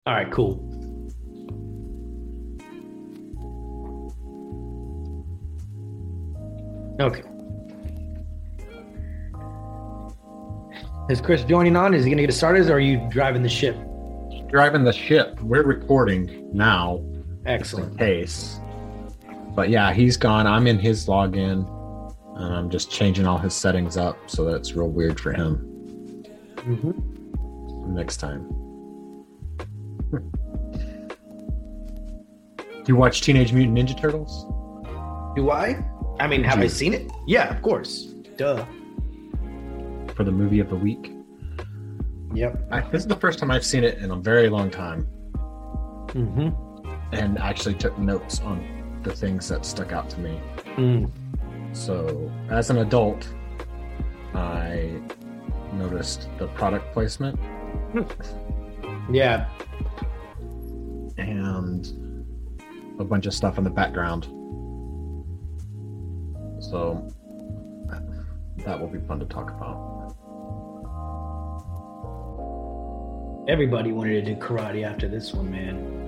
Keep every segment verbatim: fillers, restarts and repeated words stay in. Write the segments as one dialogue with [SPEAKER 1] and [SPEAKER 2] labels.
[SPEAKER 1] All right, cool. Okay. Is Chris joining on? Is he going to get us started, or are you driving the ship?
[SPEAKER 2] Driving the ship. We're recording now, just in
[SPEAKER 1] Excellent.
[SPEAKER 2] case. But yeah, he's gone. I'm in his login, and I'm just changing all his settings up so that it's real weird for him
[SPEAKER 1] Mm-hmm.
[SPEAKER 2] next time. Do you watch Teenage Mutant Ninja Turtles?
[SPEAKER 1] Do I? I mean, have
[SPEAKER 2] Do
[SPEAKER 1] I
[SPEAKER 2] you-
[SPEAKER 1] seen it? Yeah, of course. Duh.
[SPEAKER 2] For the movie of the week?
[SPEAKER 1] Yep.
[SPEAKER 2] I, this is the first time I've seen it in a very long time,
[SPEAKER 1] Mm-hmm.
[SPEAKER 2] and actually took notes on the things that stuck out to me.
[SPEAKER 1] Mm.
[SPEAKER 2] So, as an adult, I noticed the product placement
[SPEAKER 1] Yeah.
[SPEAKER 2] and a bunch of stuff in the background. So, that will be fun to talk about.
[SPEAKER 1] Everybody wanted to do karate after this one, man.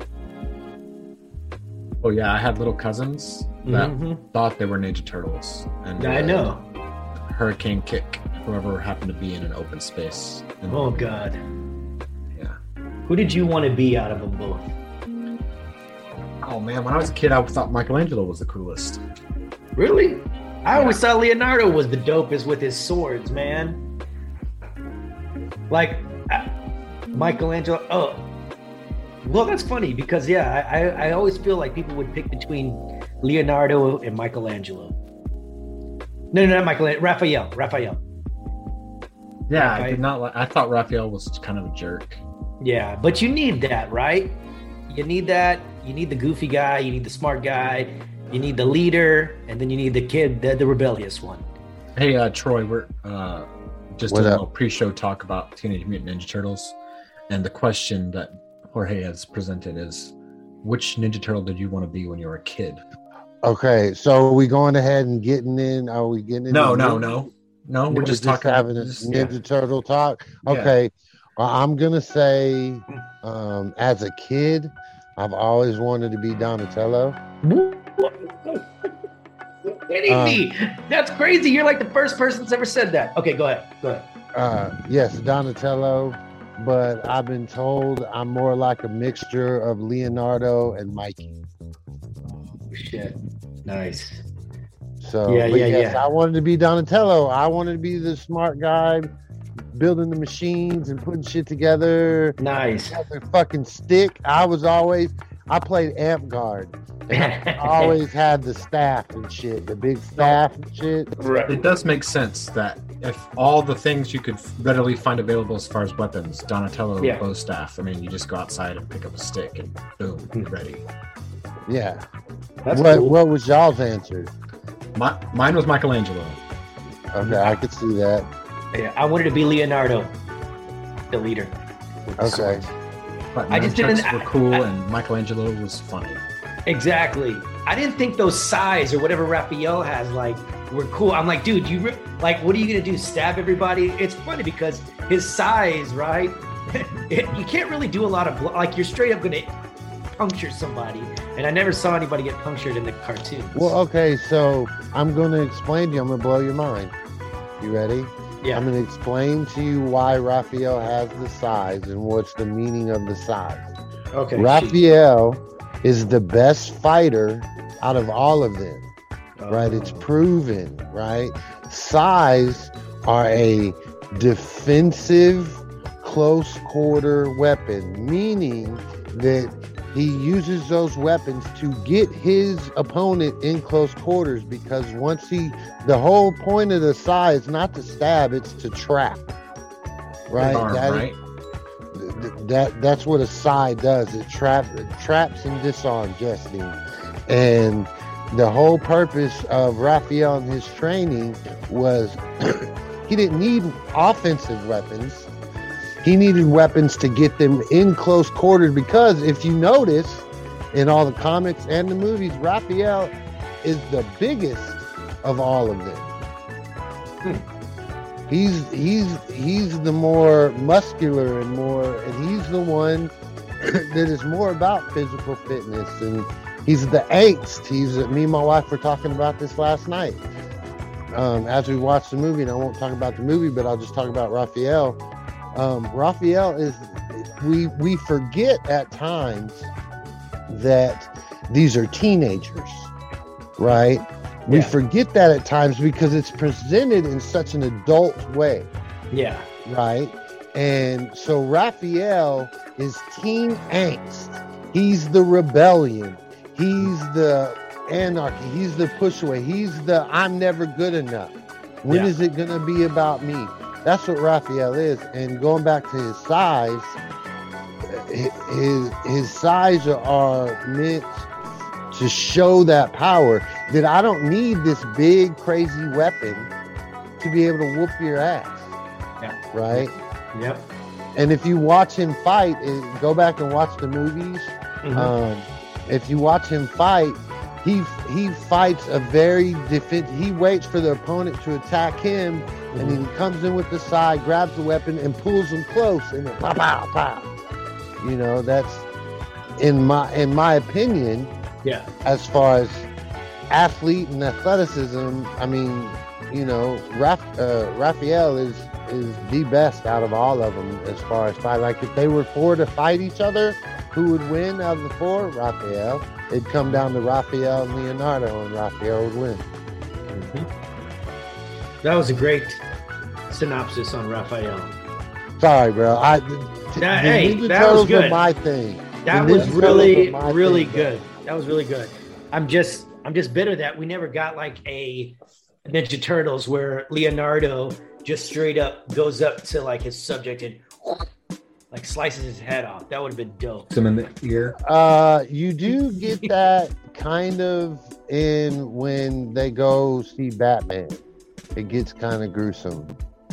[SPEAKER 2] Oh, yeah, I had little cousins that
[SPEAKER 1] Mhm.
[SPEAKER 2] thought they were Ninja Turtles. And
[SPEAKER 1] I
[SPEAKER 2] uh,
[SPEAKER 1] know.
[SPEAKER 2] Hurricane Kick, whoever happened to be in an open space. in the
[SPEAKER 1] Oh,
[SPEAKER 2] movie.
[SPEAKER 1] God.
[SPEAKER 2] Yeah.
[SPEAKER 1] Who did you want to be out of them both?
[SPEAKER 2] Oh, man, when I was a kid, I thought Michelangelo was the coolest.
[SPEAKER 1] Really? I always thought Leonardo was the dopest with his swords, man. Like, uh, Michelangelo. Oh, well, that's funny because, yeah, I, I, I always feel like people would pick between Leonardo and Michelangelo. No, no, not Michelangelo. Raphael. Raphael.
[SPEAKER 2] Yeah,
[SPEAKER 1] Raphael.
[SPEAKER 2] I did not like. I thought Raphael was kind of a jerk.
[SPEAKER 1] Yeah, but you need that, right? You need that. You need the goofy guy. You need the smart guy. You need the leader, and then you need the kid, the, the rebellious one.
[SPEAKER 2] Hey, uh, Troy, we're uh, just
[SPEAKER 3] What
[SPEAKER 2] doing a
[SPEAKER 3] up?
[SPEAKER 2] little pre-show talk about Teenage Mutant Ninja Turtles, and the question that Jorge has presented is, which Ninja Turtle did you want to be when you were a kid?
[SPEAKER 3] Okay, so are we going ahead and getting in? Are we getting in?
[SPEAKER 2] No, no, no, no. We're
[SPEAKER 3] We're
[SPEAKER 2] just
[SPEAKER 3] just,
[SPEAKER 2] talking.
[SPEAKER 3] having a
[SPEAKER 2] just- yeah.
[SPEAKER 3] Ninja Turtle talk.
[SPEAKER 2] Yeah.
[SPEAKER 3] Okay, well, I'm gonna say, um, as a kid, I've always wanted to be Donatello.
[SPEAKER 1] Kidding
[SPEAKER 3] Um,
[SPEAKER 1] me? That's crazy. You're like the first person that's ever said that. Okay, go ahead. Go ahead.
[SPEAKER 3] Uh, yes, Donatello, but I've been told I'm more like a mixture of Leonardo and Mikey.
[SPEAKER 1] Shit. Nice.
[SPEAKER 3] So,
[SPEAKER 1] Yeah,
[SPEAKER 3] but
[SPEAKER 1] yeah,
[SPEAKER 3] yes,
[SPEAKER 1] yeah.
[SPEAKER 3] I wanted to be Donatello. I wanted to be the smart guy, building the machines and putting shit together.
[SPEAKER 1] Nice.
[SPEAKER 3] Had their fucking stick. I was always I played amp guard. And I always had the staff and shit, the big staff and shit.
[SPEAKER 2] It does make sense that if all the things you could readily find available as far as weapons, Donatello
[SPEAKER 1] Yeah.
[SPEAKER 2] bow staff. I mean, you just go outside and pick up a stick and boom, you're ready.
[SPEAKER 3] Yeah.
[SPEAKER 1] That's
[SPEAKER 3] what
[SPEAKER 1] cool.
[SPEAKER 3] what was y'all's answer?
[SPEAKER 2] My, mine was Michelangelo.
[SPEAKER 3] Okay, I could see that.
[SPEAKER 1] Yeah, I wanted to be Leonardo, the leader. with the
[SPEAKER 3] Okay.
[SPEAKER 1] swords.
[SPEAKER 2] But
[SPEAKER 1] I just
[SPEAKER 2] nunchucks
[SPEAKER 1] didn't-
[SPEAKER 2] were cool,
[SPEAKER 1] I-
[SPEAKER 2] and Michelangelo was funny.
[SPEAKER 1] Exactly. I didn't think those sais or whatever Raphael has like were cool. I'm like, dude, you re- like, what are you gonna do? Stab everybody? It's funny because his size, right? it, you can't really do a lot of blo- like. You're straight up gonna puncture somebody, and I never saw anybody get punctured in the cartoons.
[SPEAKER 3] Well, okay, so I'm gonna explain to you, I'm gonna blow your mind. You ready?
[SPEAKER 1] yeah.
[SPEAKER 3] I'm gonna explain to you why Raphael has the size and what's the meaning of the size.
[SPEAKER 1] okay.
[SPEAKER 3] Raphael is the best fighter out of all of them.
[SPEAKER 1] shoot.
[SPEAKER 3] Right, it's
[SPEAKER 1] Oh.
[SPEAKER 3] proven, right? Size are a defensive close quarter weapon, meaning that he uses those weapons to get his opponent in close quarters, because once he, the whole point of the sai is not to stab, it's to trap. Right?
[SPEAKER 2] Arm,
[SPEAKER 3] That-
[SPEAKER 2] right?
[SPEAKER 3] th- that that's what a sai does. It trap it traps and disarms Jesting. And the whole purpose of Raphael and his training was he didn't need offensive weapons. He needed weapons to get them in close quarters, because if you notice in all the comics and the movies, Raphael is the biggest of all of them. He's he's he's the more muscular and more, and he's the one that is more about physical fitness, and he's the angst. He's me and my wife were talking about this last night um, as we watched the movie, and I won't talk about the movie, but I'll just talk about Raphael. Um, Raphael is we we forget at times that these are teenagers, right? We
[SPEAKER 1] Yeah.
[SPEAKER 3] forget that at times because it's presented in such an adult way,
[SPEAKER 1] Yeah.
[SPEAKER 3] right? And so Raphael is teen angst. He's the rebellion. He's the anarchy. He's the push away. He's the I'm never good enough. When
[SPEAKER 1] Yeah.
[SPEAKER 3] is it going to be about me? That's what Raphael is. And going back to his size, his his size are meant to show that power, that I don't need this big crazy weapon to be able to whoop your ass.
[SPEAKER 1] Yeah.
[SPEAKER 3] Right?
[SPEAKER 1] Yep.
[SPEAKER 3] And if you watch him fight, eh, go back and watch the movies.
[SPEAKER 1] Mhm.
[SPEAKER 3] Um, if you watch him fight, he he fights a very defense. He waits for the opponent to attack him, and then he comes in with the side, grabs the weapon, and pulls him close, and then pow pow pow. You know, that's in my in my opinion.
[SPEAKER 1] Yeah.
[SPEAKER 3] As far as athlete and athleticism, I mean, you know, Raph, uh, Raphael is is the best out of all of them as far as fight. Like if they were four to fight each other, who would win out of the four? Raphael. It'd come down to Raphael and Leonardo, and Raphael would win.
[SPEAKER 1] Mhm. That was a great synopsis on Raphael.
[SPEAKER 3] Sorry, bro. I t-
[SPEAKER 1] That-
[SPEAKER 3] the
[SPEAKER 1] hey,
[SPEAKER 3] Ninja
[SPEAKER 1] that
[SPEAKER 3] Turtles
[SPEAKER 1] was good.
[SPEAKER 3] were my thing.
[SPEAKER 1] That
[SPEAKER 3] The
[SPEAKER 1] was
[SPEAKER 3] Ninja Turtles
[SPEAKER 1] really,
[SPEAKER 3] were my
[SPEAKER 1] really
[SPEAKER 3] thing,
[SPEAKER 1] good. That was really good. I'm just, I'm just bitter that we never got like a Ninja Turtles where Leonardo just straight up goes up to like his subject and like slices his head off. That would have been dope.
[SPEAKER 2] Him in the ear.
[SPEAKER 3] Uh, you do get that kind of in when they go see Batman. It gets kind of gruesome.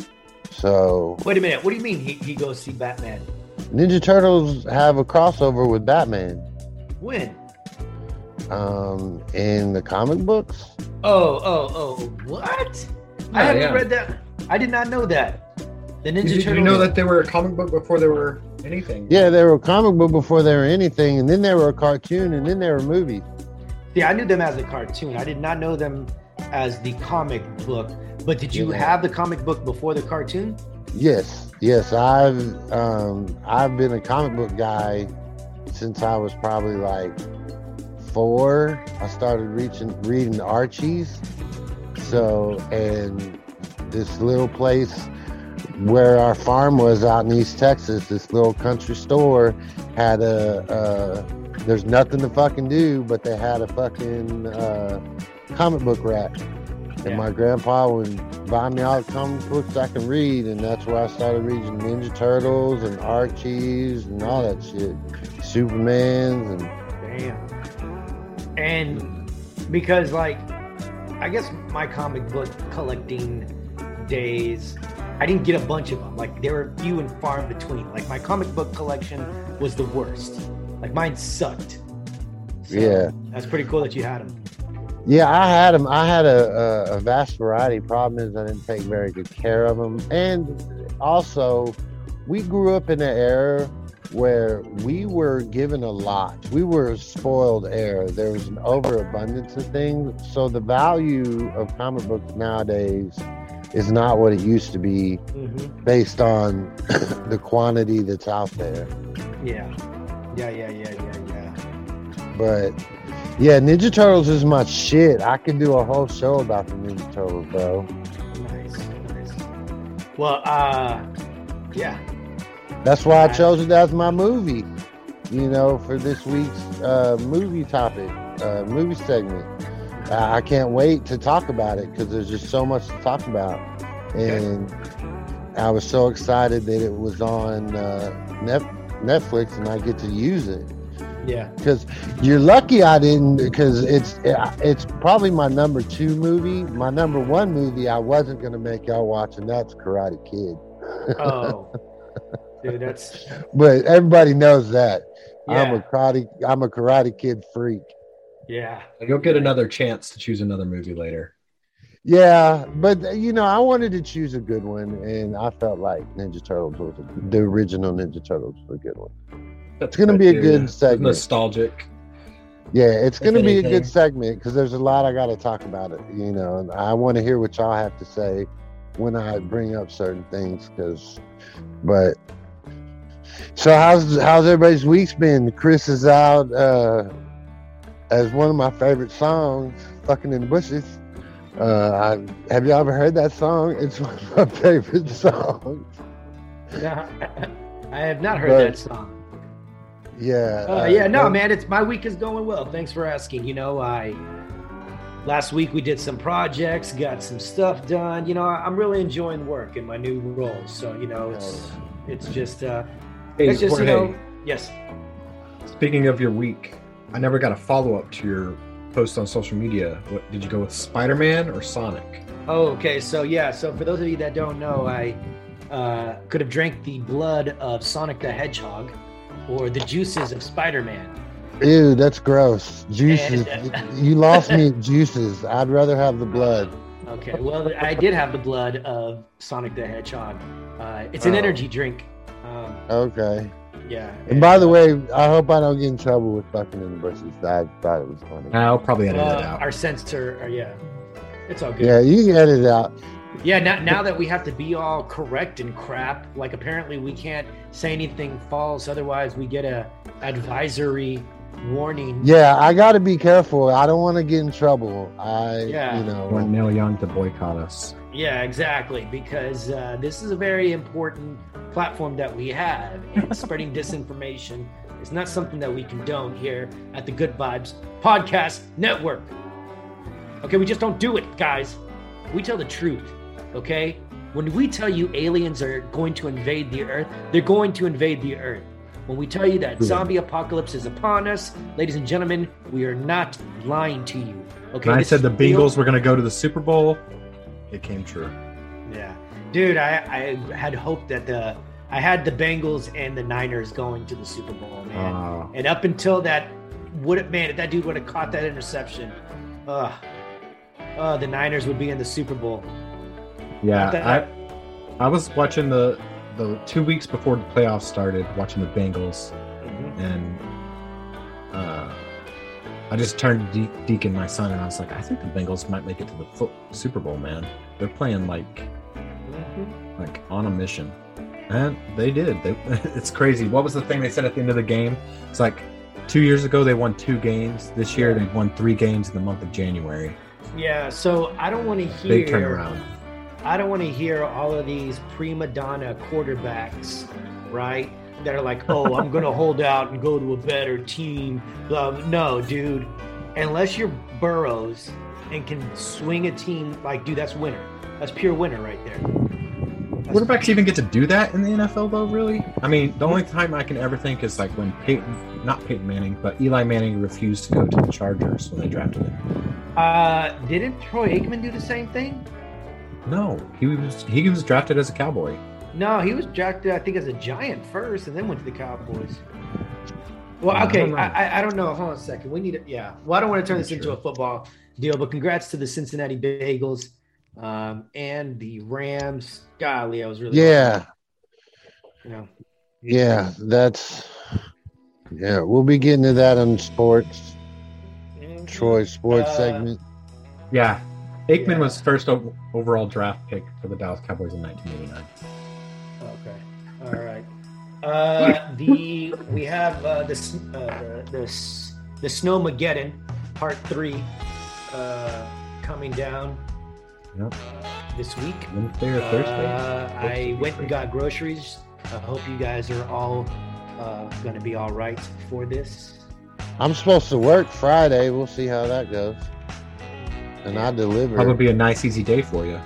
[SPEAKER 3] So
[SPEAKER 1] Wait a minute. What do you mean he, he goes see Batman?
[SPEAKER 3] Ninja Turtles have a crossover with Batman.
[SPEAKER 1] When?
[SPEAKER 3] Um, in the comic books.
[SPEAKER 1] Oh, oh, oh, what? I
[SPEAKER 2] Yeah,
[SPEAKER 1] haven't
[SPEAKER 2] yeah.
[SPEAKER 1] read that. I did not know that. The Ninja
[SPEAKER 2] Did, did
[SPEAKER 1] Turtles.
[SPEAKER 2] you know that they were a comic book before they were anything?
[SPEAKER 3] Yeah, they were a comic book before they were anything, and then they were a cartoon, and then they were movies.
[SPEAKER 1] Yeah, I knew them as a cartoon. I did not know them as the comic book. But did you
[SPEAKER 3] Yeah.
[SPEAKER 1] have the comic book before the cartoon?
[SPEAKER 3] Yes, yes, I've um, I've been a comic book guy since I was probably like four. I started reaching reading Archie's. So, and this little place where our farm was out in East Texas, this little country store had a, uh, there's nothing to fucking do, but they had a fucking uh, comic book rack. And
[SPEAKER 1] Yeah.
[SPEAKER 3] my grandpa would buy me all the comic books I can read, and that's where I started reading Ninja Turtles and Archie's and all that shit. Supermans and
[SPEAKER 1] Damn. And because, like, I guess my comic book collecting days, I didn't get a bunch of them. Like, they were few and far in between. Like, my comic book collection was the worst. Like, mine sucked. So,
[SPEAKER 3] Yeah.
[SPEAKER 1] That's pretty cool that you had them.
[SPEAKER 3] yeah, I had them. I had a, a, a vast variety. Problem is, I didn't take very good care of them. And also, we grew up in an era where we were given a lot. We were a spoiled era. There was an overabundance of things. So the value of comic books nowadays is not what it used to be
[SPEAKER 1] Mm-hmm.
[SPEAKER 3] based on the quantity that's out there.
[SPEAKER 1] Yeah. Yeah, yeah, yeah, yeah, yeah.
[SPEAKER 3] But yeah, Ninja Turtles is my shit. I could do a whole show about the Ninja Turtles, bro.
[SPEAKER 1] Nice, nice. Well, uh, yeah.
[SPEAKER 3] That's why I chose it as my movie, you know, for this week's uh, movie topic, uh, movie segment. Uh, I can't wait to talk about it because there's just so much to talk about. And I was so excited that it was on uh, Net- Netflix and I get to use it.
[SPEAKER 1] Yeah.
[SPEAKER 3] Because you're lucky I didn't, because it's it's probably my number two movie. My number one movie I wasn't going to make y'all watch, and that's Karate Kid.
[SPEAKER 1] Oh, dude, that's
[SPEAKER 3] But everybody knows that. I'm a
[SPEAKER 1] yeah,
[SPEAKER 3] karate I'm a Karate Kid freak.
[SPEAKER 1] yeah.
[SPEAKER 2] You'll get another chance to choose another movie later.
[SPEAKER 3] Yeah, but you know, I wanted to choose a good one, and I felt like Ninja Turtles was a, the original Ninja Turtles was a good one. It's going to be a
[SPEAKER 2] Yeah,
[SPEAKER 3] good
[SPEAKER 2] yeah.
[SPEAKER 3] segment.
[SPEAKER 2] Nostalgic.
[SPEAKER 3] Yeah, it's going to
[SPEAKER 2] If
[SPEAKER 3] be a
[SPEAKER 2] anything.
[SPEAKER 3] good segment because there's a lot I got to talk about it, you know, and I want to hear what y'all have to say when I bring up certain things. Because, but so how's how's everybody's week's been? Chris is out uh, as one of my favorite songs, "Fucking in the Bushes." Uh, I, have you ever heard that song? It's one of my favorite songs.
[SPEAKER 1] No, I have not heard
[SPEAKER 3] But-
[SPEAKER 1] that song.
[SPEAKER 3] Yeah.
[SPEAKER 1] Uh, yeah, no,
[SPEAKER 3] but-
[SPEAKER 1] man, it's my week is going well. Thanks for asking. You know, I last week we did some projects, got some stuff done. You know, I- I'm really enjoying work in my new role. So, you know, it's it's just uh
[SPEAKER 2] Hey,
[SPEAKER 1] it's just, you
[SPEAKER 2] Jorge,
[SPEAKER 1] know, yes.
[SPEAKER 2] speaking of your week, I never got a follow up to your post on social media. What did you go with, Spider-Man or Sonic?
[SPEAKER 1] Oh, okay. So yeah, so for those of you that don't know, I uh, could have drank the blood of Sonic the Hedgehog or the juices of Spider-Man.
[SPEAKER 3] Ew, that's gross. Juices.
[SPEAKER 1] And, uh,
[SPEAKER 3] You lost me at juices. I'd rather have the blood.
[SPEAKER 1] Okay, well, I did have the blood of Sonic the Hedgehog. Uh, it's an
[SPEAKER 3] Oh.
[SPEAKER 1] energy drink. Um,
[SPEAKER 3] Okay.
[SPEAKER 1] yeah.
[SPEAKER 3] And by the
[SPEAKER 1] uh,
[SPEAKER 3] way, I hope I don't get in trouble with fucking in the bushes. I thought it was funny.
[SPEAKER 2] I'll probably edit
[SPEAKER 1] uh,
[SPEAKER 2] it out.
[SPEAKER 1] our censor, uh, yeah, it's all good.
[SPEAKER 3] Yeah, you can edit it out.
[SPEAKER 1] Yeah, now, now that we have to be all correct and crap, like apparently we can't say anything false, otherwise we get a advisory warning.
[SPEAKER 3] Yeah, I got to be careful. I don't want to get in trouble. I,
[SPEAKER 1] Yeah.
[SPEAKER 3] you
[SPEAKER 2] I want
[SPEAKER 3] know.
[SPEAKER 2] Neil Young to boycott us.
[SPEAKER 1] Yeah, exactly, because uh, this is a very important platform that we have, and spreading disinformation is not something that we condone here at the Good Vibes Podcast Network. Okay, we just don't do it, guys. We tell the truth, okay? When we tell you aliens are going to invade the Earth, they're going to invade the Earth. When we tell you that zombie apocalypse is upon us, ladies and gentlemen, we are not lying to you. Okay,
[SPEAKER 2] When I
[SPEAKER 1] this
[SPEAKER 2] said the
[SPEAKER 1] is real-
[SPEAKER 2] Bengals were going to go to the Super Bowl, it came true.
[SPEAKER 1] Yeah, dude, I, I had hoped that the I had the Bengals and the Niners going to the Super Bowl, man.
[SPEAKER 2] Uh,
[SPEAKER 1] and up until that, would it, man, if that dude would have caught that interception, uh, uh, the Niners would be in the Super Bowl.
[SPEAKER 2] yeah,
[SPEAKER 1] Not that-
[SPEAKER 2] I I was watching the the two weeks before the playoffs started, watching the Bengals, and uh, I just turned to De- Deacon, my son, and I was like, I think the Bengals might make it to the fo- Super Bowl, man. They're playing like like on a mission, and they did. They, it's crazy. What was the thing they said at the end of the game? It's like two years ago they won two games. This year they've won three games in the month of January.
[SPEAKER 1] Yeah, so I don't want to
[SPEAKER 2] Big
[SPEAKER 1] hear.
[SPEAKER 2] turnaround.
[SPEAKER 1] I don't want to hear all of these prima donna quarterbacks, right? That are like, oh, I'm going to hold out and go to a better team. Blah, blah. No, dude. Unless you're Burrows and can swing a team, like, dude, that's winner. That's pure winner right there. That's-
[SPEAKER 2] Quarterbacks even get to do that in the N F L, though, really? I mean, the only time I can ever think is like when Peyton, not Peyton Manning, but Eli Manning refused to go to the Chargers when they drafted him.
[SPEAKER 1] Uh, didn't Troy Aikman do the same thing?
[SPEAKER 2] No, he was he was drafted as a Cowboy.
[SPEAKER 1] No, he was drafted, I think, as a Giant first, and then went to the Cowboys. Well,
[SPEAKER 2] I
[SPEAKER 1] okay,
[SPEAKER 2] don't know.
[SPEAKER 1] I, I, I don't know. Hold on a second. We need to, yeah. Well, I don't want to turn this
[SPEAKER 2] Sure.
[SPEAKER 1] into a football deal, but congrats to the Cincinnati Bengals um, and the Rams. Golly, I was really,
[SPEAKER 3] Yeah,
[SPEAKER 1] you know,
[SPEAKER 3] yeah, that's, yeah, we'll be getting to that on sports, Troy's sports
[SPEAKER 1] Uh,
[SPEAKER 3] segment.
[SPEAKER 2] Yeah, Aikman
[SPEAKER 1] Yeah.
[SPEAKER 2] was first o- overall draft pick for the Dallas Cowboys in nineteen eighty-nine.
[SPEAKER 1] Okay. All right. Uh, the we have uh, the s- uh, the the, s- the Snowmageddon Part Three uh, coming down
[SPEAKER 2] Yep.
[SPEAKER 1] uh, this week.
[SPEAKER 2] Wednesday or Thursday?
[SPEAKER 1] Uh, I went and got groceries. I hope you guys are all uh, going to be all right for this.
[SPEAKER 3] I'm supposed to work Friday. We'll see how that goes. And I deliver.
[SPEAKER 2] Probably be a nice, easy day for you.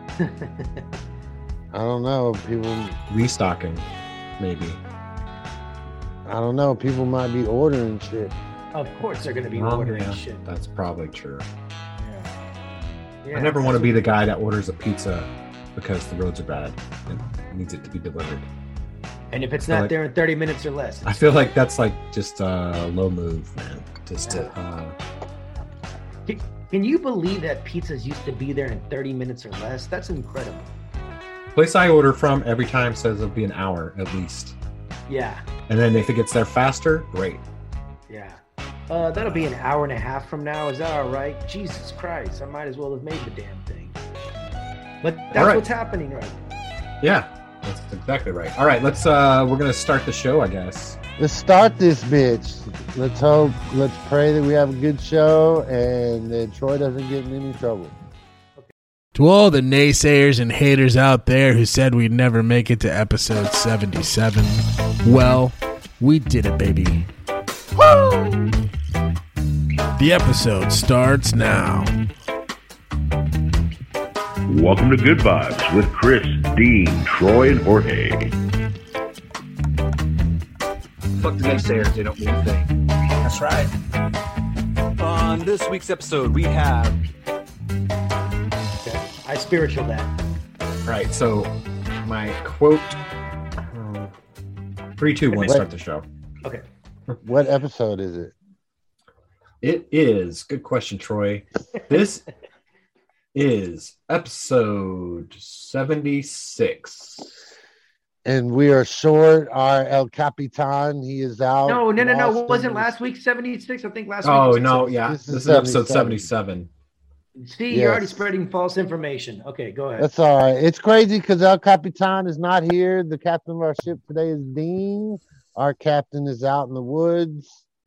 [SPEAKER 3] I don't know. People,
[SPEAKER 2] Restocking, maybe.
[SPEAKER 3] I don't know. People might be ordering shit.
[SPEAKER 1] Of course, they're going to be
[SPEAKER 2] Oh,
[SPEAKER 1] ordering
[SPEAKER 2] yeah,
[SPEAKER 1] shit.
[SPEAKER 2] That's probably true.
[SPEAKER 1] Yeah.
[SPEAKER 2] I never want to be the guy that orders a pizza because the roads are bad and needs it to be delivered.
[SPEAKER 1] And if it's
[SPEAKER 2] feel
[SPEAKER 1] not
[SPEAKER 2] like-
[SPEAKER 1] there in thirty minutes or less,
[SPEAKER 2] I feel like that's like just a low move, man. Just to, uh,
[SPEAKER 1] Can, can you believe that pizzas used to be there in thirty minutes or less? That's incredible.
[SPEAKER 2] place I order from every time says it'll be an hour at least.
[SPEAKER 1] Yeah,
[SPEAKER 2] And then if it gets there faster, great.
[SPEAKER 1] Yeah. Uh, that'll be an hour and a half from now. Is that all right? Jesus Christ. I might as well have made the damn thing. But that's
[SPEAKER 2] right.
[SPEAKER 1] what's happening right now.
[SPEAKER 2] Yeah, that's exactly right. All right, let's, uh, we're going to start the show, I guess.
[SPEAKER 3] Let's start this bitch. Let's hope, let's pray that we have a good show and that Troy doesn't get in any trouble.
[SPEAKER 4] To all the naysayers and haters out there who said we'd never make it to episode seventy-seven, well, we did it, baby. Woo! The episode starts now.
[SPEAKER 5] Welcome to Good Vibes with Chris, Dean, Troy, and Jorge.
[SPEAKER 6] Fuck the naysayers, they don't mean a thing. That's right. On this week's episode, we have...
[SPEAKER 1] Okay. I spiritual that.
[SPEAKER 2] All right, so my quote, um, three, two, one, start the show.
[SPEAKER 1] Okay.
[SPEAKER 3] What episode is it?
[SPEAKER 2] It is, good question, Troy. This is episode seventy-six.
[SPEAKER 3] And we are short our El Capitan. He is out.
[SPEAKER 1] No, no, no, no.
[SPEAKER 3] Boston.
[SPEAKER 1] Wasn't last week seventy-six? I think last week.
[SPEAKER 2] Oh,
[SPEAKER 1] was
[SPEAKER 2] no,
[SPEAKER 1] six.
[SPEAKER 2] yeah.
[SPEAKER 3] This
[SPEAKER 2] This
[SPEAKER 3] is
[SPEAKER 2] is episode
[SPEAKER 3] seventy-seven.
[SPEAKER 2] seventy-seven.
[SPEAKER 1] See,
[SPEAKER 3] Yes.
[SPEAKER 1] you're already spreading false information. Okay, go ahead.
[SPEAKER 3] That's all right. It's crazy because El Capitan is not here. The captain of our ship today is Dean. Our captain is out in the woods.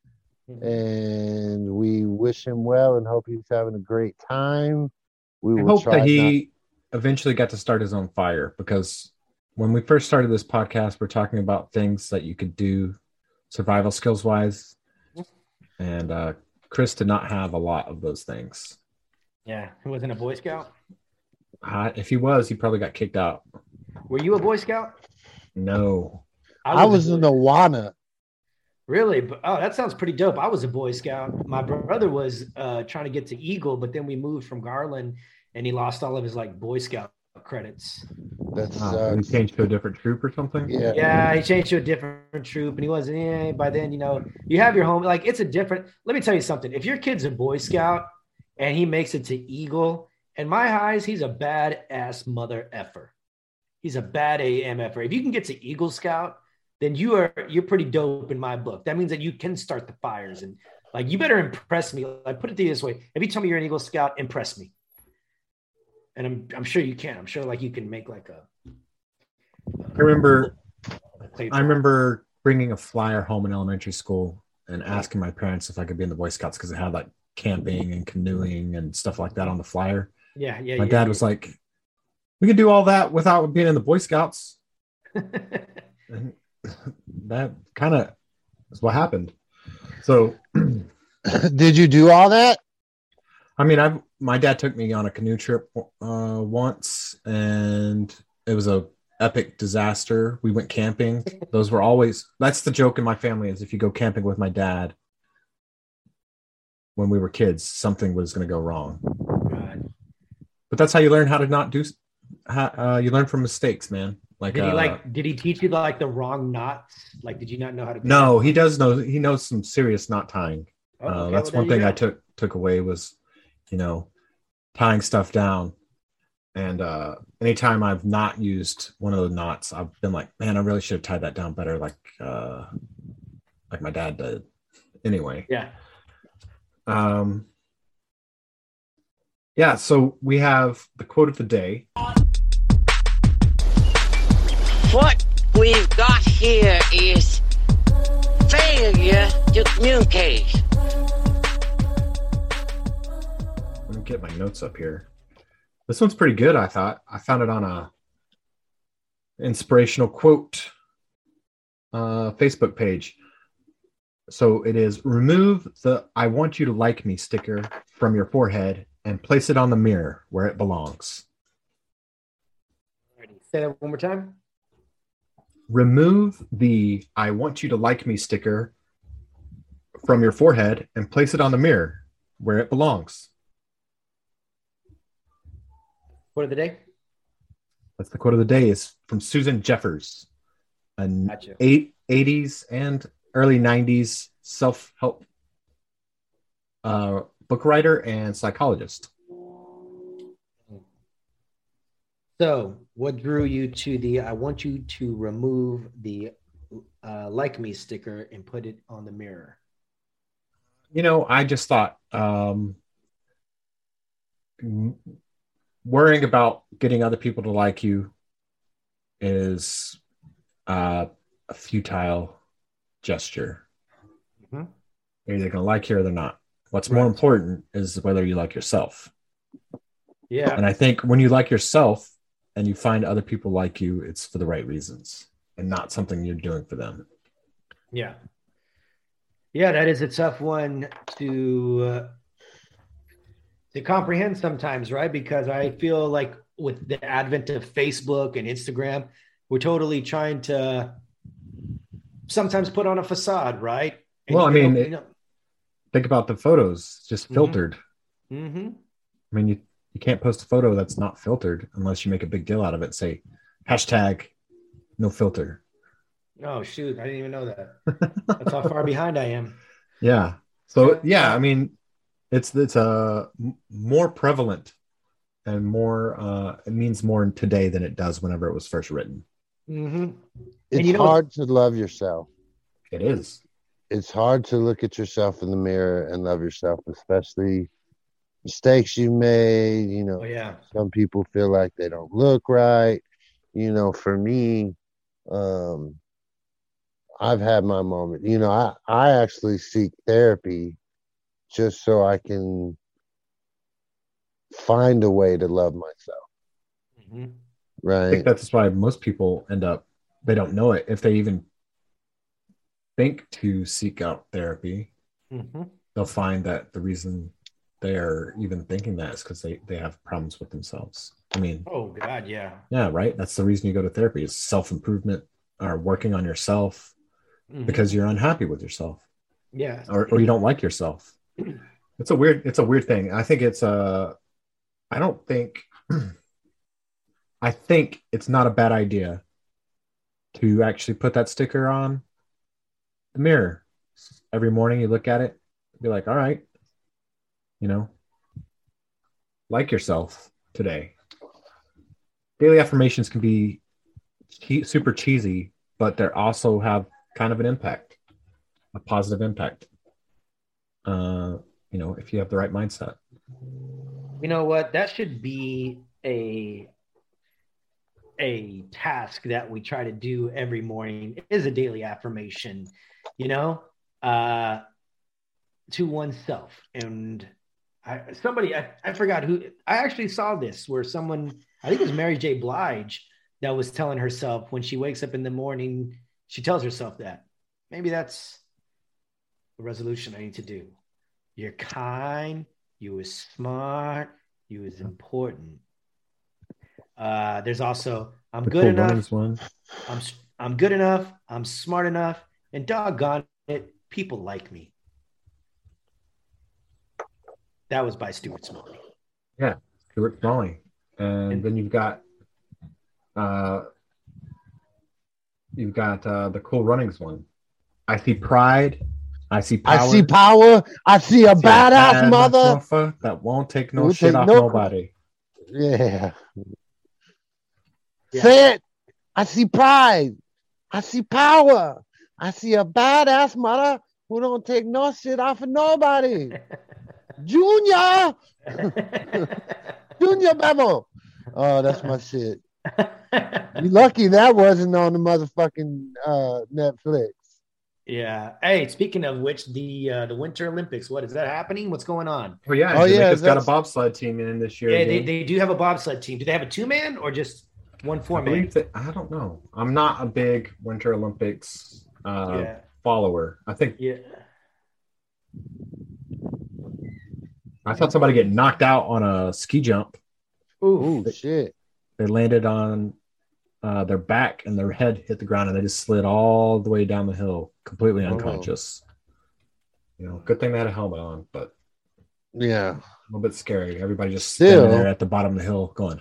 [SPEAKER 3] And we wish him well and hope he's having a great time. We
[SPEAKER 2] I
[SPEAKER 3] will
[SPEAKER 2] hope
[SPEAKER 3] try
[SPEAKER 2] that he eventually got to start his own fire, because when we first started this podcast, we're talking about things that you could do survival skills wise. And uh, Chris did not have a lot of those things.
[SPEAKER 1] Yeah, he wasn't a Boy Scout.
[SPEAKER 2] Uh, if he was, he probably got kicked out.
[SPEAKER 1] Were you a Boy Scout?
[SPEAKER 2] No.
[SPEAKER 3] I
[SPEAKER 1] a
[SPEAKER 3] was
[SPEAKER 1] Boy-
[SPEAKER 3] in the Awana.
[SPEAKER 1] Really? But- Oh, that sounds pretty dope. I was a Boy Scout. My brother was uh, trying to get to Eagle, but then we moved from Garland, and he lost all of his like Boy Scout credits.
[SPEAKER 3] That's
[SPEAKER 2] Oh,
[SPEAKER 3] uh,
[SPEAKER 2] he changed to a different troop or something?
[SPEAKER 3] yeah.
[SPEAKER 1] Yeah, he changed to a different troop, and he wasn't. Eh, by then, you know, you have your home. Like it's a different. Let me tell you something. If your kid's a Boy Scout and he makes it to Eagle, in my eyes, he's a bad ass mother effer. He's a bad A M effer. If you can get to Eagle Scout, then you are you're pretty dope in my book. That means that you can start the fires, and like you better impress me. Like put it this way: if you tell me you're an Eagle Scout, impress me. And I'm I'm sure you can. I'm sure like you can make like a.
[SPEAKER 2] I remember
[SPEAKER 1] a
[SPEAKER 2] I remember bringing a flyer home in elementary school and asking my parents if I could be in the Boy Scouts because it had like camping and canoeing and stuff like that on the flyer.
[SPEAKER 1] Yeah, yeah.
[SPEAKER 2] My
[SPEAKER 1] yeah,
[SPEAKER 2] dad
[SPEAKER 1] yeah.
[SPEAKER 2] was like, "We can do all that without being in the Boy Scouts." And that kind of is what happened. So,
[SPEAKER 3] Did you do all that?
[SPEAKER 2] I mean, I my dad took me on a canoe trip uh, once, and it was a epic disaster. We went camping. Those were always that's the joke in my family is if you go camping with my dad when we were kids, something was going to go wrong.
[SPEAKER 1] God.
[SPEAKER 2] But that's how you learn how to not do. How, uh, you learn from mistakes, man. Like,
[SPEAKER 1] Did he
[SPEAKER 2] uh,
[SPEAKER 1] like? Did he teach you like the wrong knots? Like, did you not know how to? do
[SPEAKER 2] no,
[SPEAKER 1] that?
[SPEAKER 2] he does know. He knows some serious knot tying.
[SPEAKER 1] Oh,
[SPEAKER 2] uh,
[SPEAKER 1] okay,
[SPEAKER 2] that's
[SPEAKER 1] well,
[SPEAKER 2] one
[SPEAKER 1] there
[SPEAKER 2] thing
[SPEAKER 1] you
[SPEAKER 2] I
[SPEAKER 1] go.
[SPEAKER 2] took took away was, you know, tying stuff down. And uh, anytime I've not used one of the knots, I've been like, man, I really should have tied that down better, like uh, like my dad did. Anyway,
[SPEAKER 1] Yeah.
[SPEAKER 2] um, yeah. So we have the quote of the day.
[SPEAKER 7] What we've got here is failure to communicate.
[SPEAKER 2] Let me get my notes up here. This one's pretty good, I thought. I found it on a inspirational quote uh, Facebook page. So it is, remove the I want you to like me sticker from your forehead and place it on the mirror where it belongs.
[SPEAKER 1] Say that one more time.
[SPEAKER 2] Remove the I want you to like me sticker from your forehead and place it on the mirror where it belongs.
[SPEAKER 1] Word of the day.
[SPEAKER 2] That's the quote of the day. Is from Susan Jeffers, an
[SPEAKER 1] Gotcha.
[SPEAKER 2] eight, eighties and early nineties self-help uh, book writer and psychologist.
[SPEAKER 1] So, what drew you to the? I want you to remove the uh, like me sticker and put it on the mirror?
[SPEAKER 2] You know, I just thought um, worrying about getting other people to like you is uh, a futile gesture.
[SPEAKER 1] Mm-hmm.
[SPEAKER 2] They're either going to like you or they're not. What's
[SPEAKER 1] Right.
[SPEAKER 2] more important is whether you like yourself.
[SPEAKER 1] Yeah.
[SPEAKER 2] And I think when you like yourself and you find other people like you, it's for the right reasons and not something you're doing for them.
[SPEAKER 1] Yeah. Yeah, that is a tough one to uh, to comprehend sometimes, right? Because I feel like with the advent of Facebook and Instagram, we're totally trying to sometimes put on a facade, right? And
[SPEAKER 2] Well, I
[SPEAKER 1] you
[SPEAKER 2] mean,
[SPEAKER 1] know-
[SPEAKER 2] it-
[SPEAKER 1] you know-
[SPEAKER 2] Think about the photos, just
[SPEAKER 1] Mhm.
[SPEAKER 2] filtered.
[SPEAKER 1] Mhm.
[SPEAKER 2] I mean, you, you can't post a photo that's not filtered unless you make a big deal out of it. Say, hashtag no filter.
[SPEAKER 1] Oh, shoot. I didn't even know that. That's how far behind I am.
[SPEAKER 2] Yeah. So, yeah, I mean, it's it's uh, m- more prevalent and more, uh, it means more today than it does whenever it was first written.
[SPEAKER 1] Mm-hmm.
[SPEAKER 3] It's
[SPEAKER 1] you know-
[SPEAKER 3] hard to love yourself.
[SPEAKER 2] It is.
[SPEAKER 3] It's hard to look at yourself in the mirror and love yourself, especially mistakes you made. You know,
[SPEAKER 1] Oh, yeah.
[SPEAKER 3] some people feel like they don't look right. You know, for me, um, I've had my moment. You know, I, I actually seek therapy just so I can find a way to love myself.
[SPEAKER 1] Mm-hmm.
[SPEAKER 2] I think
[SPEAKER 3] Right.
[SPEAKER 2] that's why most people end up, they don't know it. If they even think to seek out therapy,
[SPEAKER 1] Mm-hmm.
[SPEAKER 2] they'll find that the reason they're even thinking that is because they, they have problems with themselves. I mean,
[SPEAKER 1] Oh, God, yeah.
[SPEAKER 2] yeah, right. That's the reason you go to therapy is self-improvement or working on yourself
[SPEAKER 1] Mhm.
[SPEAKER 2] because you're unhappy with yourself
[SPEAKER 1] Yeah.
[SPEAKER 2] or, or you don't like yourself. It's a weird, it's a weird thing. I think it's a, I don't think, I think it's not a bad idea to actually put that sticker on the mirror. Every morning you look at it, be like, all right, you know, like yourself today. Daily affirmations can be che- super cheesy, but they also have kind of an impact, a positive impact. Uh, you know, if you have the right mindset.
[SPEAKER 1] You know what? That should be a a task that we try to do every morning is a daily affirmation, you know, uh, to oneself. And I, somebody, I, I forgot who, I actually saw this where someone, I think it was Mary J. Blige, that was telling herself when she wakes up in the morning, she tells herself that. Maybe that's the resolution I need to do. You're kind, you is smart, you is important. Uh, there's also I'm
[SPEAKER 2] The
[SPEAKER 1] good
[SPEAKER 2] Cool
[SPEAKER 1] enough.
[SPEAKER 2] Runnings one.
[SPEAKER 1] I'm I'm good enough. I'm smart enough, and doggone it, people like me. That was by Stuart Smalley.
[SPEAKER 2] Yeah, Stuart Smalley. And,
[SPEAKER 1] And-
[SPEAKER 2] then you've got uh you've got uh the Cool Runnings one. I see pride. I see power.
[SPEAKER 3] I see power. I see a
[SPEAKER 2] I see
[SPEAKER 3] badass
[SPEAKER 2] bad
[SPEAKER 3] mother.
[SPEAKER 2] motherfucker that won't take no
[SPEAKER 3] Won't
[SPEAKER 2] shit
[SPEAKER 3] take
[SPEAKER 2] off
[SPEAKER 3] no-
[SPEAKER 2] nobody.
[SPEAKER 3] Yeah.
[SPEAKER 1] Yeah.
[SPEAKER 3] Say it. I see pride. I see power. I see a badass mother who don't take no shit off of nobody. Junior. Junior Bevel. Oh, that's my shit. You lucky that wasn't on the motherfucking uh, Netflix.
[SPEAKER 1] Yeah. Hey, speaking of which, the uh, the Winter Olympics, what is that happening? What's going on?
[SPEAKER 2] Oh yeah,
[SPEAKER 3] Oh, yeah,
[SPEAKER 2] Jamaica's got a
[SPEAKER 3] that's-
[SPEAKER 2] bobsled team in this year.
[SPEAKER 1] Yeah, they,
[SPEAKER 2] again.
[SPEAKER 1] they do have a bobsled team. Do they have a two man or just one
[SPEAKER 2] I
[SPEAKER 1] four man?
[SPEAKER 2] believe that, I don't know. I'm not a big Winter Olympics uh,
[SPEAKER 1] Yeah.
[SPEAKER 2] follower. I think
[SPEAKER 1] Yeah.
[SPEAKER 2] I saw somebody get knocked out on a ski jump.
[SPEAKER 1] Ooh.
[SPEAKER 3] Oh shit.
[SPEAKER 2] They landed on uh, their back and their head hit the ground and they just slid all the way down the hill, completely
[SPEAKER 3] Oh.
[SPEAKER 2] unconscious. You know, good thing they had a helmet on, but
[SPEAKER 3] Yeah.
[SPEAKER 2] a little bit scary. Everybody just
[SPEAKER 3] Still-
[SPEAKER 2] standing there at the bottom of the hill going,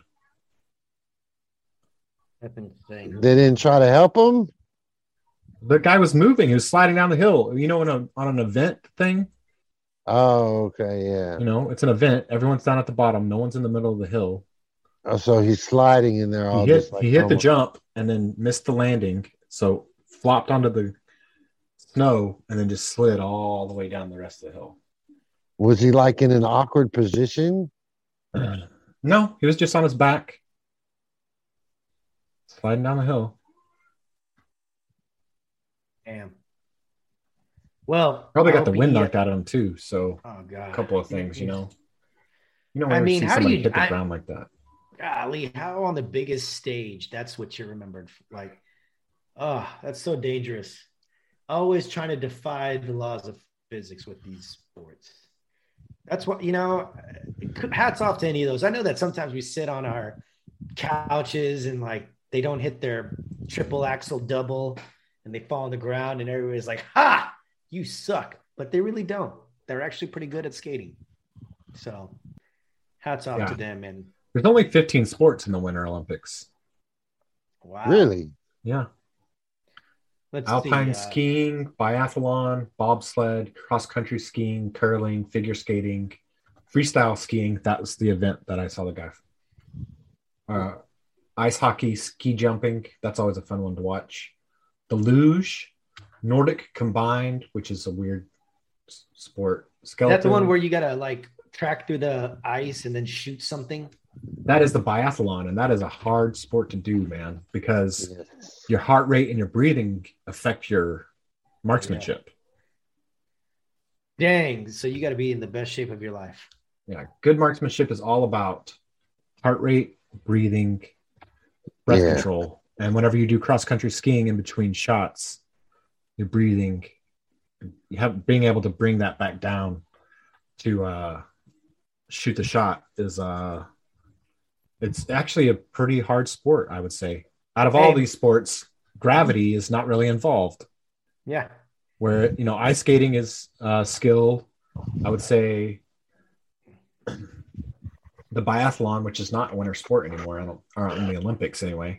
[SPEAKER 1] That's insane.
[SPEAKER 3] They didn't try to help him.
[SPEAKER 2] the guy was moving. He was sliding down the hill. You know, in a, on an event thing,
[SPEAKER 3] Oh, okay, yeah.
[SPEAKER 2] you know, it's an event. Everyone's down at the bottom. No one's in the middle of the hill.
[SPEAKER 3] Oh, so he's sliding in there all
[SPEAKER 2] He hit,
[SPEAKER 3] just like
[SPEAKER 2] he hit the
[SPEAKER 3] normal.
[SPEAKER 2] jump and then missed the landing. So flopped onto the snow and then just slid all the way down the rest of the hill.
[SPEAKER 3] Was he like in an awkward position?
[SPEAKER 2] No, he was just on his back, sliding down the hill.
[SPEAKER 1] Damn. Well,
[SPEAKER 2] Probably
[SPEAKER 1] I
[SPEAKER 2] got the
[SPEAKER 1] hope
[SPEAKER 2] wind
[SPEAKER 1] he-
[SPEAKER 2] knocked out of him too. So
[SPEAKER 1] Oh god.
[SPEAKER 2] a couple of things, you know. You don't
[SPEAKER 1] I
[SPEAKER 2] ever
[SPEAKER 1] mean,
[SPEAKER 2] see
[SPEAKER 1] how do
[SPEAKER 2] somebody
[SPEAKER 1] you-
[SPEAKER 2] hit the
[SPEAKER 1] I-
[SPEAKER 2] ground like that.
[SPEAKER 1] Golly, how on the biggest stage? That's what you're remembered. Like, oh, that's so dangerous. Always trying to defy the laws of physics with these sports. That's what, you know, hats off to any of those. I know that sometimes we sit on our couches and like they don't hit their triple axle double and they fall on the ground and everybody's like, ha, you suck. But they really don't. They're actually pretty good at skating. So hats off
[SPEAKER 2] Yeah.
[SPEAKER 1] to them. And
[SPEAKER 2] There's only fifteen sports in the Winter Olympics.
[SPEAKER 1] wow.
[SPEAKER 3] Really?
[SPEAKER 2] Yeah.
[SPEAKER 1] Let's
[SPEAKER 2] Alpine
[SPEAKER 1] see, uh,
[SPEAKER 2] skiing, biathlon, bobsled, cross-country skiing, curling, figure skating, freestyle skiing. That was the event that I saw the guy. Uh, ice hockey, ski jumping. That's always a fun one to watch. The luge, Nordic combined, which is a weird s- sport. Skeleton.
[SPEAKER 1] That's the one where you gotta like track through the ice and then shoot something.
[SPEAKER 2] That is the biathlon, and that is a hard sport to do, man, because
[SPEAKER 3] Yes.
[SPEAKER 2] your heart rate and your breathing affect your marksmanship.
[SPEAKER 1] Dang. So you gotta be in the best shape of your life.
[SPEAKER 2] Yeah, good marksmanship is all about heart rate, breathing, breath
[SPEAKER 3] Yeah.
[SPEAKER 2] control. And whenever you do cross-country skiing in between shots, you're breathing, you have being able to bring that back down to uh, shoot the shot is uh, it's actually a pretty hard sport, I would say. Out of all
[SPEAKER 1] Hey.
[SPEAKER 2] these sports, gravity is not really involved.
[SPEAKER 1] Yeah.
[SPEAKER 2] Where, you know, ice skating is uh, skill. I would say the biathlon, which is not a winter sport anymore, I don't, or in the Olympics anyway.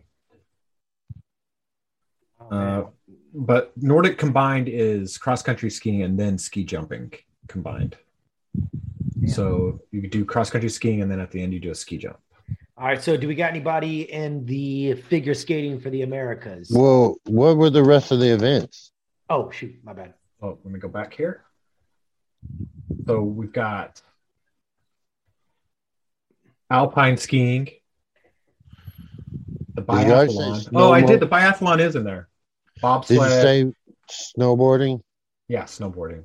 [SPEAKER 1] Oh,
[SPEAKER 2] Uh,
[SPEAKER 1] man.
[SPEAKER 2] but Nordic combined is cross-country skiing and then ski jumping combined. So you could do cross-country skiing and then at the end you do a ski jump.
[SPEAKER 1] All right. So do we got anybody in the figure skating for the Americas?
[SPEAKER 3] Well, what were the rest of the events?
[SPEAKER 1] Oh shoot, my bad.
[SPEAKER 2] Oh, let me go back here. So we've got alpine skiing, the
[SPEAKER 3] Did you guys say
[SPEAKER 2] biathlon. Oh, I
[SPEAKER 3] snowmo-
[SPEAKER 2] did. The biathlon is in there.
[SPEAKER 3] Did
[SPEAKER 2] Bobsled.
[SPEAKER 3] you say snowboarding?
[SPEAKER 2] Yeah, snowboarding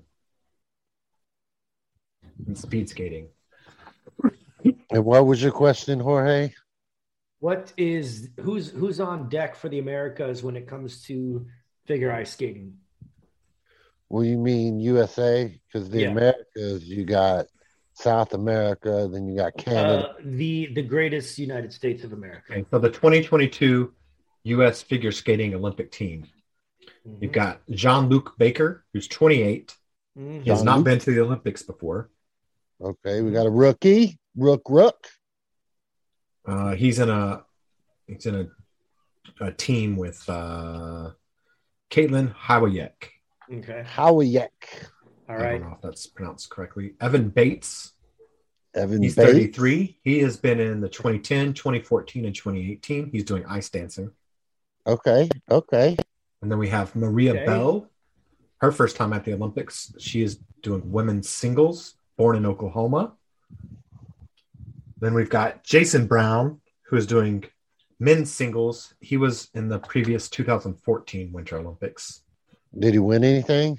[SPEAKER 2] and speed skating.
[SPEAKER 3] And what was your question, Jorge?
[SPEAKER 1] What is who's who's on deck for the Americas when it comes to figure ice skating?
[SPEAKER 3] Well, you mean U S A? Because the
[SPEAKER 1] Yeah.
[SPEAKER 3] Americas, you got South America, then you got Canada.
[SPEAKER 1] Uh, the the greatest United States of America.
[SPEAKER 2] Okay, so the twenty twenty-two U S figure skating Olympic team.
[SPEAKER 1] Mhm.
[SPEAKER 2] You've got Jean-Luc Baker, who's twenty-eight.
[SPEAKER 1] Mhm.
[SPEAKER 2] He has not
[SPEAKER 3] Jean-Luc?
[SPEAKER 2] been to the Olympics before.
[SPEAKER 3] Okay, we got a rookie, Rook Rook.
[SPEAKER 2] Uh, he's in a he's in a, a team with uh, Caitlin Hawayek.
[SPEAKER 1] Okay.
[SPEAKER 3] Howiek.
[SPEAKER 1] All
[SPEAKER 2] I don't
[SPEAKER 1] right.
[SPEAKER 2] know if that's pronounced correctly. Evan Bates.
[SPEAKER 3] Evan
[SPEAKER 2] He's
[SPEAKER 3] Bates.
[SPEAKER 2] thirty-three. He has been in the twenty ten, twenty fourteen, and twenty eighteen. He's doing ice dancing.
[SPEAKER 3] Okay, okay.
[SPEAKER 2] And then we have Maria
[SPEAKER 1] Okay.
[SPEAKER 2] Bell. Her first time at the Olympics. She is doing women's singles, born in Oklahoma. Then we've got Jason Brown, who is doing men's singles. He was in the previous two thousand fourteen Winter Olympics.
[SPEAKER 3] Did he win anything?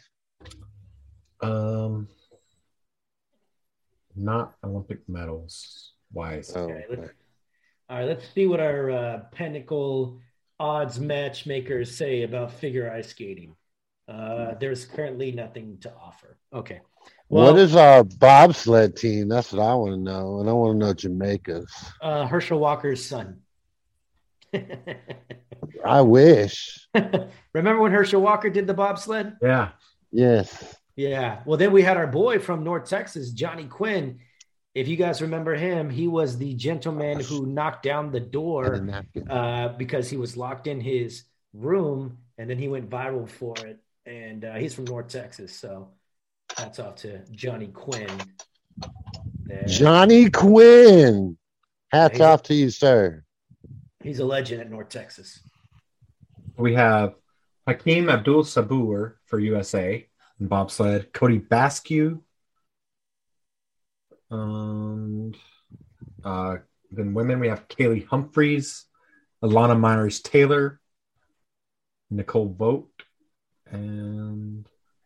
[SPEAKER 2] Um, not Olympic medals wise.
[SPEAKER 3] Oh,
[SPEAKER 1] Okay, let's-
[SPEAKER 3] okay.
[SPEAKER 1] All right. Let's see what our uh, Pinnacle odds matchmakers say about figure ice skating. Uh, there's currently nothing to offer. Okay.
[SPEAKER 3] What is our bobsled team? That's what I want to know. And I want to know Jamaica's.
[SPEAKER 1] uh, Herschel Walker's son?
[SPEAKER 3] I wish.
[SPEAKER 1] Remember when Herschel Walker did the bobsled?
[SPEAKER 2] Yeah.
[SPEAKER 3] Yes.
[SPEAKER 1] Yeah. Well, then we had our boy from North Texas, Johnny Quinn. If you guys remember him, he was the gentleman who knocked down the
[SPEAKER 3] And a
[SPEAKER 1] door
[SPEAKER 3] napkin.
[SPEAKER 1] uh, because he was locked in his room, and then he went viral for it. And uh, he's from North Texas, so hats off to Johnny Quinn. There.
[SPEAKER 3] Johnny Quinn. Hats
[SPEAKER 1] He's a-
[SPEAKER 3] off to you, sir.
[SPEAKER 1] He's a legend at North Texas.
[SPEAKER 2] We have Hakeem Abdul Sabur for U S A in bobsled. Cody Basque. Um, uh, then women, we have Kaylee Humphreys, Alana Myers Taylor, Nicole Vogt, and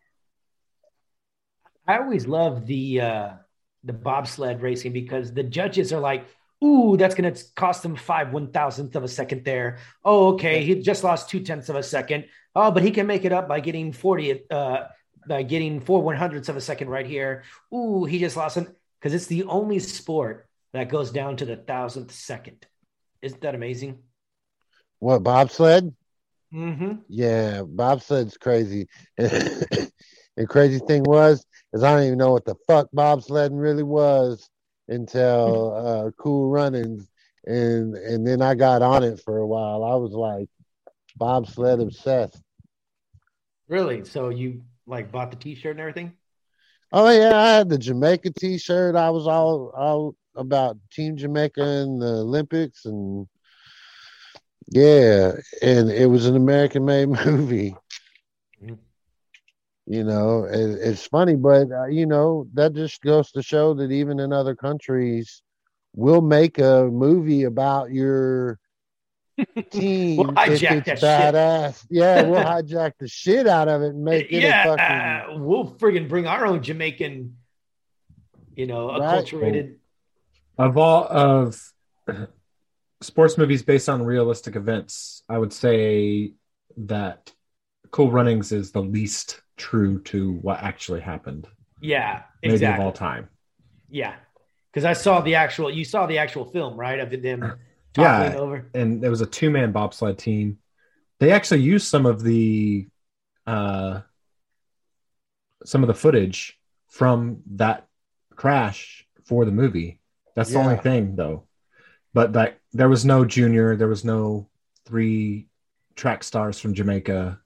[SPEAKER 1] I always love the uh, the bobsled racing because the judges are like, ooh, that's going to cost him five one thousandth of a second there. Oh, okay, he just lost two tenths of a second. Oh, but he can make it up by getting forty, uh, by getting four one hundredths of a second right here. Ooh, he just lost him because it's the only sport that goes down to the thousandth second. Isn't that amazing?
[SPEAKER 3] What, bobsled?
[SPEAKER 1] Mm-hmm.
[SPEAKER 3] Yeah, bobsled's crazy. The crazy thing was, is I don't even know what the fuck bobsledding really was until uh, Cool Runnings, and and then I got on it for a while. I was like bobsled obsessed.
[SPEAKER 1] Really? So you like bought the T-shirt and everything?
[SPEAKER 3] Oh yeah, I had the Jamaica T-shirt. I was all all about Team Jamaica in the Olympics, and yeah, and it was an American-made movie.
[SPEAKER 1] Mhm.
[SPEAKER 3] You know, it, it's funny, but uh, you know, that just goes to show that even in other countries, we'll make a movie about your team
[SPEAKER 1] We'll
[SPEAKER 3] if
[SPEAKER 1] hijack
[SPEAKER 3] it's
[SPEAKER 1] that shit.
[SPEAKER 3] badass. Yeah, we'll hijack the shit out of it and make it a
[SPEAKER 1] Yeah,
[SPEAKER 3] fucking
[SPEAKER 1] uh, we'll friggin' bring our own Jamaican, you know,
[SPEAKER 3] Right.
[SPEAKER 1] acculturated.
[SPEAKER 2] of all of sports movies based on realistic events, I would say that Cool Runnings is the least true to what actually happened,
[SPEAKER 1] Yeah,
[SPEAKER 2] maybe
[SPEAKER 1] exactly.
[SPEAKER 2] of all time.
[SPEAKER 1] Yeah, because I saw the actual. You saw the actual film, right? Of them
[SPEAKER 2] Yeah.
[SPEAKER 1] toppling over.
[SPEAKER 2] And there was a two-man bobsled team. They actually used some of the uh, some of the footage from that crash for the movie. That's the only
[SPEAKER 3] Yeah.
[SPEAKER 2] thing, though. But that there was no junior, there was no three track stars from Jamaica.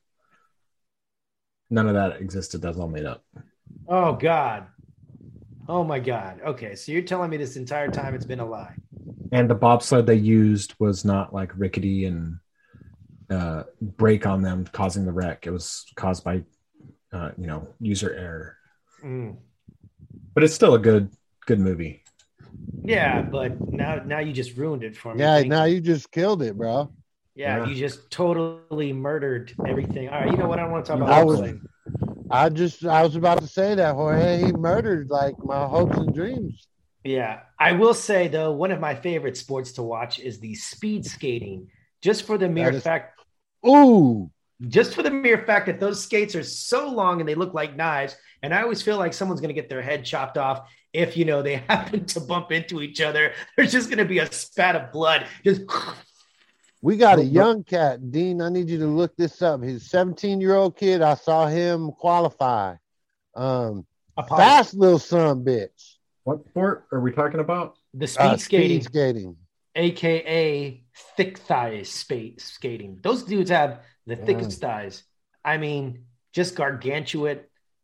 [SPEAKER 2] None of that existed. That's all made up.
[SPEAKER 1] Oh God. Oh my God. Okay, so you're telling me this entire time it's been a lie.
[SPEAKER 2] And the bobsled they used was not like rickety and uh, break on them, causing the wreck. It was caused by, uh, you know, user error.
[SPEAKER 1] Mm.
[SPEAKER 2] But it's still a good, good movie.
[SPEAKER 1] Yeah, but now now you just ruined it for me.
[SPEAKER 3] yeah.
[SPEAKER 1] Thank
[SPEAKER 3] Now
[SPEAKER 1] you.
[SPEAKER 3] you just killed it, bro.
[SPEAKER 1] Yeah,
[SPEAKER 2] Yeah.
[SPEAKER 1] you just totally murdered everything. All right, you know what? I don't want to talk about
[SPEAKER 3] I was-
[SPEAKER 1] bobsledding.
[SPEAKER 3] I just I was about to say that, Jorge. He murdered like my hopes and dreams.
[SPEAKER 1] Yeah, I will say though, one of my favorite sports to watch is the speed skating. Just for the mere
[SPEAKER 3] That is-
[SPEAKER 1] fact,
[SPEAKER 3] Ooh,
[SPEAKER 1] just for the mere fact that those skates are so long and they look like knives, and I always feel like someone's going to get their head chopped off if you know they happen to bump into each other. There's just going to be a spat of blood. Just
[SPEAKER 3] we got a
[SPEAKER 2] But- but-
[SPEAKER 3] young cat, Dean. I need you to look this up. His seventeen-year-old kid. I saw him qualify. Um,
[SPEAKER 1] Apollo.
[SPEAKER 3] fast little son, bitch.
[SPEAKER 2] What sport are we talking about?
[SPEAKER 1] The speed
[SPEAKER 3] Uh,
[SPEAKER 1] skating,
[SPEAKER 3] Speed skating.
[SPEAKER 1] aka thick thighs spa- skating. Those dudes have the
[SPEAKER 3] Yeah.
[SPEAKER 1] thickest thighs. I mean, just gargantuan.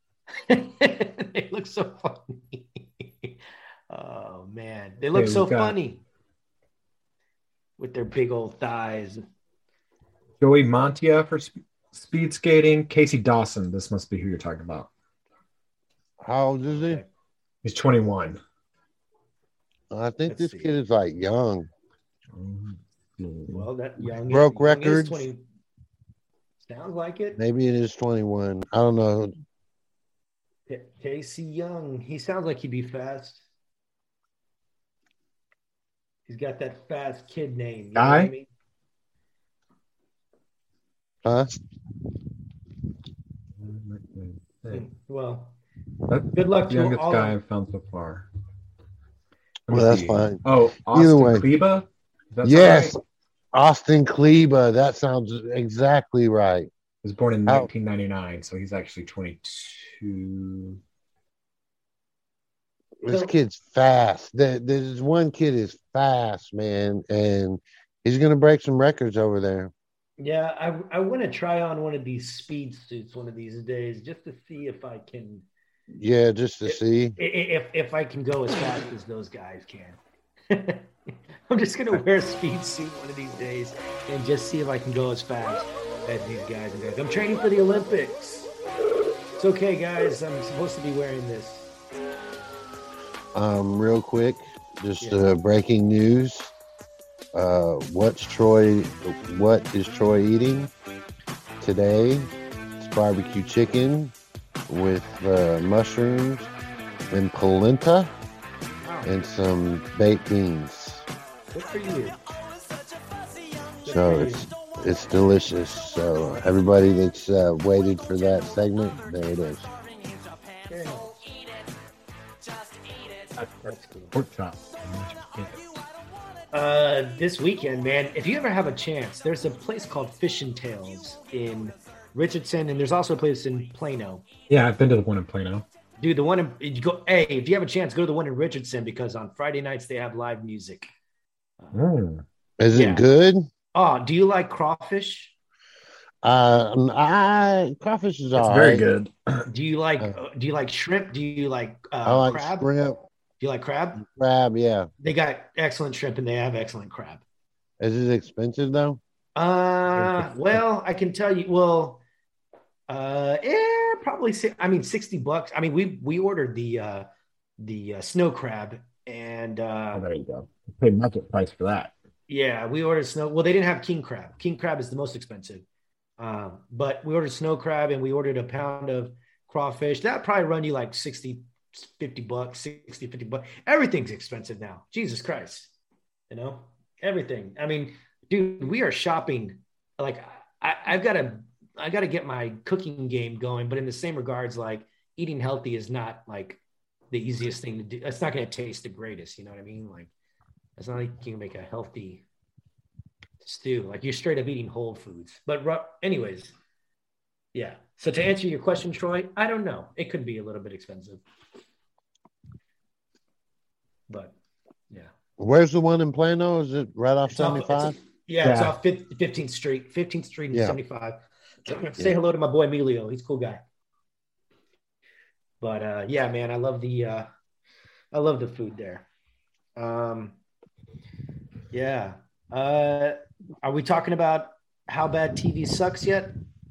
[SPEAKER 1] They look so funny. Oh man, they look
[SPEAKER 2] Hey,
[SPEAKER 1] so
[SPEAKER 2] we've got-
[SPEAKER 1] funny with their big old thighs.
[SPEAKER 2] Joey Montia for sp- speed skating. Casey Dawson. This must be who you're talking about.
[SPEAKER 3] How old is he?
[SPEAKER 2] He's twenty-one.
[SPEAKER 3] I think
[SPEAKER 1] Let's
[SPEAKER 3] this
[SPEAKER 1] see.
[SPEAKER 3] kid is like young.
[SPEAKER 1] Well, that young
[SPEAKER 3] Broke
[SPEAKER 1] young is
[SPEAKER 3] records.
[SPEAKER 1] twenty. Sounds like it.
[SPEAKER 3] Maybe it is twenty-one. I don't know.
[SPEAKER 1] K- Casey Young. He sounds like he'd be fast. He's got that fast kid name. You know what I
[SPEAKER 2] Guy?
[SPEAKER 1] mean?
[SPEAKER 3] Huh?
[SPEAKER 1] Hmm, Well,
[SPEAKER 2] That's
[SPEAKER 1] good luck
[SPEAKER 2] the
[SPEAKER 1] to
[SPEAKER 2] youngest
[SPEAKER 1] all.
[SPEAKER 2] guy
[SPEAKER 1] Of,
[SPEAKER 2] I've found so far. Let me
[SPEAKER 3] Well, that's
[SPEAKER 2] see.
[SPEAKER 3] fine.
[SPEAKER 2] Oh,
[SPEAKER 3] Either
[SPEAKER 2] Austin
[SPEAKER 3] way.
[SPEAKER 2] Kleba? Does that sound
[SPEAKER 3] Yes.
[SPEAKER 2] right?
[SPEAKER 3] Austin Kleba. That sounds exactly right.
[SPEAKER 2] He was born in
[SPEAKER 3] How-
[SPEAKER 2] nineteen ninety-nine, so he's actually twenty-two.
[SPEAKER 3] This
[SPEAKER 1] So-
[SPEAKER 3] kid's fast. There- There's one kid is fast, man, and he's gonna break some records over there.
[SPEAKER 1] yeah, I I want to try on one of these speed suits one of these days just to see if I can
[SPEAKER 3] Yeah, just to see.
[SPEAKER 1] i- i- if if I can go as fast as those guys can. I'm just gonna wear a speed suit one of these days and just see if I can go as fast. As these guys and guys, I'm training for the Olympics. It's okay, guys. I'm supposed to be wearing this.
[SPEAKER 3] Um, real quick, just
[SPEAKER 1] Yeah.
[SPEAKER 3] uh, breaking news. Uh, what's Troy? What is Troy eating today? It's barbecue chicken with uh, mushrooms and polenta
[SPEAKER 1] Wow,
[SPEAKER 3] and some baked beans.
[SPEAKER 1] good for you. Good
[SPEAKER 3] So
[SPEAKER 1] for you.
[SPEAKER 3] it's it's delicious. So everybody that's uh, waited for that segment, there it is.
[SPEAKER 1] Very nice. That's cool.
[SPEAKER 2] Pork chop.
[SPEAKER 1] Uh, this weekend, man, if you ever have a chance, there's a place called Fish and Tails in Richardson, and there's also a place in Plano.
[SPEAKER 2] Yeah, I've been to the one in Plano.
[SPEAKER 1] Dude, the one in you go. Hey, if you have a chance, go to the one in Richardson because on Friday nights they have live music.
[SPEAKER 2] Mm.
[SPEAKER 3] Is
[SPEAKER 1] Yeah.
[SPEAKER 3] it good?
[SPEAKER 1] Oh, do you like crawfish?
[SPEAKER 3] Uh, I crawfish is
[SPEAKER 2] It's
[SPEAKER 3] all
[SPEAKER 2] very
[SPEAKER 3] right.
[SPEAKER 2] good.
[SPEAKER 1] Do you like
[SPEAKER 3] Uh,
[SPEAKER 1] do you like shrimp? Do you like uh,
[SPEAKER 3] I like
[SPEAKER 1] crab?
[SPEAKER 3] shrimp,
[SPEAKER 1] Do you like crab?
[SPEAKER 3] crab. Yeah.
[SPEAKER 1] They got excellent shrimp and they have excellent crab.
[SPEAKER 3] Is it expensive though?
[SPEAKER 1] Uh, well, I can tell you. Well, uh, yeah, probably. si- I mean, sixty bucks. I mean, we we ordered the uh the uh, snow crab, and
[SPEAKER 2] Oh,
[SPEAKER 1] uh,
[SPEAKER 2] there you go. Pay market price for that.
[SPEAKER 1] yeah, we ordered snow. Well, they didn't have king crab. King crab is the most expensive. Um, but we ordered snow crab, and we ordered a pound of crawfish. That probably run you like sixty, fifty bucks, sixty, fifty bucks. Everything's expensive now. Jesus Christ, you know everything. I mean, dude, we are shopping. Like I, I've got to, I got to get my cooking game going. But in the same regards, like eating healthy is not like the easiest thing to do. It's not going to taste the greatest. You know what I mean? Like it's not like you can make a healthy stew. Like you're straight up eating whole foods. But ru- anyways, yeah. So to answer your question, Troy, I don't know. It could be a little bit expensive. But yeah.
[SPEAKER 3] Where's the one in Plano? Is it right off
[SPEAKER 1] It's off-
[SPEAKER 3] seventy-five?
[SPEAKER 1] it's- yeah, it's
[SPEAKER 2] Yeah.
[SPEAKER 1] off fif- fifteenth Street, fifteenth Street and
[SPEAKER 3] Yeah.
[SPEAKER 1] seventy-five. So say hello to my boy Emilio. He's a cool guy. But uh, yeah, man, I love the uh, I love the food there. Um, yeah. Uh, are we talking about how bad T V sucks yet?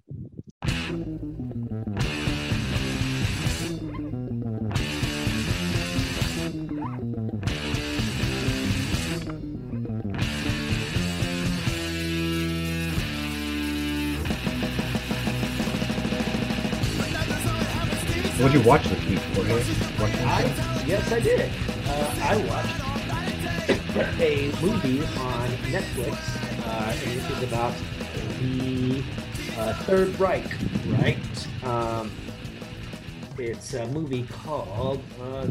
[SPEAKER 2] What did you watch this week, Jorge? Watch
[SPEAKER 1] I
[SPEAKER 2] anything?
[SPEAKER 1] yes, I did. Uh, I watched a movie on Netflix, uh, and it is about the uh, Third Reich, right? Um, it's a movie called uh,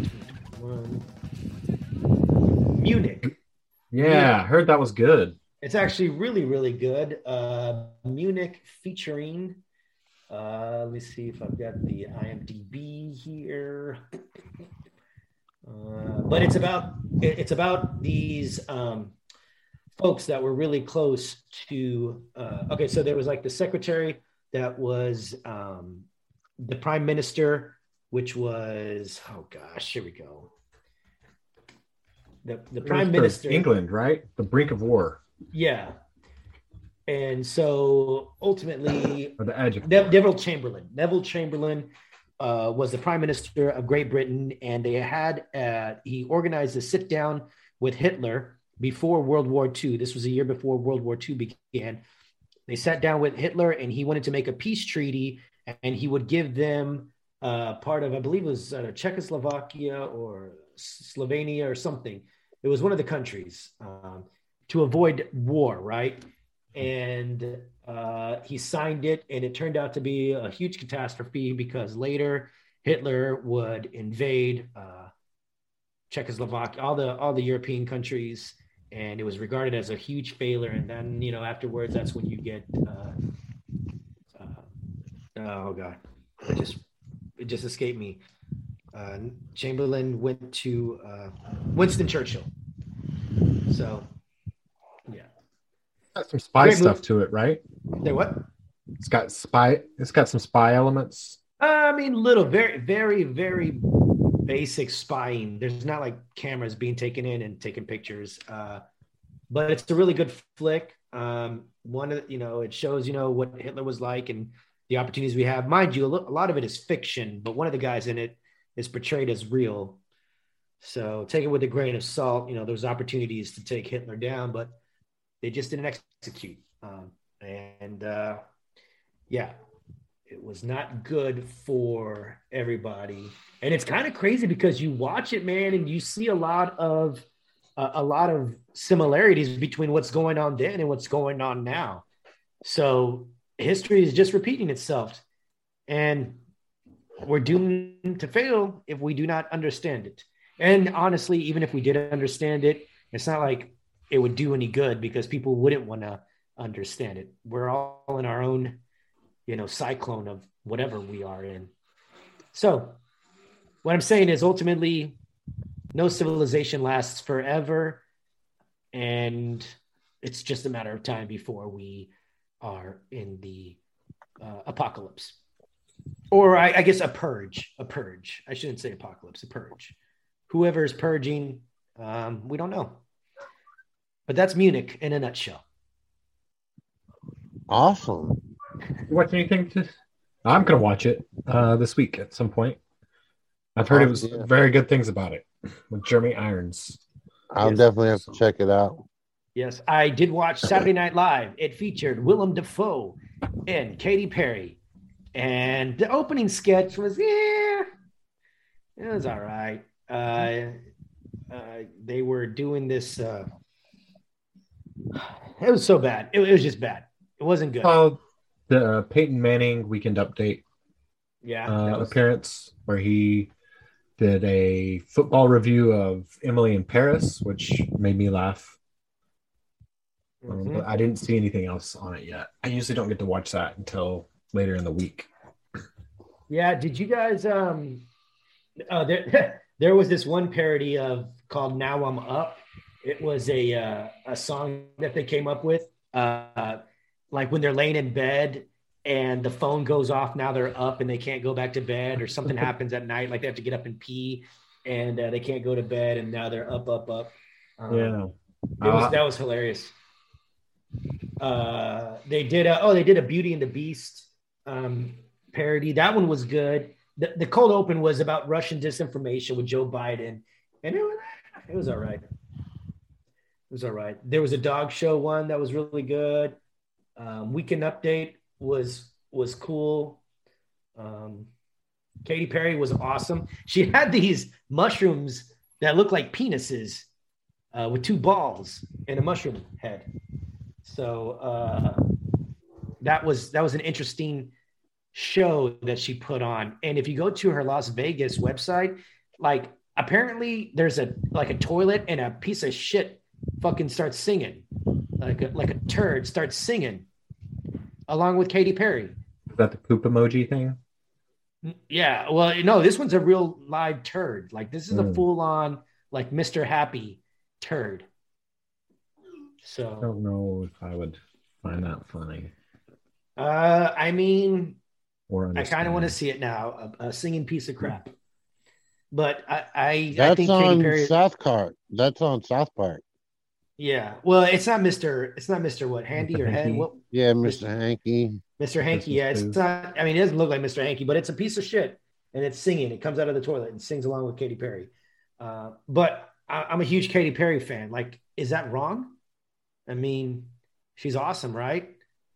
[SPEAKER 1] Munich.
[SPEAKER 2] Yeah, I heard that was good.
[SPEAKER 1] It's actually really, really good. Uh, Munich featuring. Uh, let me see if I've got the I M D B here. Uh, but it's about it- it's about these um, folks that were really close to. Uh, okay, so there was like the secretary that was um, the prime minister, which was oh gosh, here we go. The the
[SPEAKER 2] It was
[SPEAKER 1] prime
[SPEAKER 2] for
[SPEAKER 1] minister,
[SPEAKER 2] England, right? The brink of war,
[SPEAKER 1] yeah. And so ultimately,
[SPEAKER 2] or the edge of
[SPEAKER 1] Ne-
[SPEAKER 2] war.
[SPEAKER 1] Neville Chamberlain. Neville Chamberlain uh, was the prime minister of Great Britain, and they had uh, he organized a sit down with Hitler before World War Two. This was a year before World War Two began. They sat down with Hitler, and he wanted to make a peace treaty, and he would give them uh, part of, I believe, it was uh, Czechoslovakia or Slovenia or something. It was one of the countries um, to avoid war, right? And uh, he signed it, and it turned out to be a huge catastrophe because later Hitler would invade uh, Czechoslovakia, all the all the European countries, and it was regarded as a huge failure. And then, you know, afterwards, that's when you get uh, uh, oh god, it just it just escaped me. Uh, Chamberlain went to uh, Winston Churchill. So, yeah.
[SPEAKER 2] Got some spy
[SPEAKER 1] Great
[SPEAKER 2] stuff
[SPEAKER 1] movie.
[SPEAKER 2] to it, right?
[SPEAKER 1] There what?
[SPEAKER 2] It's got spy. It's got some spy elements.
[SPEAKER 1] I mean, little, very, very, very basic spying. There's not like cameras being taken in and taking pictures. Uh, but it's a really good flick. Um, one of you know, it shows you know what Hitler was like and the opportunities we have. Mind you, a lot of it is fiction, but one of the guys in it is portrayed as real. So take it with a grain of salt. You know, there's opportunities to take Hitler down, but they just didn't execute. Um, and uh, yeah, it was not good for everybody. And it's kind of crazy because you watch it, man, and you see a lot of uh, a lot of similarities between what's going on then and what's going on now. So history is just repeating itself, and we're doomed to fail if we do not understand it. And honestly, even if we did understand it, it's not like it would do any good because people wouldn't want to understand it. We're all in our own, you know, cyclone of whatever we are in. So what I'm saying is ultimately no civilization lasts forever. And it's just a matter of time before we are in the uh, apocalypse. Or I, I guess a purge, a purge. I shouldn't say apocalypse, a purge. Whoever is purging, um, we don't know. But that's Munich in a nutshell.
[SPEAKER 3] Awesome.
[SPEAKER 2] You watch anything? To... I'm going to watch it uh, this week at some point. I've heard
[SPEAKER 3] Oh,
[SPEAKER 2] it was
[SPEAKER 3] yeah.
[SPEAKER 2] very good things about it with Jeremy Irons.
[SPEAKER 3] I'll
[SPEAKER 1] Yes.
[SPEAKER 3] definitely have to check it out.
[SPEAKER 1] Yes, I did watch Saturday Night Live. It featured Willem Dafoe and Katy Perry. And the opening sketch was, yeah, it was all right. Uh, uh, they were doing this. Uh, it was so bad. It, it was just bad. It wasn't good.
[SPEAKER 2] Oh, the uh, Peyton Manning Weekend Update
[SPEAKER 1] yeah.
[SPEAKER 2] uh,
[SPEAKER 1] that was-
[SPEAKER 2] appearance where he did a football review of Emily in Paris, which made me laugh. Um,
[SPEAKER 1] Mhm.
[SPEAKER 2] but I didn't see anything else on it yet. I usually don't get to watch that until later in the week.
[SPEAKER 1] Yeah. Did you guys? Um, uh, there, there was this one parody of called "Now I'm Up." It was a uh, a song that they came up with, uh, like when they're laying in bed and the phone goes off. Now they're up and they can't go back to bed, or something happens at night, like they have to get up and pee, and uh, they can't go to bed, and now they're up, up, up. Um,
[SPEAKER 2] Yeah.
[SPEAKER 1] it was
[SPEAKER 2] Uh,
[SPEAKER 1] that was hilarious. Uh, they did a oh they did a Beauty and the Beast um, parody. That one was good. The, the cold open was about Russian disinformation with Joe Biden, and it was it was all right. It was all right. There was a dog show one that was really good. Um, Weekend Update was was cool. Um, Katy Perry was awesome. She had these mushrooms that looked like penises uh, with two balls and a mushroom head. So uh, that was that was an interesting show that she put on. And if you go to her Las Vegas website, like apparently there's a like a toilet and a piece of shit fucking starts singing, like a, like a turd starts singing along with Katy Perry.
[SPEAKER 2] Is that the poop emoji thing?
[SPEAKER 1] Yeah, well, no, this one's a real live turd. Like this is a
[SPEAKER 2] Mm.
[SPEAKER 1] full on like Mister Happy turd.
[SPEAKER 2] I
[SPEAKER 1] So
[SPEAKER 2] don't know if I would find that funny
[SPEAKER 1] uh, I mean,
[SPEAKER 2] or
[SPEAKER 1] I kind of want to
[SPEAKER 2] understand.
[SPEAKER 1] see it now, a, a singing piece of crap. But I, I, I
[SPEAKER 3] That's
[SPEAKER 1] think Katy
[SPEAKER 3] on
[SPEAKER 1] Perry.
[SPEAKER 3] South Park. That's on South Park.
[SPEAKER 1] Yeah, well, it's not Mister It's not Mister What Handy
[SPEAKER 2] Mister
[SPEAKER 1] or Head?
[SPEAKER 2] Hanky.
[SPEAKER 1] What
[SPEAKER 3] Yeah, Mister Hanky.
[SPEAKER 1] Mister Hanky?
[SPEAKER 2] Christmas
[SPEAKER 1] Yeah, it's
[SPEAKER 2] food.
[SPEAKER 1] not. I mean, it doesn't look like Mister Hanky, but it's a piece of shit, and it's singing. It comes out of the toilet and sings along with Katy Perry. Uh, but I, I'm a huge Katy Perry fan. Like, is that wrong? I mean, she's awesome, right,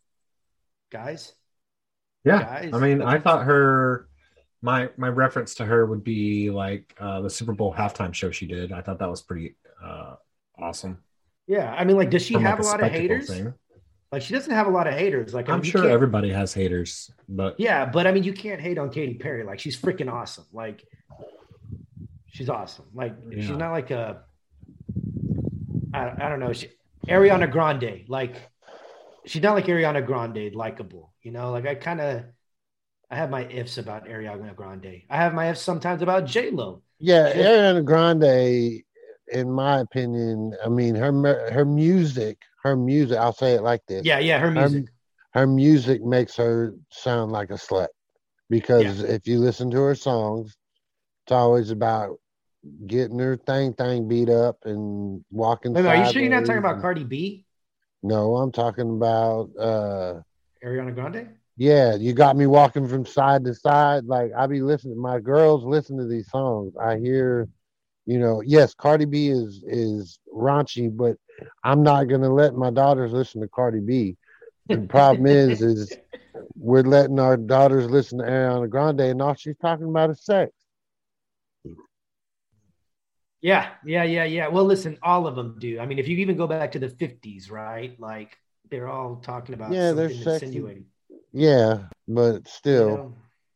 [SPEAKER 1] guys?
[SPEAKER 2] Yeah,
[SPEAKER 1] Guys.
[SPEAKER 2] I mean, I thought her, my my reference to her would be like uh, the Super Bowl halftime show she did. I thought that was pretty uh, awesome.
[SPEAKER 1] Yeah, I mean, like, does she
[SPEAKER 2] From,
[SPEAKER 1] have
[SPEAKER 2] like,
[SPEAKER 1] a lot of
[SPEAKER 2] spectacle
[SPEAKER 1] haters?
[SPEAKER 2] thing.
[SPEAKER 1] Like, she doesn't have a lot of haters. Like, I
[SPEAKER 2] I'm
[SPEAKER 1] mean, you
[SPEAKER 2] sure
[SPEAKER 1] can't-
[SPEAKER 2] everybody has haters, but
[SPEAKER 1] Yeah, but I mean, you can't hate on Katy Perry. Like, she's freaking awesome. Like, she's awesome. Like, she's
[SPEAKER 2] Yeah.
[SPEAKER 1] not like a, I, I don't know, she, Ariana Grande. Like, she's not like Ariana Grande, likable. You know, like I kind of, I have my ifs about Ariana Grande. I have my ifs sometimes about J Lo.
[SPEAKER 3] Yeah,
[SPEAKER 1] She-
[SPEAKER 3] Ariana Grande, in my opinion, I mean her mu- her music, her music. I'll say it like this.
[SPEAKER 1] Yeah, yeah, her music.
[SPEAKER 3] Her music makes her sound like a slut because if you listen to her songs, it's always about getting her thing thing beat up and walking.
[SPEAKER 1] Wait, are you sure you're not talking
[SPEAKER 3] sideways
[SPEAKER 1] about
[SPEAKER 3] and-
[SPEAKER 1] Cardi B,
[SPEAKER 3] No, I'm talking about. uh
[SPEAKER 1] Ariana Grande?
[SPEAKER 3] Yeah, you got me walking from side to side. Like I be listening. My girls listen to these songs. I hear, you know, yes, Cardi B is is raunchy, but I'm not gonna let my daughters listen to Cardi B. The problem is, is we're letting our daughters listen to Ariana Grande, and all she's talking about is sex.
[SPEAKER 1] Yeah, yeah, yeah, yeah. Well, listen, all of them do. I mean, if you even go back to the fifties, right? Like they're all talking about
[SPEAKER 3] Yeah, they're
[SPEAKER 1] something
[SPEAKER 3] sexy.
[SPEAKER 1] insinuating.
[SPEAKER 3] Yeah, but
[SPEAKER 1] You
[SPEAKER 3] still,
[SPEAKER 1] know?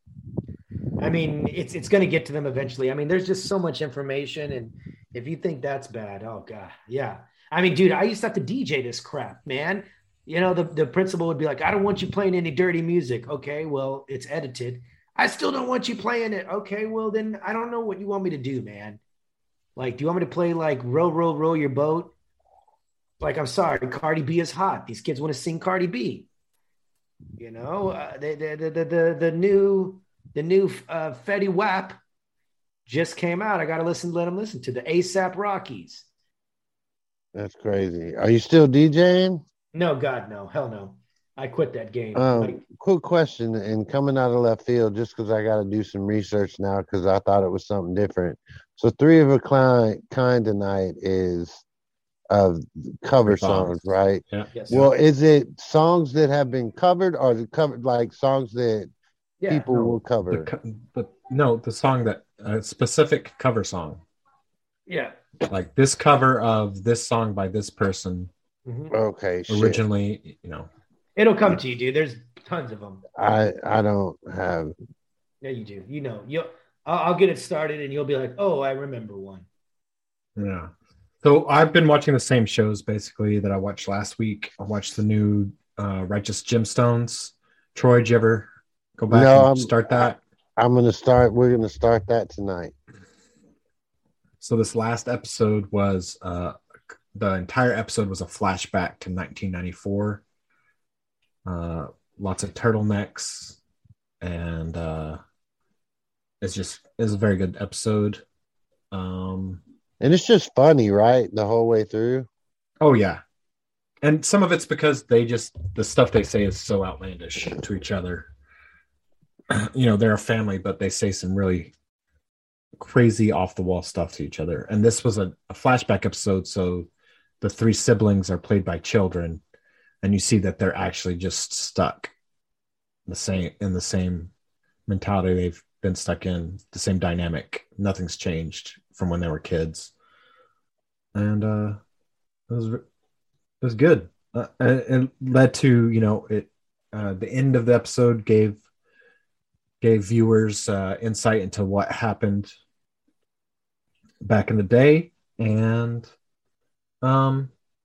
[SPEAKER 1] I mean, it's it's going to get to them eventually. I mean, there's just so much information, and if you think that's bad, oh god, yeah. I mean, dude, I used to have to D J this crap, man. You know, the the principal would be like, "I don't want you playing any dirty music." Okay, well, it's edited. I still don't want you playing it. Okay, well then I don't know what you want me to do, man. Like, do you want me to play like "Row, Row, Row Your Boat"? Like, I'm sorry, Cardi B is hot. These kids want to sing Cardi B. You know, uh, the, the, the the the the new the new uh, Fetty Wap just came out. I got to listen, let them listen to the ASAP Rockies.
[SPEAKER 3] that's crazy. Are you still DJing?
[SPEAKER 1] No, God, no, hell no. I quit that game.
[SPEAKER 3] Um,
[SPEAKER 1] Like,
[SPEAKER 3] quick question, and coming out of left field, just because I got to do some research now, because I thought it was something different. So, three of a kind, kind tonight is of cover songs,
[SPEAKER 2] Songs.
[SPEAKER 3] right?
[SPEAKER 2] Yeah.
[SPEAKER 1] yes,
[SPEAKER 3] Well, is it songs that have been covered, or the covered like songs that
[SPEAKER 1] yeah,
[SPEAKER 3] people
[SPEAKER 2] no,
[SPEAKER 3] will
[SPEAKER 2] The,
[SPEAKER 3] cover?
[SPEAKER 2] co- the no, the song that a specific cover song,
[SPEAKER 1] yeah.
[SPEAKER 2] like this cover of this song by this person
[SPEAKER 1] Mhm.
[SPEAKER 3] Okay, shit.
[SPEAKER 2] originally, you know.
[SPEAKER 1] It'll come to you, dude. There's tons of them.
[SPEAKER 3] I I don't have.
[SPEAKER 1] Yeah, you do. You know, you. I'll, I'll get it started, and you'll be like, "Oh, I remember one."
[SPEAKER 2] Yeah. So I've been watching the same shows basically that I watched last week. I watched the new uh, Righteous Gemstones. Troy, did you ever go back
[SPEAKER 3] No,
[SPEAKER 2] and
[SPEAKER 3] I'm-
[SPEAKER 2] start that?
[SPEAKER 3] I'm gonna start. We're gonna start that tonight.
[SPEAKER 2] So this last episode was uh, the entire episode was a flashback to nineteen ninety-four. Uh, lots of turtlenecks, and uh, it's just it's a very good episode. Um,
[SPEAKER 3] And it's just funny, right? The whole way through.
[SPEAKER 2] oh yeah, and some of it's because they just the stuff they say is so outlandish to each other. You know, they're a family, but they say some really crazy off the wall stuff to each other. And this was a, a flashback episode, so the three siblings are played by children, and you see that they're actually just stuck the same in the same mentality they've been stuck in, the same dynamic. Nothing's changed from when they were kids, and uh, it was it was good. Uh, it led to you know it. Uh, the end of the episode gave gave viewers uh, insight into what happened back in the day, and um,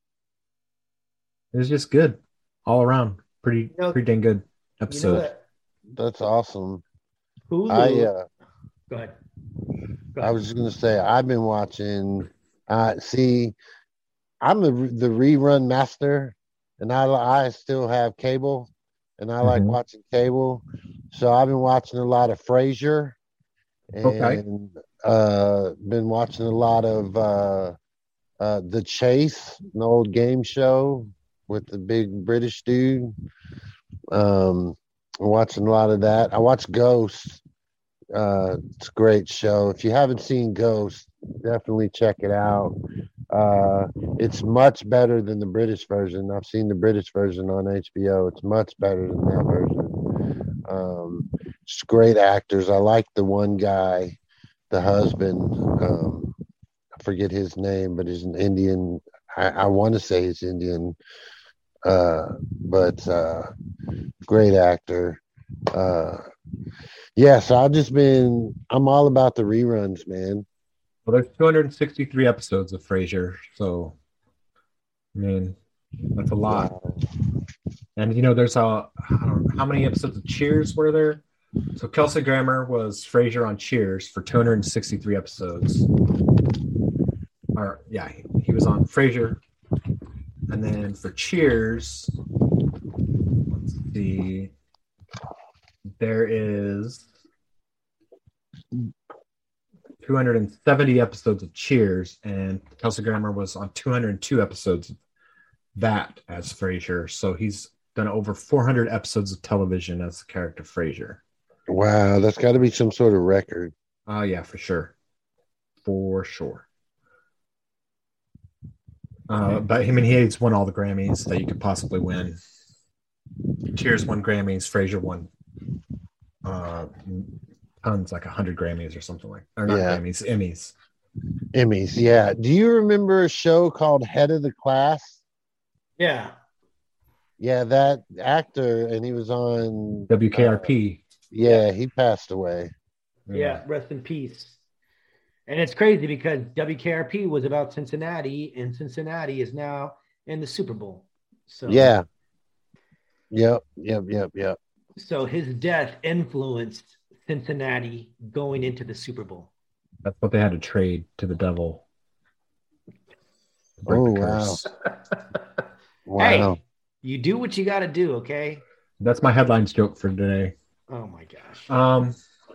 [SPEAKER 2] it was just good all around. Pretty
[SPEAKER 1] You know-
[SPEAKER 2] pretty dang good
[SPEAKER 1] You
[SPEAKER 2] episode.
[SPEAKER 1] know what?
[SPEAKER 3] That's awesome.
[SPEAKER 1] Hulu.
[SPEAKER 3] I uh,
[SPEAKER 1] Go ahead. Go
[SPEAKER 3] I
[SPEAKER 1] ahead.
[SPEAKER 3] was just gonna say I've been watching. Uh, see, I'm the the rerun master, and I I still have cable, and I like
[SPEAKER 2] Mhm.
[SPEAKER 3] watching cable. So I've been watching a lot of Frasier, and
[SPEAKER 2] Okay.
[SPEAKER 3] uh, been watching a lot of uh, uh, The Chase, an old game show with the big British dude. Um, I'm watching a lot of that. I watch Ghost. Uh, it's a great show. If you haven't seen Ghost, definitely check it out. Uh, it's much better than the British version. I've seen the British version on H B O. It's much better than that version. Um, it's great actors. I like the one guy, the husband. Um, I forget his name, but he's an Indian. I, I want to say he's Indian, uh, but uh, great actor. Uh, yeah, so I've just been, I'm all about the reruns, man.
[SPEAKER 2] Well, there's two hundred sixty-three episodes of Frasier, so I mean that's a lot.
[SPEAKER 3] Wow.
[SPEAKER 2] And you know, there's a I don't know, how many episodes of Cheers were there? So Kelsey Grammer was Frasier on Cheers for two hundred sixty-three episodes. Or yeah, he, he was on Frasier, and then for Cheers, let's see, there is two hundred seventy episodes of Cheers, and Kelsey Grammer was on two hundred two episodes of that as Frasier. So he's done over four hundred episodes of television as the character Frasier.
[SPEAKER 3] Wow, that's got to be some sort of record.
[SPEAKER 2] Oh, uh, yeah, for sure. For sure. Uh, but I mean, he's won all the Grammys that you could possibly win. Cheers won Grammys. Frasier won uh, tons, like one hundred Grammys or something like that. Or not
[SPEAKER 3] Yeah.
[SPEAKER 2] Grammys, Emmys.
[SPEAKER 3] Emmys, yeah. Do you remember a show called Head of the Class?
[SPEAKER 1] Yeah.
[SPEAKER 3] Yeah, that actor, and he was on
[SPEAKER 2] W K R P.
[SPEAKER 3] Uh, yeah, he passed away.
[SPEAKER 1] Yeah, rest in peace. And it's crazy because W K R P was about Cincinnati, and Cincinnati is now in the Super Bowl. So
[SPEAKER 3] Yeah. Yep, yep, yep, yep.
[SPEAKER 1] So his death influenced Cincinnati going into the Super Bowl.
[SPEAKER 2] That's what they had to trade to the devil. To break
[SPEAKER 3] Oh,
[SPEAKER 2] the
[SPEAKER 3] wow.
[SPEAKER 2] curse.
[SPEAKER 3] Wow.
[SPEAKER 1] Hey, you do what you got to do, okay?
[SPEAKER 2] That's my headlines joke for today.
[SPEAKER 1] Oh my gosh.
[SPEAKER 2] Um,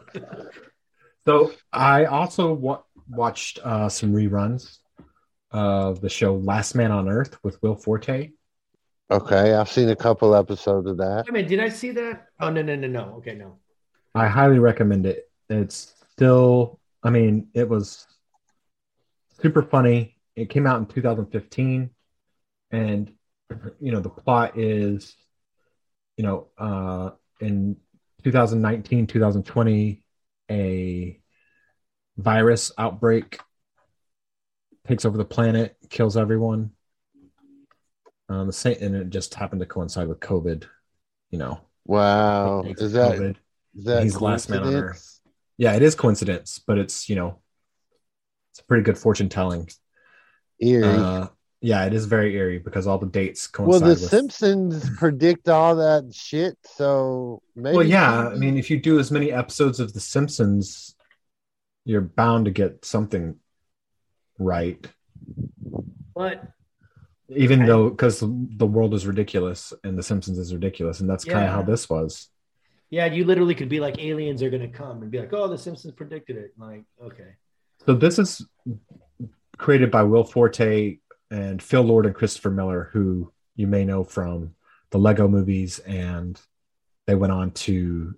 [SPEAKER 2] so I also wa- watched uh, some reruns of the show Last Man on Earth with Will Forte.
[SPEAKER 3] Okay, I've seen a couple episodes of that.
[SPEAKER 1] I mean, did I see that? Oh, no, no, no, no. Okay, no.
[SPEAKER 2] I highly recommend it. It's still, I mean, it was super funny. It came out in two thousand fifteen, and you know, the plot is, you know, uh, in two thousand nineteen, two thousand twenty, a virus outbreak takes over the planet, kills everyone. Um, the same, and it just happened to coincide with COVID. You know,
[SPEAKER 3] Wow.
[SPEAKER 2] Thanks
[SPEAKER 3] Is
[SPEAKER 2] to
[SPEAKER 3] that,
[SPEAKER 2] COVID.
[SPEAKER 3] is that
[SPEAKER 2] He's the last man on
[SPEAKER 3] coincidence?
[SPEAKER 2] Earth. Yeah, it is coincidence, but it's, you know, it's a pretty good fortune telling.
[SPEAKER 3] Eerie.
[SPEAKER 2] Uh, yeah, it is very eerie because all the dates
[SPEAKER 3] well,
[SPEAKER 2] coincide
[SPEAKER 3] the
[SPEAKER 2] with.
[SPEAKER 3] Simpsons predict all that shit, so maybe.
[SPEAKER 2] Well, yeah, I mean, if you do as many episodes of The Simpsons, you're bound to get something right.
[SPEAKER 1] But
[SPEAKER 2] Even
[SPEAKER 1] I-
[SPEAKER 2] though, because the world is ridiculous and The Simpsons is ridiculous, and that's kind of
[SPEAKER 1] Yeah.
[SPEAKER 2] how this was.
[SPEAKER 1] yeah, you literally could be like, aliens are going to come and be like, oh, the Simpsons predicted it. Like, okay.
[SPEAKER 2] So this is created by Will Forte and Phil Lord and Christopher Miller, who you may know from the Lego movies, and they went on to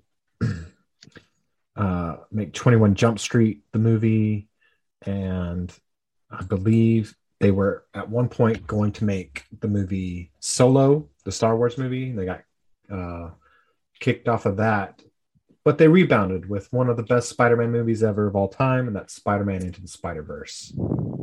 [SPEAKER 2] uh, make twenty-one Jump Street, the movie, and I believe they were at one point going to make the movie Solo, the Star Wars movie. They got uh, kicked off of that, but they rebounded with one of the best Spider-Man movies ever of all time, and that's Spider-Man Into the Spider-Verse.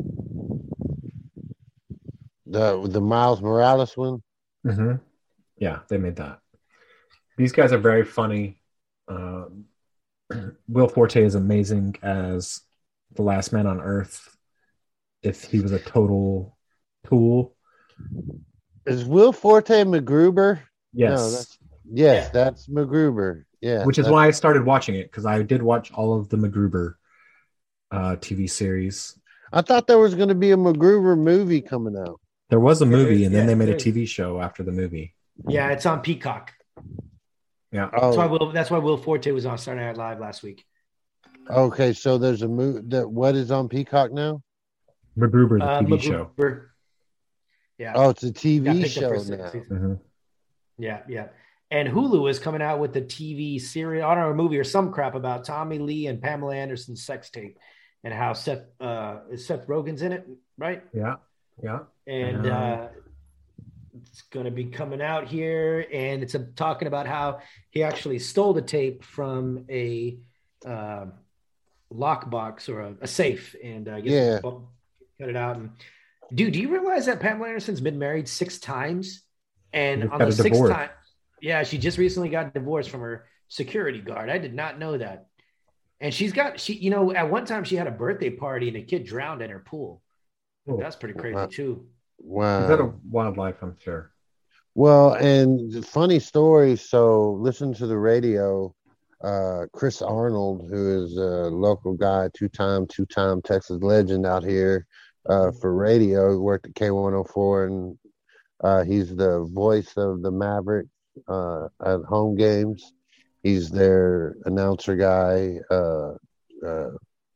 [SPEAKER 3] The the Miles Morales one.
[SPEAKER 2] Mm-hmm. Yeah, they made that. These guys are very funny. Um, Will Forte is amazing as the last man on Earth. If he was a total tool.
[SPEAKER 3] Is Will Forte MacGruber?
[SPEAKER 2] Yes.
[SPEAKER 3] No, that's, yes,
[SPEAKER 1] Yeah.
[SPEAKER 3] that's MacGruber. Yeah.
[SPEAKER 2] Which is
[SPEAKER 3] that's-
[SPEAKER 2] why I started watching it, because I did watch all of the MacGruber uh, T V series.
[SPEAKER 3] I thought there was going to be a MacGruber movie coming out.
[SPEAKER 2] There was a
[SPEAKER 1] There
[SPEAKER 2] movie,
[SPEAKER 1] is,
[SPEAKER 2] and then
[SPEAKER 1] yeah,
[SPEAKER 2] they made a
[SPEAKER 1] there is.
[SPEAKER 2] T V show after the movie.
[SPEAKER 1] Yeah, it's on Peacock.
[SPEAKER 2] Yeah.
[SPEAKER 1] That's why
[SPEAKER 3] Oh,
[SPEAKER 1] Will. That's why Will Forte was on Saturday Night Live last week.
[SPEAKER 3] okay. So there's a movie that what is on Peacock now?
[SPEAKER 2] MacGruber, the
[SPEAKER 1] Uh,
[SPEAKER 2] T V show.
[SPEAKER 1] MacGruber. Yeah.
[SPEAKER 3] Oh, it's a T
[SPEAKER 1] Got
[SPEAKER 3] V
[SPEAKER 1] picked up
[SPEAKER 3] show
[SPEAKER 1] for sixth
[SPEAKER 3] now.
[SPEAKER 1] season.
[SPEAKER 2] Mm-hmm.
[SPEAKER 1] Yeah, yeah. And Hulu is coming out with the T V series, I don't know, a movie or some crap about Tommy Lee and Pamela Anderson's sex tape, and how Seth uh, is Seth Rogen's in it, right?
[SPEAKER 2] Yeah. Yeah.
[SPEAKER 1] And
[SPEAKER 2] Um,
[SPEAKER 1] uh, it's going to be coming out here, and it's a, talking about how he actually stole the tape from a uh, lockbox or a, a safe, and uh, I guess
[SPEAKER 3] Yeah.
[SPEAKER 1] cut it out. And dude, do you realize that Pamela Anderson's been married six times, and
[SPEAKER 2] Just
[SPEAKER 1] on
[SPEAKER 2] got
[SPEAKER 1] the
[SPEAKER 2] a
[SPEAKER 1] sixth
[SPEAKER 2] divorce.
[SPEAKER 1] time, yeah, she just recently got divorced from her security guard. I did not know that. And she's got she, you know, at one time she had a birthday party and a kid drowned in her pool.
[SPEAKER 2] Cool.
[SPEAKER 1] That's pretty crazy
[SPEAKER 3] Wow.
[SPEAKER 1] too.
[SPEAKER 3] Wow.
[SPEAKER 2] Is that a wildlife? I'm sure.
[SPEAKER 3] Well, and the funny story. So listen to the radio. Uh, Chris Arnold, who is a local guy, two-time, two-time Texas legend out here uh, for radio, worked at K one oh four, and uh, he's the voice of the Mavericks uh, at home games. He's their announcer guy. Uh, uh,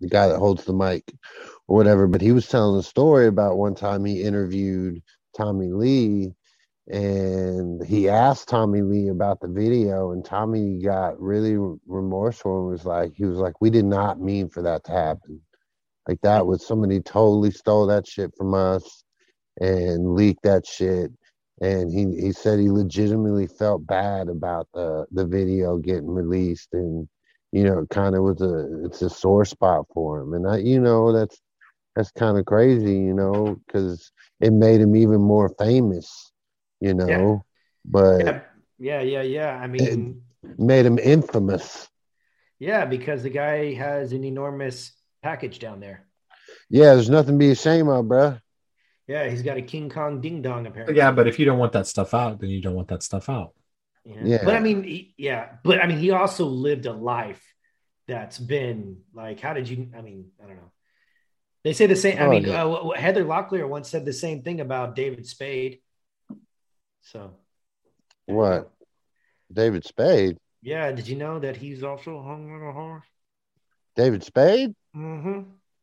[SPEAKER 3] the guy that holds the mic or whatever. But he was telling a story about one time he interviewed Tommy Lee, and he asked Tommy Lee about the video, and Tommy got really remorseful and was like, he was like, we did not mean for that to happen. Like, that was somebody totally stole that shit from us and leaked that shit. And he, he said he legitimately felt bad about the, the video getting released, and you know, it kind of was a it's a sore spot for him. And I, you know, that's that's kind of crazy, you know, because it made him even more famous, you know.
[SPEAKER 1] Yeah.
[SPEAKER 3] But
[SPEAKER 1] yeah, yeah, yeah, yeah. I mean,
[SPEAKER 3] it made him infamous.
[SPEAKER 1] Yeah, because the guy has an enormous package down there.
[SPEAKER 3] Yeah, there's nothing to be ashamed of, bro.
[SPEAKER 1] Yeah, he's got a King Kong ding dong apparently.
[SPEAKER 2] Yeah, but if you don't want that stuff out, then you don't want that stuff out.
[SPEAKER 1] Yeah.
[SPEAKER 3] Yeah.
[SPEAKER 1] But I mean, he, yeah, but I mean, he also lived a life that's been like, how did you, I mean, I don't know. They say the same. I
[SPEAKER 3] Oh,
[SPEAKER 1] mean,
[SPEAKER 3] yeah.
[SPEAKER 1] uh, Heather Locklear once said the same thing about David Spade. So,
[SPEAKER 3] What? David Spade?
[SPEAKER 1] yeah, did you know that he's also hung on a horse?
[SPEAKER 3] David Spade?
[SPEAKER 1] Mm-hmm.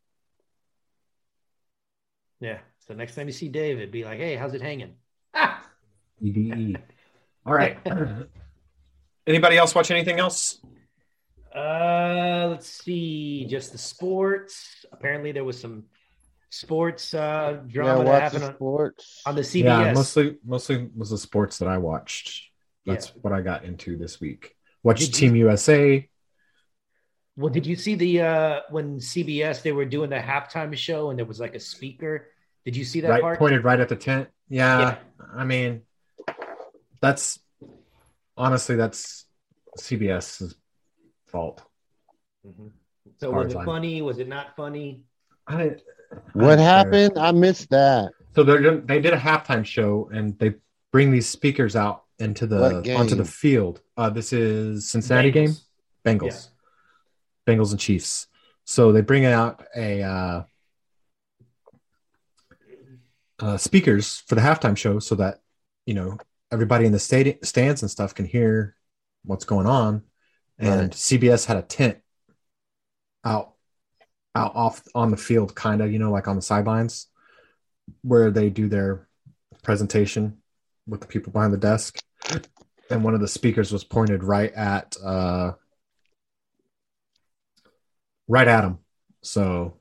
[SPEAKER 1] Yeah. So next time you see David, be like, hey, how's it hanging? Ah!
[SPEAKER 2] E D E. All right. Anybody else watch anything else?
[SPEAKER 1] Uh, let's see. Just the sports. Apparently, there was some sports uh,
[SPEAKER 3] Yeah,
[SPEAKER 1] drama that
[SPEAKER 3] watch
[SPEAKER 1] happened
[SPEAKER 3] the
[SPEAKER 1] on,
[SPEAKER 3] sports.
[SPEAKER 1] on the C B S.
[SPEAKER 2] Yeah, mostly mostly was the sports that I watched. That's
[SPEAKER 1] Yeah.
[SPEAKER 2] what I got into this week. Watched
[SPEAKER 1] Did you-
[SPEAKER 2] Team U S A.
[SPEAKER 1] Well, did you see the uh, when C B S they were doing the halftime show and there was like a speaker? Did you see that
[SPEAKER 2] Right,
[SPEAKER 1] part?
[SPEAKER 2] pointed right at the tent. Yeah,
[SPEAKER 1] Yeah.
[SPEAKER 2] I mean, that's honestly that's CBS's fault.
[SPEAKER 1] Mhm. So
[SPEAKER 2] As far
[SPEAKER 1] was
[SPEAKER 2] as
[SPEAKER 1] it
[SPEAKER 2] I'm-
[SPEAKER 1] funny? Was it not funny?
[SPEAKER 2] I didn't, I
[SPEAKER 3] What
[SPEAKER 2] didn't care.
[SPEAKER 3] happened? I missed that.
[SPEAKER 2] So they are they did a halftime show and they bring these speakers out into the
[SPEAKER 3] What game?
[SPEAKER 2] onto the field. Uh, this is Cincinnati game,
[SPEAKER 1] Bengals.
[SPEAKER 2] Bengals, Bengals and Chiefs. So they bring out a uh, uh, speakers for the halftime show so that you know everybody in the stadium stands and stuff can hear what's going on. And
[SPEAKER 3] Right.
[SPEAKER 2] C B S had a tent out out off on the field, kind of, you know, like on the sidelines where they do their presentation with the people behind the desk. And one of the speakers was pointed right at uh right at him. So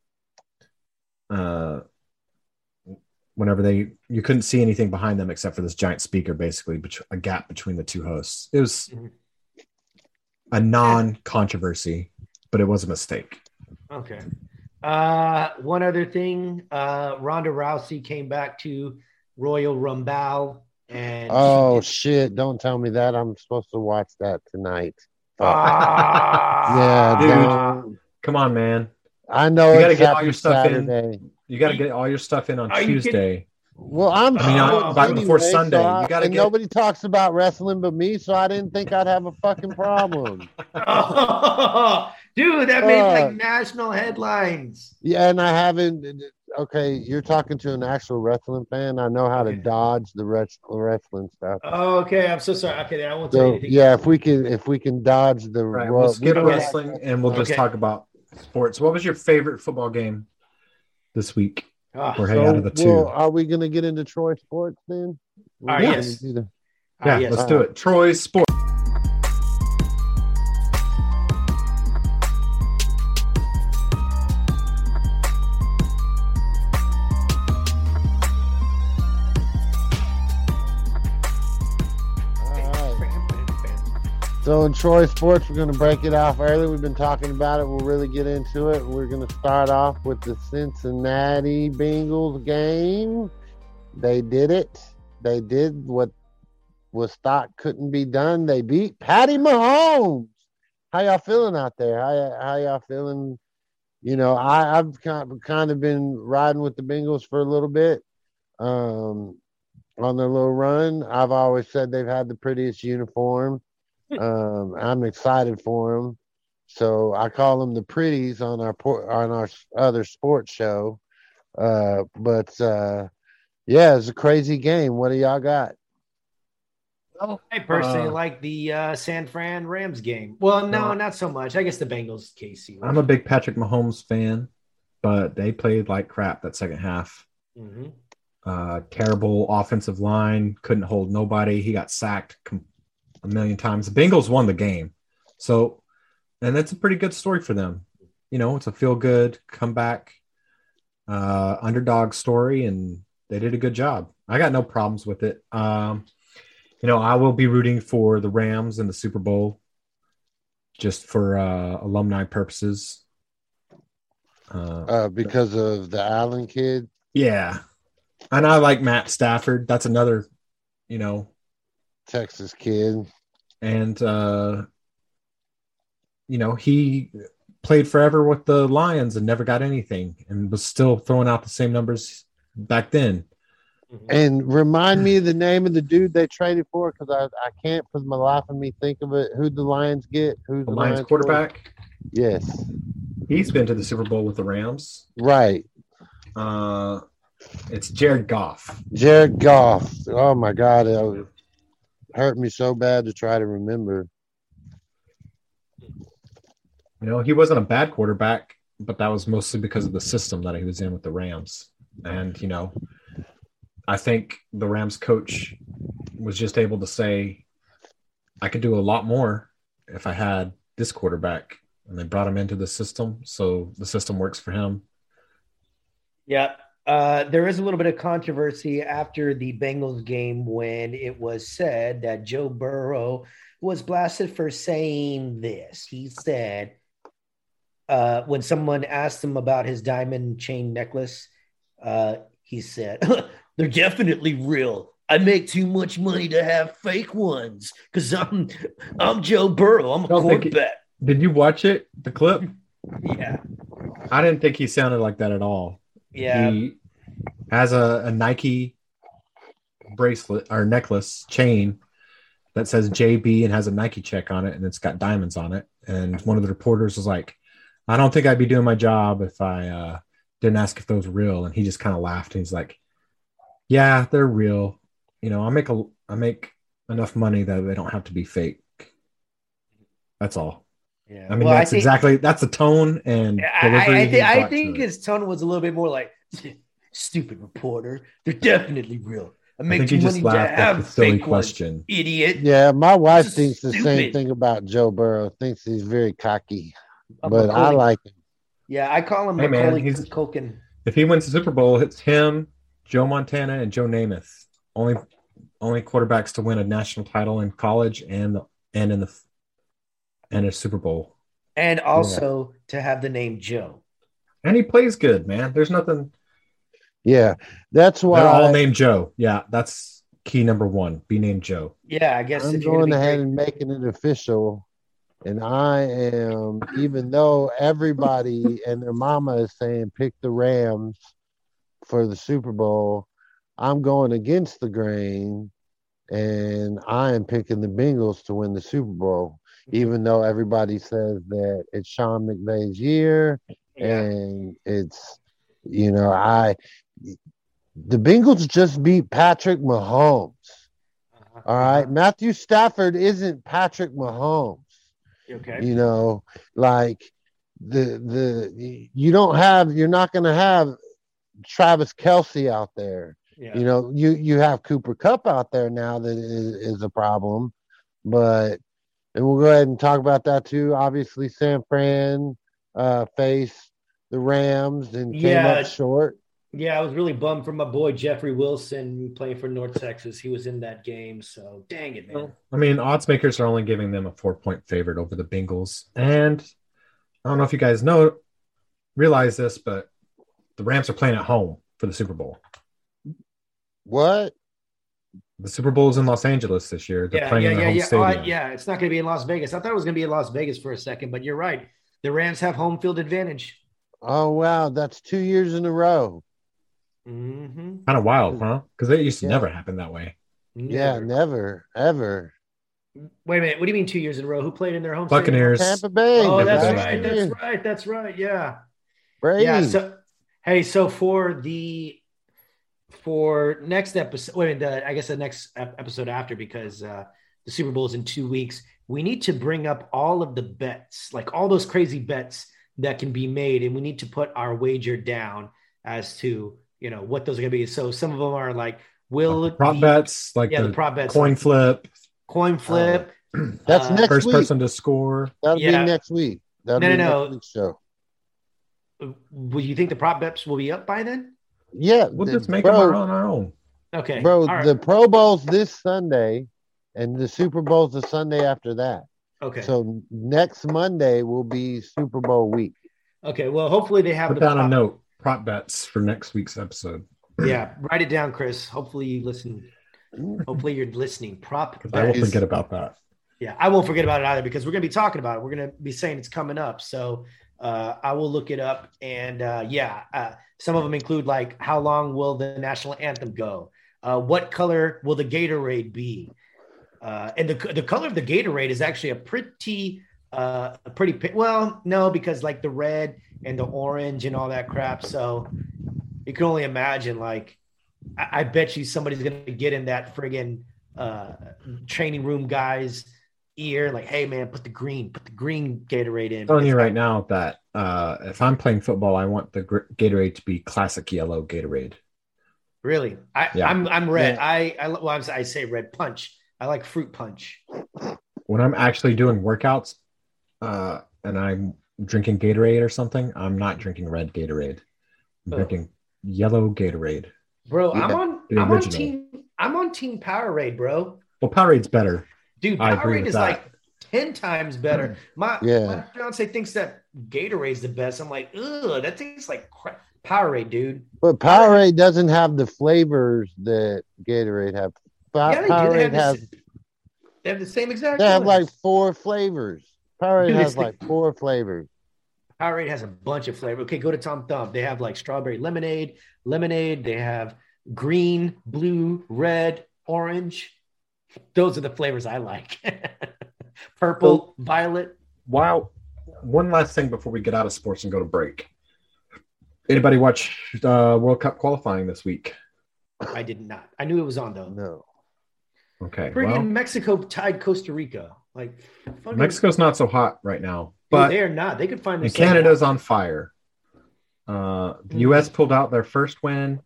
[SPEAKER 2] uh whenever they you couldn't see anything behind them except for this giant speaker, basically bet- a gap between the two hosts. It was
[SPEAKER 1] Mhm.
[SPEAKER 2] a non-controversy, but it was a mistake.
[SPEAKER 1] Okay. Uh, one other thing, uh, Ronda Rousey came back to Royal Rumble, and
[SPEAKER 3] Oh
[SPEAKER 1] she did-
[SPEAKER 3] shit! Don't tell me that. I'm supposed to watch that tonight. Fuck.
[SPEAKER 1] Ah,
[SPEAKER 3] Yeah,
[SPEAKER 2] Dude.
[SPEAKER 3] don't.
[SPEAKER 2] Come on, man.
[SPEAKER 3] I know
[SPEAKER 2] You gotta
[SPEAKER 3] it's
[SPEAKER 2] get all
[SPEAKER 3] happy
[SPEAKER 2] your stuff in.
[SPEAKER 3] Saturday.
[SPEAKER 2] You got to get all your stuff in on
[SPEAKER 1] Are you kidding?
[SPEAKER 2] Tuesday.
[SPEAKER 3] Well, I'm
[SPEAKER 2] I mean,
[SPEAKER 1] on-
[SPEAKER 3] sports
[SPEAKER 2] by- before
[SPEAKER 3] anyway,
[SPEAKER 2] Sunday,
[SPEAKER 3] so I-
[SPEAKER 2] you gotta
[SPEAKER 3] and
[SPEAKER 2] get-
[SPEAKER 3] nobody talks about wrestling but me, so I didn't think I'd have a fucking problem.
[SPEAKER 1] dude, that made like
[SPEAKER 3] Fuck.
[SPEAKER 1] national headlines.
[SPEAKER 3] Yeah, and I haven't. Okay, you're talking to an actual wrestling fan. I know how to
[SPEAKER 1] Okay.
[SPEAKER 3] dodge the res- wrestling stuff.
[SPEAKER 1] Oh, okay, I'm so sorry. Okay, then I won't tell you
[SPEAKER 3] So
[SPEAKER 1] anything.
[SPEAKER 3] yeah, if we can, if we can dodge the
[SPEAKER 2] Right,
[SPEAKER 3] Ro-
[SPEAKER 2] we'll
[SPEAKER 3] we
[SPEAKER 2] skip
[SPEAKER 3] don't
[SPEAKER 2] wrestling
[SPEAKER 3] like-
[SPEAKER 2] and we'll just
[SPEAKER 1] Okay.
[SPEAKER 2] talk about sports. What was your favorite football game this week?
[SPEAKER 1] Ah,
[SPEAKER 2] Or hey,
[SPEAKER 3] So,
[SPEAKER 2] out of the two?
[SPEAKER 3] well, are we going to get into Troy sports then? We're
[SPEAKER 1] Ah,
[SPEAKER 3] gonna
[SPEAKER 1] yes.
[SPEAKER 3] do the-
[SPEAKER 1] ah,
[SPEAKER 2] Yeah,
[SPEAKER 1] yes.
[SPEAKER 2] let's do it. Troy's Sports.
[SPEAKER 3] All right. So in Troy sports, we're going to break it off early. We've been talking about it. We'll really get into it. We're going to start off with the Cincinnati Bengals game. They did it. They did what was thought couldn't be done. They beat Patty Mahomes. How y'all feeling out there? How, how y'all feeling? You know, I, I've kind of, kind of been riding with the Bengals for a little bit um, on their little run. I've always said they've had the prettiest uniform. Um, I'm excited for them. So I call them the pretties on our por- on our other sports show. Uh, but uh, yeah, it's a crazy game. What do y'all got?
[SPEAKER 2] Well,
[SPEAKER 1] I personally
[SPEAKER 2] uh,
[SPEAKER 1] like the uh, San Fran Rams game. Well, no,
[SPEAKER 2] No.
[SPEAKER 1] not so much. I guess the Bengals, K C.
[SPEAKER 2] I'm a big Patrick Mahomes fan, but they played like crap that second half.
[SPEAKER 1] Mm-hmm.
[SPEAKER 2] Uh, terrible offensive line, couldn't hold nobody. He got sacked com- a million times. The Bengals won the game. So, and that's a pretty good story for them. You know, it's a feel good comeback, uh, underdog story, and they did a good job. I got no problems with it. Um, you know, I will be rooting for the Rams in the Super Bowl just for uh, alumni purposes. Uh,
[SPEAKER 3] Uh, because of the Allen kid.
[SPEAKER 2] yeah. And I like Matt Stafford. That's another, you know,
[SPEAKER 3] Texas kid.
[SPEAKER 2] and, uh, you know, he played forever with the Lions and never got anything and was still throwing out the same numbers back then.
[SPEAKER 3] And remind me of the name of the dude they traded for, because I, I can't for my life of me think of it. Who'd the Lions get? Who's
[SPEAKER 2] The
[SPEAKER 3] the,
[SPEAKER 2] Lions quarterback,
[SPEAKER 3] Yes.
[SPEAKER 2] he's been to the Super Bowl with the Rams.
[SPEAKER 3] Right.
[SPEAKER 2] Uh, it's Jared Goff.
[SPEAKER 3] Jared Goff. Oh my God. It hurt me so bad to try to remember.
[SPEAKER 2] You know, he wasn't a bad quarterback, but that was mostly because of the system that he was in with the Rams. And, you know, I think the Rams coach was just able to say, I could do a lot more if I had this quarterback. And they brought him into the system, so the system works for him.
[SPEAKER 1] Yeah. Uh, there is a little bit of controversy after the Bengals game when it was said that Joe Burrow was blasted for saying this. He said, uh, when someone asked him about his diamond chain necklace, uh, he said, they're definitely real. I make too much money to have fake ones because I'm I'm Joe Burrow. I'm a
[SPEAKER 2] Don't think he-
[SPEAKER 1] quarterback.
[SPEAKER 2] Did you watch it, the clip?
[SPEAKER 1] Yeah.
[SPEAKER 2] I didn't think he sounded like that at all.
[SPEAKER 1] Yeah.
[SPEAKER 2] He has a, a Nike bracelet or necklace chain that says J B and has a Nike check on it, and it's got diamonds on it. And one of the reporters was like, I don't think I'd be doing my job if I uh, didn't ask if those were real. And he just kind of laughed. And he's like, yeah, they're real. You know, I make a I make enough money that they don't have to be fake. That's all.
[SPEAKER 1] Yeah.
[SPEAKER 2] I mean,
[SPEAKER 1] Well,
[SPEAKER 2] that's
[SPEAKER 1] think-
[SPEAKER 2] exactly that's the tone and
[SPEAKER 1] I,
[SPEAKER 2] delivery.
[SPEAKER 1] I, I,
[SPEAKER 2] he
[SPEAKER 1] think, I
[SPEAKER 2] brought to
[SPEAKER 1] think
[SPEAKER 2] it.
[SPEAKER 1] his tone was a little bit more like, stupid reporter. They're definitely real. I
[SPEAKER 2] I
[SPEAKER 1] make
[SPEAKER 2] think
[SPEAKER 1] too
[SPEAKER 2] he just
[SPEAKER 1] money to
[SPEAKER 2] laughed at
[SPEAKER 1] have
[SPEAKER 2] the silly
[SPEAKER 1] fake ones,
[SPEAKER 2] question.
[SPEAKER 1] idiot.
[SPEAKER 3] Yeah, my wife
[SPEAKER 1] This is
[SPEAKER 3] thinks the same
[SPEAKER 1] stupid.
[SPEAKER 3] thing about Joe Burrow. Thinks he's very cocky,
[SPEAKER 1] Uh,
[SPEAKER 3] but I
[SPEAKER 1] Macaulay-
[SPEAKER 3] like him.
[SPEAKER 1] Yeah, I call him
[SPEAKER 2] Hey, man,
[SPEAKER 1] Macaulay
[SPEAKER 2] he's-
[SPEAKER 1] Culkin.
[SPEAKER 2] If he wins the Super Bowl, it's him, Joe Montana, and Joe Namath. Only only quarterbacks to win a national title in college and the, and in the and a Super Bowl.
[SPEAKER 1] And also to have the name Joe.
[SPEAKER 2] And he plays good, man. There's nothing.
[SPEAKER 3] Yeah, that's why
[SPEAKER 2] They're all named Joe. Yeah, that's key number one. Be named Joe.
[SPEAKER 1] Yeah, I guess
[SPEAKER 3] I'm
[SPEAKER 1] if you're gonna
[SPEAKER 3] going
[SPEAKER 1] be
[SPEAKER 3] ahead
[SPEAKER 1] great-
[SPEAKER 3] and making it official. And I am, even though everybody and their mama is saying pick the Rams for the Super Bowl, I'm going against the grain, and I am picking the Bengals to win the Super Bowl, even though everybody says that it's Sean McVay's year,
[SPEAKER 1] Yeah.
[SPEAKER 3] and it's, you know, I, the Bengals just beat Patrick Mahomes. All right. Matthew Stafford isn't Patrick Mahomes.
[SPEAKER 1] Okay.
[SPEAKER 3] You know, like the the you don't have you're not gonna have Travis Kelce out there.
[SPEAKER 1] Yeah.
[SPEAKER 3] You know, you you have Cooper Kupp out there now that is, is a problem. But and we'll go ahead and talk about that too. Obviously, San Fran uh faced the Rams and came
[SPEAKER 1] Yeah.
[SPEAKER 3] up short.
[SPEAKER 1] Yeah, I was really bummed for my boy Jeffrey Wilson playing for North Texas. He was in that game, so dang it, man.
[SPEAKER 2] I mean, odds makers are only giving them a four point favorite over the Bengals. And I don't know if you guys know, realize this, but the Rams are playing at home for the Super Bowl.
[SPEAKER 3] What?
[SPEAKER 2] The Super Bowl is in Los Angeles this year. They're
[SPEAKER 1] Yeah,
[SPEAKER 2] playing
[SPEAKER 1] yeah,
[SPEAKER 2] in their
[SPEAKER 1] yeah,
[SPEAKER 2] home
[SPEAKER 1] yeah.
[SPEAKER 2] stadium.
[SPEAKER 1] Uh, yeah, it's not going to be in Las Vegas. I thought it was going to be in Las Vegas for a second, but you're right. The Rams have home field advantage.
[SPEAKER 3] Oh wow, that's two years in a row.
[SPEAKER 1] Mm-hmm.
[SPEAKER 2] Kind of wild, huh? Because it used to
[SPEAKER 3] Yeah.
[SPEAKER 2] never happen that way.
[SPEAKER 3] Yeah, never, ever.
[SPEAKER 1] Wait a minute. What do you mean two years in a row? Who played in their home
[SPEAKER 2] Buccaneers.
[SPEAKER 3] Tampa Bay.
[SPEAKER 1] stadium? Oh, that's
[SPEAKER 2] Tampa
[SPEAKER 1] right.
[SPEAKER 2] Bay.
[SPEAKER 1] That's right. That's right. Yeah.
[SPEAKER 3] Brady.
[SPEAKER 1] Yeah. So, hey, so for the for next episode, wait, the, I guess the next episode after, because uh, the Super Bowl is in two weeks, we need to bring up all of the bets, like all those crazy bets that can be made, and we need to put our wager down as to, you know, what those are going to be. So some of them are like, will
[SPEAKER 2] like prop
[SPEAKER 1] the,
[SPEAKER 2] bets, like
[SPEAKER 1] yeah,
[SPEAKER 2] the,
[SPEAKER 1] the prop bets,
[SPEAKER 2] coin
[SPEAKER 1] like
[SPEAKER 2] flip,
[SPEAKER 1] coin flip.
[SPEAKER 3] Uh, that's
[SPEAKER 1] uh,
[SPEAKER 3] next
[SPEAKER 2] first
[SPEAKER 3] week.
[SPEAKER 2] person to score.
[SPEAKER 3] That'll
[SPEAKER 1] Yeah.
[SPEAKER 3] be next week. That'll
[SPEAKER 1] No,
[SPEAKER 3] be
[SPEAKER 1] no,
[SPEAKER 3] next
[SPEAKER 1] no.
[SPEAKER 3] week's show.
[SPEAKER 1] Will you think the prop bets will be up by then?
[SPEAKER 3] Yeah,
[SPEAKER 2] We'll
[SPEAKER 3] the-
[SPEAKER 2] just make
[SPEAKER 3] bro,
[SPEAKER 2] them on our own.
[SPEAKER 1] Okay,
[SPEAKER 3] Bro,
[SPEAKER 1] all right.
[SPEAKER 3] the Pro Bowl's this Sunday, and the Super Bowl's the Sunday after that.
[SPEAKER 1] Okay,
[SPEAKER 3] So next Monday will be Super Bowl week.
[SPEAKER 1] okay. Well, hopefully they have
[SPEAKER 2] Put
[SPEAKER 1] the
[SPEAKER 2] down a
[SPEAKER 1] prop-
[SPEAKER 2] note. Prop bets for next week's episode.
[SPEAKER 1] Yeah, write it down, Chris. Hopefully you listen. Hopefully you're listening. Prop
[SPEAKER 2] I will
[SPEAKER 1] bets.
[SPEAKER 2] forget about that.
[SPEAKER 1] Yeah, I won't forget about it either, because we're going to be talking about it. We're going to be saying it's coming up. So uh, I will look it up. And uh, yeah, uh, some of them include like, how long will the national anthem go? Uh, what color will the Gatorade be? Uh, and the the color of the Gatorade is actually a pretty, uh, a pretty, pi- well, no, because like the red and the orange and all that crap. So you can only imagine, like, I, I bet you somebody's going to get in that friggin' uh, training room guy's ear, like, hey man, put the green, put the green Gatorade in.
[SPEAKER 2] I'm telling
[SPEAKER 1] It's
[SPEAKER 2] you
[SPEAKER 1] not-
[SPEAKER 2] right now that uh, if I'm playing football, I want the gr- Gatorade to be classic yellow Gatorade.
[SPEAKER 1] Really, I,
[SPEAKER 2] Yeah.
[SPEAKER 1] I'm I'm red.
[SPEAKER 3] Yeah.
[SPEAKER 1] I I well, I'm, I say red punch. I like fruit punch.
[SPEAKER 2] When I'm actually doing workouts uh, and I'm drinking Gatorade or something, I'm not drinking red Gatorade. I'm
[SPEAKER 1] Oh.
[SPEAKER 2] drinking yellow Gatorade.
[SPEAKER 1] Bro, I'm
[SPEAKER 3] Yeah,
[SPEAKER 1] on
[SPEAKER 2] the
[SPEAKER 1] I'm on
[SPEAKER 2] original.
[SPEAKER 1] team I'm on team Powerade, bro.
[SPEAKER 2] Well, Powerade's better.
[SPEAKER 1] Dude,
[SPEAKER 2] I agree
[SPEAKER 1] Powerade
[SPEAKER 2] with
[SPEAKER 1] is
[SPEAKER 2] that.
[SPEAKER 1] like ten times better. My
[SPEAKER 3] Yeah.
[SPEAKER 1] my fiance thinks that Gatorade's the best. I'm like, ugh, that tastes like crap. Powerade, dude.
[SPEAKER 3] But Powerade doesn't have the flavors that Gatorade have. Pa-
[SPEAKER 1] Yeah, they do. They
[SPEAKER 3] Powerade
[SPEAKER 1] have,
[SPEAKER 3] has
[SPEAKER 1] the, they have the same exact.
[SPEAKER 3] they have like
[SPEAKER 1] flavors.
[SPEAKER 3] four flavors. Powerade
[SPEAKER 1] Dude,
[SPEAKER 3] has
[SPEAKER 1] it's
[SPEAKER 3] like
[SPEAKER 1] the-
[SPEAKER 3] four flavors.
[SPEAKER 1] Powerade has a bunch of flavor. Okay, go to Tom Thumb. They have like strawberry lemonade, lemonade. They have green, blue, red, orange. Those are the flavors I like. Purple, violet.
[SPEAKER 2] Wow. One last thing before we get out of sports and go to break. Anybody watch uh, World Cup qualifying this week?
[SPEAKER 1] I did not. I knew it was on though.
[SPEAKER 3] No.
[SPEAKER 2] Okay.
[SPEAKER 1] Friggin'
[SPEAKER 2] Well,
[SPEAKER 1] Mexico tied Costa Rica. Like fucking,
[SPEAKER 2] Mexico's not so hot right now,
[SPEAKER 1] dude,
[SPEAKER 2] but
[SPEAKER 1] they're not. They could find
[SPEAKER 2] and
[SPEAKER 1] themselves
[SPEAKER 2] Canada's
[SPEAKER 1] out.
[SPEAKER 2] on fire. Uh, the U S pulled out their first win.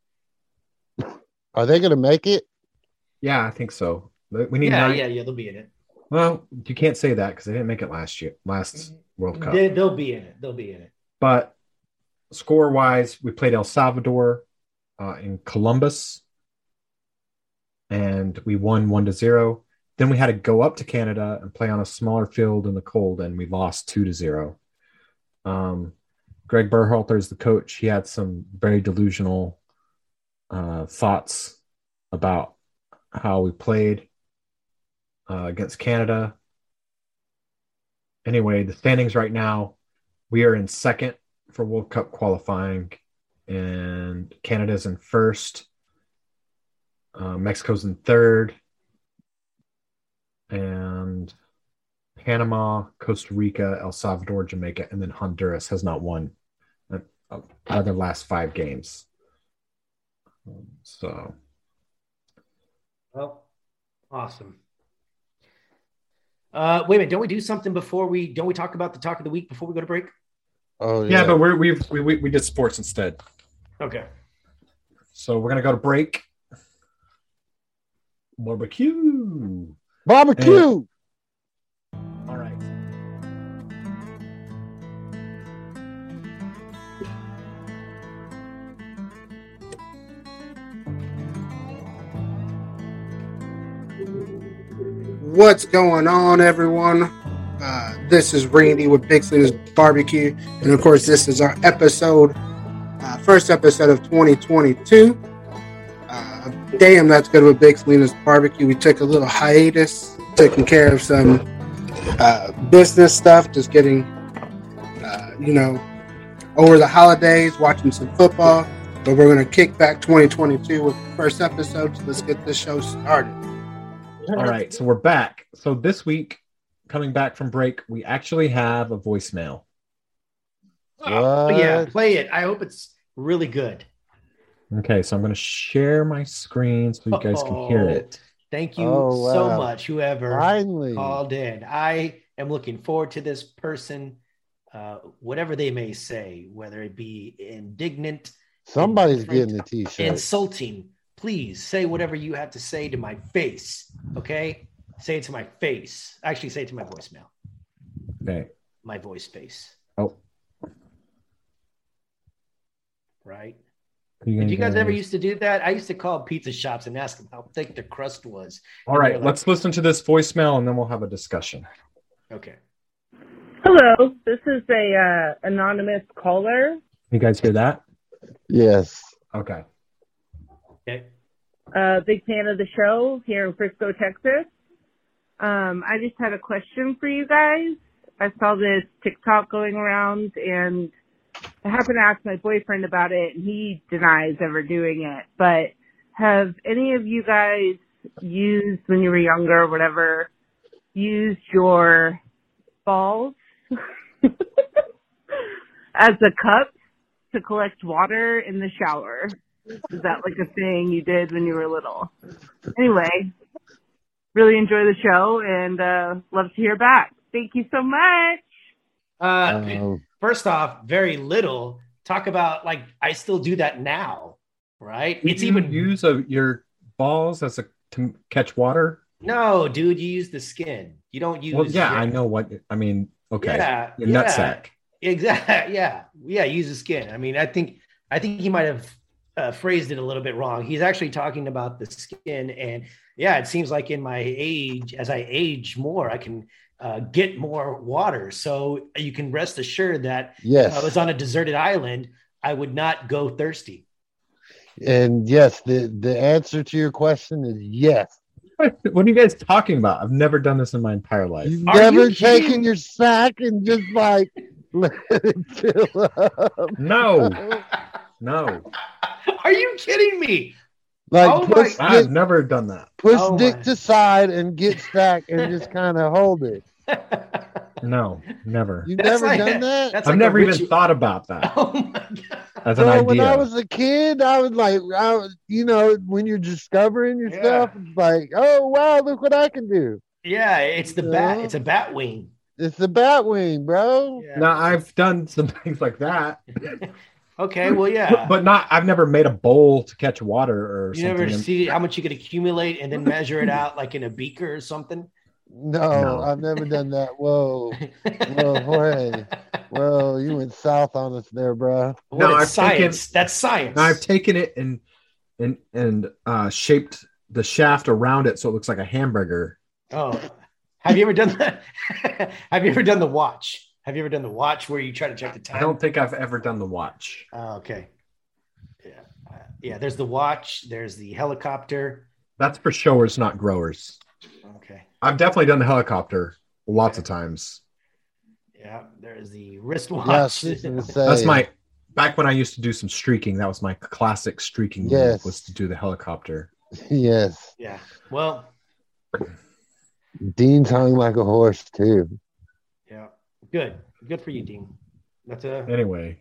[SPEAKER 3] Are they going to make it?
[SPEAKER 2] Yeah, I think so. We need
[SPEAKER 1] Yeah,
[SPEAKER 2] nine.
[SPEAKER 1] yeah, yeah. They'll be in it.
[SPEAKER 2] Well, you can't say that because they didn't make it last year, last World Cup.
[SPEAKER 1] They, they'll be in it. They'll be in it.
[SPEAKER 2] But score wise, we played El Salvador uh, in Columbus, and we won one to zero. Then we had to go up to Canada and play on a smaller field in the cold, and we lost two to zero. Um, Greg Berhalter is the coach. He had some very delusional uh, thoughts about how we played uh, against Canada. Anyway, the standings right now, we are in second for World Cup qualifying, and Canada's in first. Uh, Mexico's in third, and Panama, Costa Rica, El Salvador, Jamaica, and then Honduras has not won uh, uh, out of their last five games. Um, so,
[SPEAKER 1] Well, awesome. Uh, wait a minute. Don't we do something before we? Don't we talk about the talk of the week before we go to break?
[SPEAKER 3] Oh,
[SPEAKER 2] yeah,
[SPEAKER 3] yeah.
[SPEAKER 2] but we're, we've, we we we did sports instead.
[SPEAKER 1] Okay.
[SPEAKER 2] So we're gonna go to break. Barbecue.
[SPEAKER 3] Barbecue.
[SPEAKER 2] All right.
[SPEAKER 8] What's going on, everyone? Uh, this is Randy with Big Salinas Barbecue, and of course, this is our episode, uh, first episode of twenty twenty-two. Uh, damn, that's good with Big Salinas Barbecue. We took a little hiatus, taking care of some uh, business stuff, just getting, uh, you know, over the holidays, watching some football. But we're going to kick back twenty twenty-two with the first episode, so let's get this show started.
[SPEAKER 2] All right, so we're back. So this week, coming back from break, we actually have a voicemail.
[SPEAKER 1] Oh, yeah,
[SPEAKER 3] What?
[SPEAKER 1] play it. I hope it's really good.
[SPEAKER 2] Okay, so I'm going to share my screen so you guys can hear it.
[SPEAKER 1] Thank you
[SPEAKER 3] Oh,
[SPEAKER 1] so
[SPEAKER 3] wow.
[SPEAKER 1] much, whoever
[SPEAKER 3] Finally.
[SPEAKER 1] called in. I am looking forward to this person, uh, whatever they may say, whether it be indignant,
[SPEAKER 3] Somebody's
[SPEAKER 1] indifferent,
[SPEAKER 3] getting a t-shirt.
[SPEAKER 1] insulting. Please say whatever you have to say to my face, okay? Say it to my face. Actually, say it to my voicemail.
[SPEAKER 2] Okay.
[SPEAKER 1] My voice face,
[SPEAKER 2] Oh,
[SPEAKER 1] right?
[SPEAKER 2] you
[SPEAKER 1] Did you guys ever used to do that? I used to call pizza shops and ask them how thick the crust was.
[SPEAKER 2] All right, let's listen to this voicemail and then we'll have a discussion.
[SPEAKER 1] Okay.
[SPEAKER 9] Hello, this is a uh, anonymous caller.
[SPEAKER 2] You guys hear that?
[SPEAKER 3] Yes.
[SPEAKER 2] Okay.
[SPEAKER 1] Okay.
[SPEAKER 9] Uh, big fan of the show here in Frisco, Texas. Um, I just had a question for you guys. I saw this TikTok going around and I happened to ask my boyfriend about it and he denies ever doing it. But have any of you guys used, when you were younger or whatever, used your balls as a cup to collect water in the shower? Is that like a thing you did when you were little? Anyway, really enjoy the show and uh, love to hear back. Thank you so much.
[SPEAKER 1] Uh,
[SPEAKER 3] Um,
[SPEAKER 1] first off, very little. Talk about like I still do that now, right?
[SPEAKER 2] Did
[SPEAKER 1] It's
[SPEAKER 2] you
[SPEAKER 1] even
[SPEAKER 2] use a, your balls as a to catch water?
[SPEAKER 1] no, dude. You use the skin. You don't use.
[SPEAKER 2] Well, yeah,
[SPEAKER 1] your-
[SPEAKER 2] I know what I mean. Okay,
[SPEAKER 1] Yeah,
[SPEAKER 2] your
[SPEAKER 1] yeah.
[SPEAKER 2] nutsack.
[SPEAKER 1] Exactly. Yeah, yeah. Use the skin. I mean, I think I think he might have uh, phrased it a little bit wrong. He's actually talking about the skin, and yeah, it seems like in my age, as I age more, I can uh, get more water. So you can rest assured that
[SPEAKER 3] yes.
[SPEAKER 1] if I was on a deserted island, I would not go thirsty.
[SPEAKER 3] And yes, the, the answer to your question is yes.
[SPEAKER 2] What, what are you guys talking about? I've never done this in my entire life.
[SPEAKER 3] You've
[SPEAKER 1] Are
[SPEAKER 3] never
[SPEAKER 1] you kidding?
[SPEAKER 3] taken your sack and just like let it fill up.
[SPEAKER 2] No, no,
[SPEAKER 1] Are you kidding me?
[SPEAKER 3] Like
[SPEAKER 1] Oh my-
[SPEAKER 3] push,
[SPEAKER 2] I've
[SPEAKER 3] dick,
[SPEAKER 2] never done that.
[SPEAKER 3] push
[SPEAKER 1] Oh
[SPEAKER 3] dick
[SPEAKER 1] my.
[SPEAKER 3] to side and get stacked and just kind of hold it.
[SPEAKER 2] No, never.
[SPEAKER 3] You've
[SPEAKER 1] That's
[SPEAKER 3] never
[SPEAKER 1] like
[SPEAKER 3] done
[SPEAKER 1] a-
[SPEAKER 3] that?
[SPEAKER 1] that's
[SPEAKER 2] I've
[SPEAKER 1] like a
[SPEAKER 2] never even
[SPEAKER 1] ritual.
[SPEAKER 2] thought about that
[SPEAKER 1] Oh my god!
[SPEAKER 2] as an
[SPEAKER 3] So
[SPEAKER 2] idea.
[SPEAKER 3] when I was a kid, I was like, I was, you know, when you're discovering yourself,
[SPEAKER 1] Yeah.
[SPEAKER 3] it's like, oh wow, look what I can do.
[SPEAKER 1] Yeah, it's the bat.
[SPEAKER 3] Yeah.
[SPEAKER 1] It's a bat wing.
[SPEAKER 3] It's the bat wing, bro.
[SPEAKER 1] Yeah.
[SPEAKER 2] Now I've done some things like that,
[SPEAKER 1] Okay, well, yeah.
[SPEAKER 2] but not. I've never made a bowl to catch water or
[SPEAKER 1] You
[SPEAKER 2] something.
[SPEAKER 1] never
[SPEAKER 2] and-
[SPEAKER 1] see how much you could accumulate and then measure it out like in a beaker or something.
[SPEAKER 3] No,
[SPEAKER 2] No.
[SPEAKER 3] I've never done that. Whoa, whoa, Jorge. Whoa, you went south on us there, bro.
[SPEAKER 1] What,
[SPEAKER 2] No,
[SPEAKER 1] it's
[SPEAKER 2] I've taken-
[SPEAKER 1] science. That's science.
[SPEAKER 2] Now I've taken it and and and uh, shaped the shaft around it so it looks like a hamburger.
[SPEAKER 1] Oh, have you ever done that? Have you ever done the watch? Have you ever done the watch where you try to check the time?
[SPEAKER 2] I don't think I've ever done the watch.
[SPEAKER 1] Oh, okay. Yeah, uh, yeah. There's the watch. There's the helicopter.
[SPEAKER 2] That's for showers, not growers.
[SPEAKER 1] Okay.
[SPEAKER 2] I've definitely done the helicopter lots of times.
[SPEAKER 1] Yeah. There's the wristwatch.
[SPEAKER 3] Yeah, I was just gonna say,
[SPEAKER 2] That's my back when I used to do some streaking. That was my classic streaking
[SPEAKER 3] Yes.
[SPEAKER 2] move, was to do the helicopter.
[SPEAKER 3] yes.
[SPEAKER 1] Yeah. Well.
[SPEAKER 3] Dean's hung like a horse too.
[SPEAKER 1] Yeah. Good. Good for you, Dean. That's a.
[SPEAKER 2] Anyway,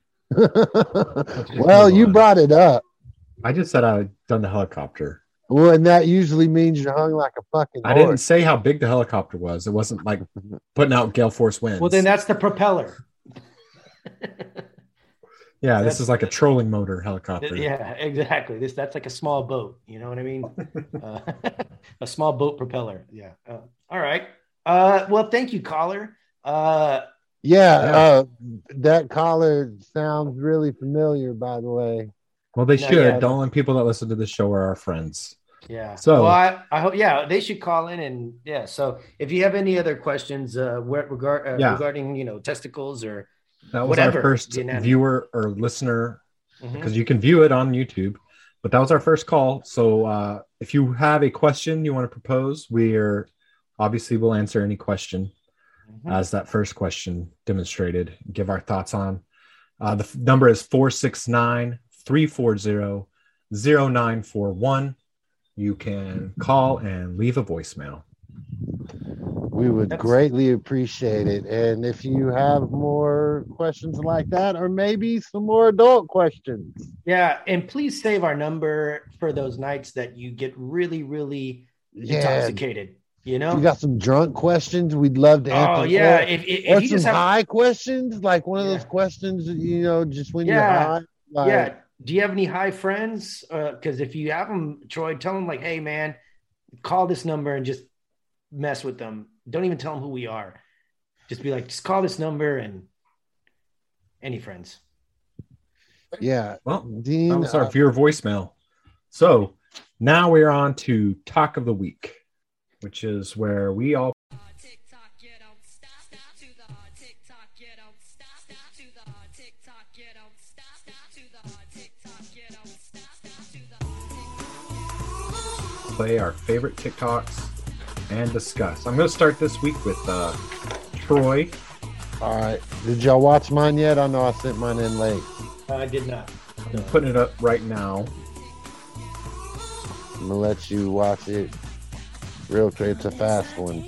[SPEAKER 3] Well, you brought it up.
[SPEAKER 2] I just said I'd done the helicopter.
[SPEAKER 3] Well, and that usually means you're hung like a fucking
[SPEAKER 2] I didn't
[SPEAKER 3] horse.
[SPEAKER 2] say how big the helicopter was. It wasn't like putting out gale force winds.
[SPEAKER 1] Well, then that's the propeller.
[SPEAKER 2] yeah,
[SPEAKER 1] that's-
[SPEAKER 2] this is like a trolling motor helicopter.
[SPEAKER 1] Yeah, exactly. This that's like a small boat. You know what I mean? uh, a small boat propeller. Yeah. Uh, all right. Uh, well, thank you, caller. Uh,
[SPEAKER 3] Yeah,
[SPEAKER 2] Yeah.
[SPEAKER 3] uh, that collar sounds really familiar, by the way.
[SPEAKER 2] Well, they
[SPEAKER 1] No,
[SPEAKER 2] should.
[SPEAKER 1] yeah.
[SPEAKER 2] The only people that listen to the show are our friends.
[SPEAKER 1] yeah.
[SPEAKER 2] So-
[SPEAKER 1] well, I, I hope. Yeah, they should call in and yeah. So if you have any other questions, uh, where, regard uh,
[SPEAKER 2] Yeah.
[SPEAKER 1] regarding you know testicles or
[SPEAKER 2] That was
[SPEAKER 1] Whatever,
[SPEAKER 2] our first
[SPEAKER 1] the anatomy.
[SPEAKER 2] viewer or listener,
[SPEAKER 1] Mhm.
[SPEAKER 2] because you can view it on YouTube. But that was our first call. So uh, if you have a question you want to propose, we're obviously will answer any question
[SPEAKER 1] Mhm.
[SPEAKER 2] as that first question demonstrated. Give our thoughts on. Uh, the f- number is four six nine, three four zero, zero nine four one. You can call and leave a voicemail.
[SPEAKER 3] We would
[SPEAKER 1] That's-
[SPEAKER 3] greatly appreciate it. And if you have more questions like that, or maybe some more adult questions.
[SPEAKER 1] Yeah, and please save our number for those nights that you get really, really
[SPEAKER 3] Yeah.
[SPEAKER 1] intoxicated. You know,
[SPEAKER 3] If you got some drunk questions, we'd love to answer.
[SPEAKER 1] oh yeah,
[SPEAKER 3] Or,
[SPEAKER 1] if, if,
[SPEAKER 3] or
[SPEAKER 1] if you
[SPEAKER 3] some
[SPEAKER 1] just have,
[SPEAKER 3] high questions, like one of
[SPEAKER 1] Yeah.
[SPEAKER 3] those questions, you know, just when
[SPEAKER 1] Yeah.
[SPEAKER 3] you're high. Like,
[SPEAKER 1] yeah. Do you have any high friends? Because if you have them, Troy, tell them like, hey man, call this number and just mess with them. Don't even tell them who we are. Just be like, just call this number and any friends.
[SPEAKER 3] yeah.
[SPEAKER 2] Well,
[SPEAKER 3] Dean,
[SPEAKER 2] I'm sorry
[SPEAKER 3] uh,
[SPEAKER 2] for your voicemail. So now we're on to Talk of the Week, which is where we all play our favorite TikToks and discuss. I'm going to start this week with uh, Troy.
[SPEAKER 3] all right. Did y'all watch mine yet? I know I sent mine in late.
[SPEAKER 1] I did not.
[SPEAKER 2] I'm putting it up right now.
[SPEAKER 3] I'm gonna let you watch it real quick. It's a fast one.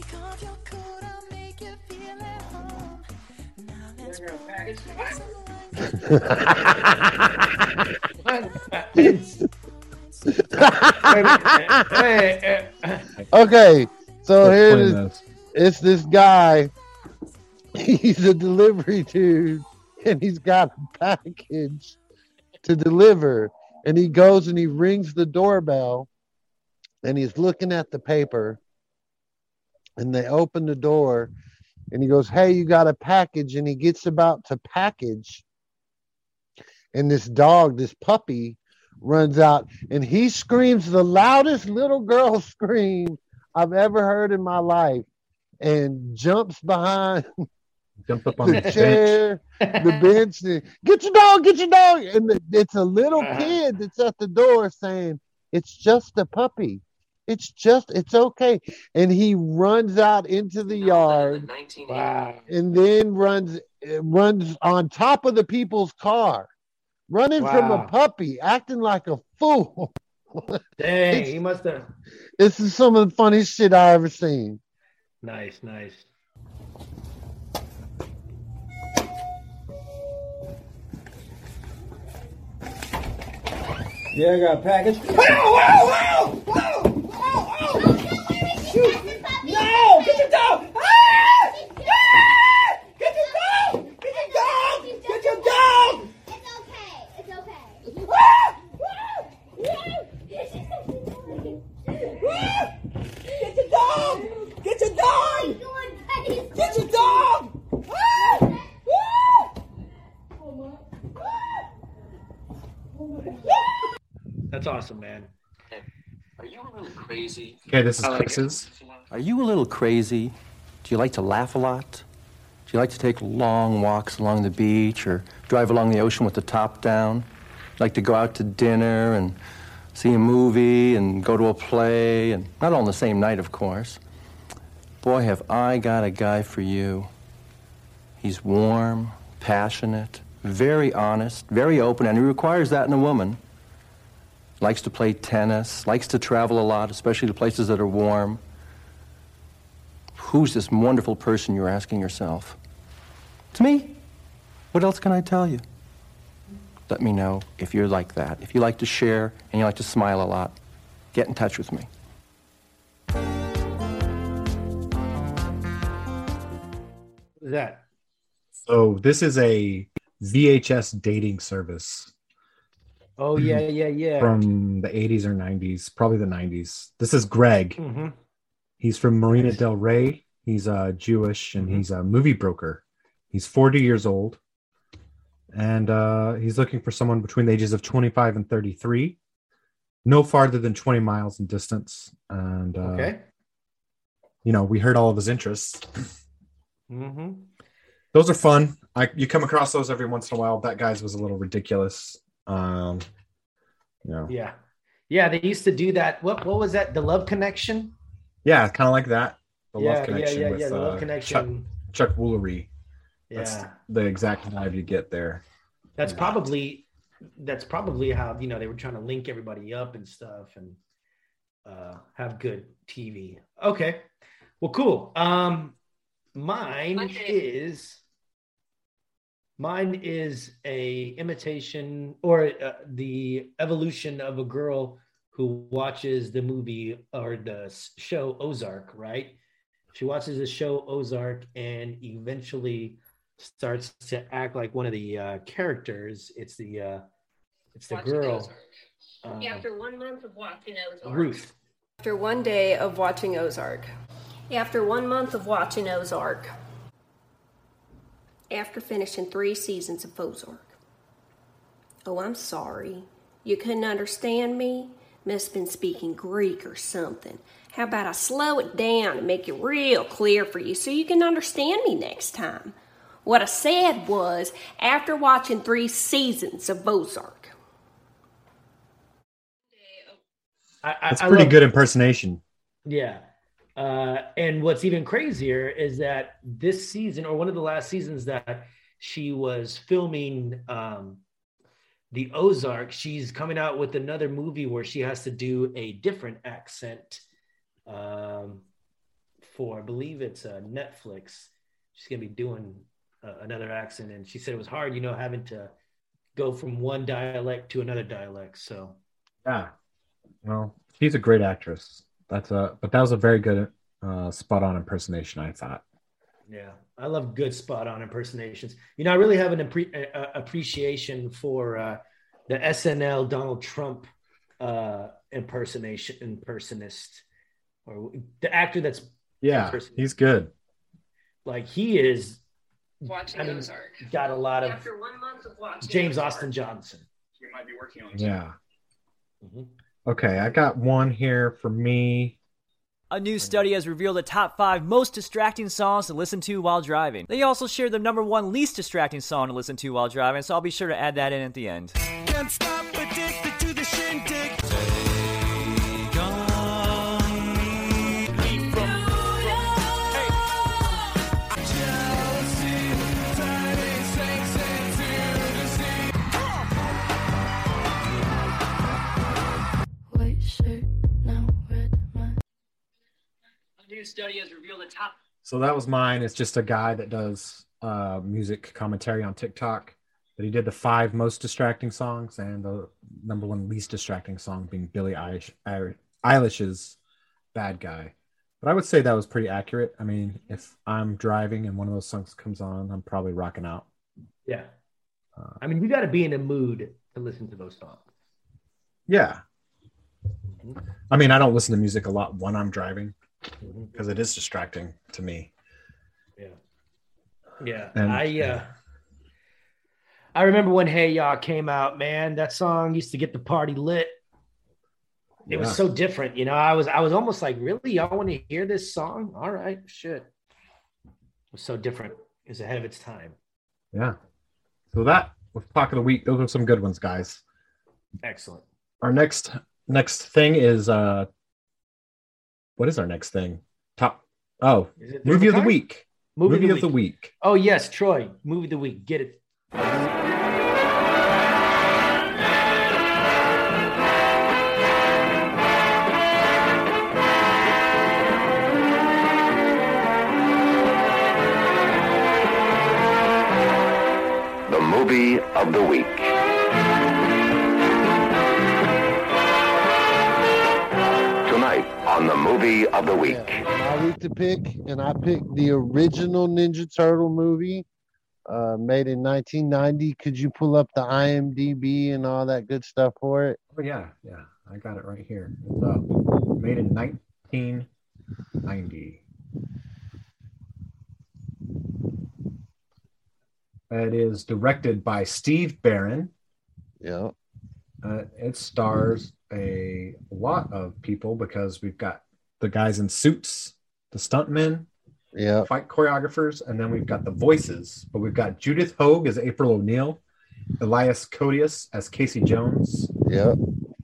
[SPEAKER 1] Hey, hey,
[SPEAKER 3] Okay, so
[SPEAKER 2] Let's
[SPEAKER 3] here it
[SPEAKER 2] play
[SPEAKER 3] is.
[SPEAKER 2] this.
[SPEAKER 3] It's this guy. He's a delivery dude, and he's got a package to deliver. And he goes and he rings the doorbell, and he's looking at the paper. And they open the door, and he goes, "Hey, you got a package?" And he gets about to package, and this dog, this puppy, runs out, and he screams the loudest little girl scream I've ever heard in my life, and jumps behind
[SPEAKER 2] Jump up on
[SPEAKER 3] the
[SPEAKER 2] the bench.
[SPEAKER 3] chair, the bench. and, Get your dog, get your dog. And the, it's a little kid that's at the door saying, "It's just a puppy. It's just, it's okay." And he runs out into the yard
[SPEAKER 1] wow.
[SPEAKER 3] and then runs runs on top of the people's car, running from a
[SPEAKER 1] Wow.
[SPEAKER 3] puppy, acting like a fool.
[SPEAKER 1] Dang, he must have.
[SPEAKER 3] This is some of the funniest shit I ever seen.
[SPEAKER 1] Nice, nice.
[SPEAKER 10] Yeah, I got a package. Whoa, whoa, whoa, whoa, whoa, whoa. No, get your dog. Ah! Ah! Get your dog. Get your dog. Get your dog.
[SPEAKER 11] It's okay. It's okay.
[SPEAKER 10] Ah! Ah! Ah! Get your dog. Get your dog. Get your dog. Ah! Ah!
[SPEAKER 1] That's awesome, man.
[SPEAKER 12] Are you a little crazy?
[SPEAKER 2] Okay, this is
[SPEAKER 12] I like it.
[SPEAKER 2] Chris's.
[SPEAKER 12] Are you a little crazy? Do you like to laugh a lot? Do you like to take long walks along the beach or drive along the ocean with the top down? Like to go out to dinner and see a movie and go to a play, and not all on the same night, of course. Boy, have I got a guy for you. He's warm, passionate, very honest, very open, and he requires that in a woman. Likes to play tennis, likes to travel a lot, especially to places that are warm. Who's this wonderful person, you're asking yourself? It's me. What else can I tell you? Let me know if you're like that. If you like to share and you like to smile a lot, get in touch with me.
[SPEAKER 1] What is that?
[SPEAKER 2] So this is a V H S dating service
[SPEAKER 1] Oh yeah, yeah, yeah.
[SPEAKER 2] from the eighties or nineties, probably the nineties. This is Greg.
[SPEAKER 1] Mm-hmm.
[SPEAKER 2] He's from Marina Del Rey. He's uh, Jewish, and
[SPEAKER 1] Mhm.
[SPEAKER 2] he's a movie broker. He's forty years old, and uh, he's looking for someone between the ages of twenty-five and thirty-three, no farther than twenty miles in distance. And uh,
[SPEAKER 1] Okay.
[SPEAKER 2] you know, we heard all of his interests.
[SPEAKER 1] Mm-hmm.
[SPEAKER 2] Those are fun. I you come across those every once in a while. That guy's was a little ridiculous. Um, you know,
[SPEAKER 1] Yeah. Yeah, they used to do that. What what was that? The Love Connection?
[SPEAKER 2] yeah, kind of like that. The
[SPEAKER 1] yeah,
[SPEAKER 2] Love Connection
[SPEAKER 1] yeah, yeah,
[SPEAKER 2] with
[SPEAKER 1] yeah. The
[SPEAKER 2] uh,
[SPEAKER 1] Love Connection.
[SPEAKER 2] Chuck, Chuck Woolery.
[SPEAKER 1] yeah.
[SPEAKER 2] That's the exact vibe you get there.
[SPEAKER 1] That's probably that's probably how, you know, they were trying to link everybody up and stuff and uh, have good T V. Okay. Well, cool. Um, mine
[SPEAKER 13] Okay.
[SPEAKER 1] is mine is a imitation or uh, the evolution of a girl who watches the movie or the s- show Ozark. Right? She watches the show Ozark and eventually starts to act like one of the uh, characters. It's the uh, it's the
[SPEAKER 13] Watching
[SPEAKER 1] girl
[SPEAKER 13] Ozark.
[SPEAKER 1] uh,
[SPEAKER 13] After one month of watching Ozark.
[SPEAKER 1] Ruth.
[SPEAKER 14] After one day of watching Ozark.
[SPEAKER 15] After one month of watching Ozark. After finishing three seasons of Ozark. Oh, I'm sorry. You couldn't understand me? Must have been speaking Greek or something. How about I slow it down and make it real clear for you so you can understand me next time? What I said was, after watching three seasons of Ozark.
[SPEAKER 1] I, I,
[SPEAKER 2] That's
[SPEAKER 1] I
[SPEAKER 2] pretty
[SPEAKER 1] love-
[SPEAKER 2] good impersonation.
[SPEAKER 1] Yeah. Uh, and what's even crazier is that this season, or one of the last seasons that she was filming um, the Ozark, she's coming out with another movie where she has to do a different accent um, for, I believe it's uh, Netflix. She's going to be doing uh, another accent. And she said it was hard, you know, having to go from one dialect to another dialect. So,
[SPEAKER 2] Yeah. Well, she's a great actress. That's a, but that was a very good, uh, spot-on impersonation, I thought.
[SPEAKER 1] yeah, I love good spot on impersonations. You know, I really have an appre- uh, appreciation for uh, the S N L Donald Trump uh, impersonation impersonist, or the actor that's
[SPEAKER 2] Yeah,
[SPEAKER 1] imperson-
[SPEAKER 2] he's good.
[SPEAKER 1] like he is.
[SPEAKER 13] Watching
[SPEAKER 1] I mean,
[SPEAKER 13] Ozark.
[SPEAKER 1] got a lot of
[SPEAKER 13] After one month of watching
[SPEAKER 1] James
[SPEAKER 13] Ozark.
[SPEAKER 1] Austin Johnson.
[SPEAKER 6] We might be working on it.
[SPEAKER 2] Yeah.
[SPEAKER 1] Mhm.
[SPEAKER 2] Okay, I got one here for me.
[SPEAKER 16] A new study has revealed the top five most distracting songs to listen to while driving. They also shared the number one least distracting song to listen to while driving, so I'll be sure to add that in at the end.
[SPEAKER 10] Can't stop addicted to the shindig.
[SPEAKER 16] A new study has revealed the top.
[SPEAKER 2] So that was mine. It's just a guy that does uh, music commentary on TikTok. But he did the five most distracting songs, and the number one least distracting song being Billie Eilish, Eilish's "Bad Guy." But I would say that was pretty accurate. I mean, if I'm driving and one of those songs comes on, I'm probably rocking out.
[SPEAKER 1] Yeah, I mean, you got to be in a mood to listen to those songs.
[SPEAKER 2] Yeah. I mean, I don't listen to music a lot when I'm driving
[SPEAKER 1] Mhm.
[SPEAKER 2] because it is distracting to me.
[SPEAKER 1] Yeah, yeah.
[SPEAKER 2] And-
[SPEAKER 1] I uh, I remember when Hey Ya came out, man. That song used to get the party lit. It was
[SPEAKER 2] Yeah.
[SPEAKER 1] so different, you know. I was I was almost like, really, y'all want to hear this song? All right, shit. It was so different. It was ahead of its time.
[SPEAKER 2] Yeah. So that was Talk of the Week. Those are some good ones, guys.
[SPEAKER 1] Excellent.
[SPEAKER 2] Our next next thing is uh what is our next thing? Top oh
[SPEAKER 1] Is it
[SPEAKER 2] movie of the
[SPEAKER 1] time?
[SPEAKER 2] week.
[SPEAKER 1] Movie,
[SPEAKER 2] Movie
[SPEAKER 1] of,
[SPEAKER 2] of
[SPEAKER 1] the,
[SPEAKER 2] the
[SPEAKER 1] week.
[SPEAKER 2] week.
[SPEAKER 1] Oh yes, Troy. Movie of the week. Get it.
[SPEAKER 17] The movie of the week. Tonight on the movie of the week.
[SPEAKER 3] My week to pick, and I picked the original Ninja Turtle movie, uh, made in nineteen ninety. Could you pull up the I M D B and all that good stuff for it?
[SPEAKER 2] Oh yeah, yeah. I got it right here. It's uh, made in nineteen ninety. It is directed by Steve Barron.
[SPEAKER 3] Yeah.
[SPEAKER 2] Uh, it stars a lot of people because we've got the guys in suits, the stuntmen,
[SPEAKER 3] yeah,
[SPEAKER 2] fight choreographers, and then we've got the voices. But we've got Judith Hogue as April O'Neil, Elias Codius as Casey Jones.
[SPEAKER 3] Yeah.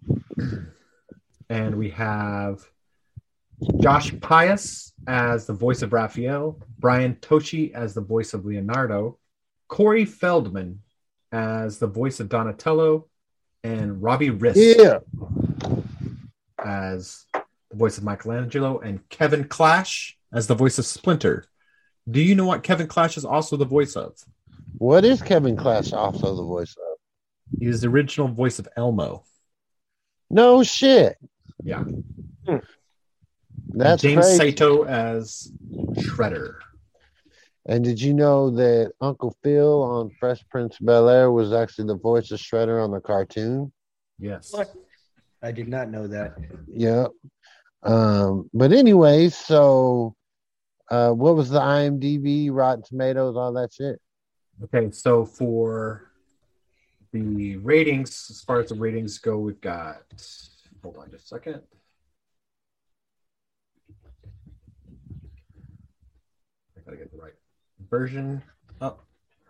[SPEAKER 2] And we have Josh Pius as the voice of Raphael, Brian Toshi as the voice of Leonardo, Corey Feldman as the voice of Donatello, and Robbie Riss
[SPEAKER 3] Yeah.
[SPEAKER 2] as the voice of Michelangelo, and Kevin Clash as the voice of Splinter. Do you know what Kevin Clash is also the voice of?
[SPEAKER 3] What is Kevin Clash also the voice of?
[SPEAKER 2] He is the original voice of Elmo.
[SPEAKER 3] No shit.
[SPEAKER 2] Yeah.
[SPEAKER 3] Hmm. That's
[SPEAKER 2] James
[SPEAKER 3] crazy.
[SPEAKER 2] Sato as Shredder.
[SPEAKER 3] And did you know that Uncle Phil on Fresh Prince of Bel-Air was actually the voice of Shredder on the cartoon?
[SPEAKER 2] Yes.
[SPEAKER 1] What? I did not know that.
[SPEAKER 3] Yeah. Um, but anyway, so uh, what was the I M D B, Rotten Tomatoes, all that shit?
[SPEAKER 2] Okay, so for the ratings, as far as the ratings go, we've got, hold on just a second. I gotta get the right version up.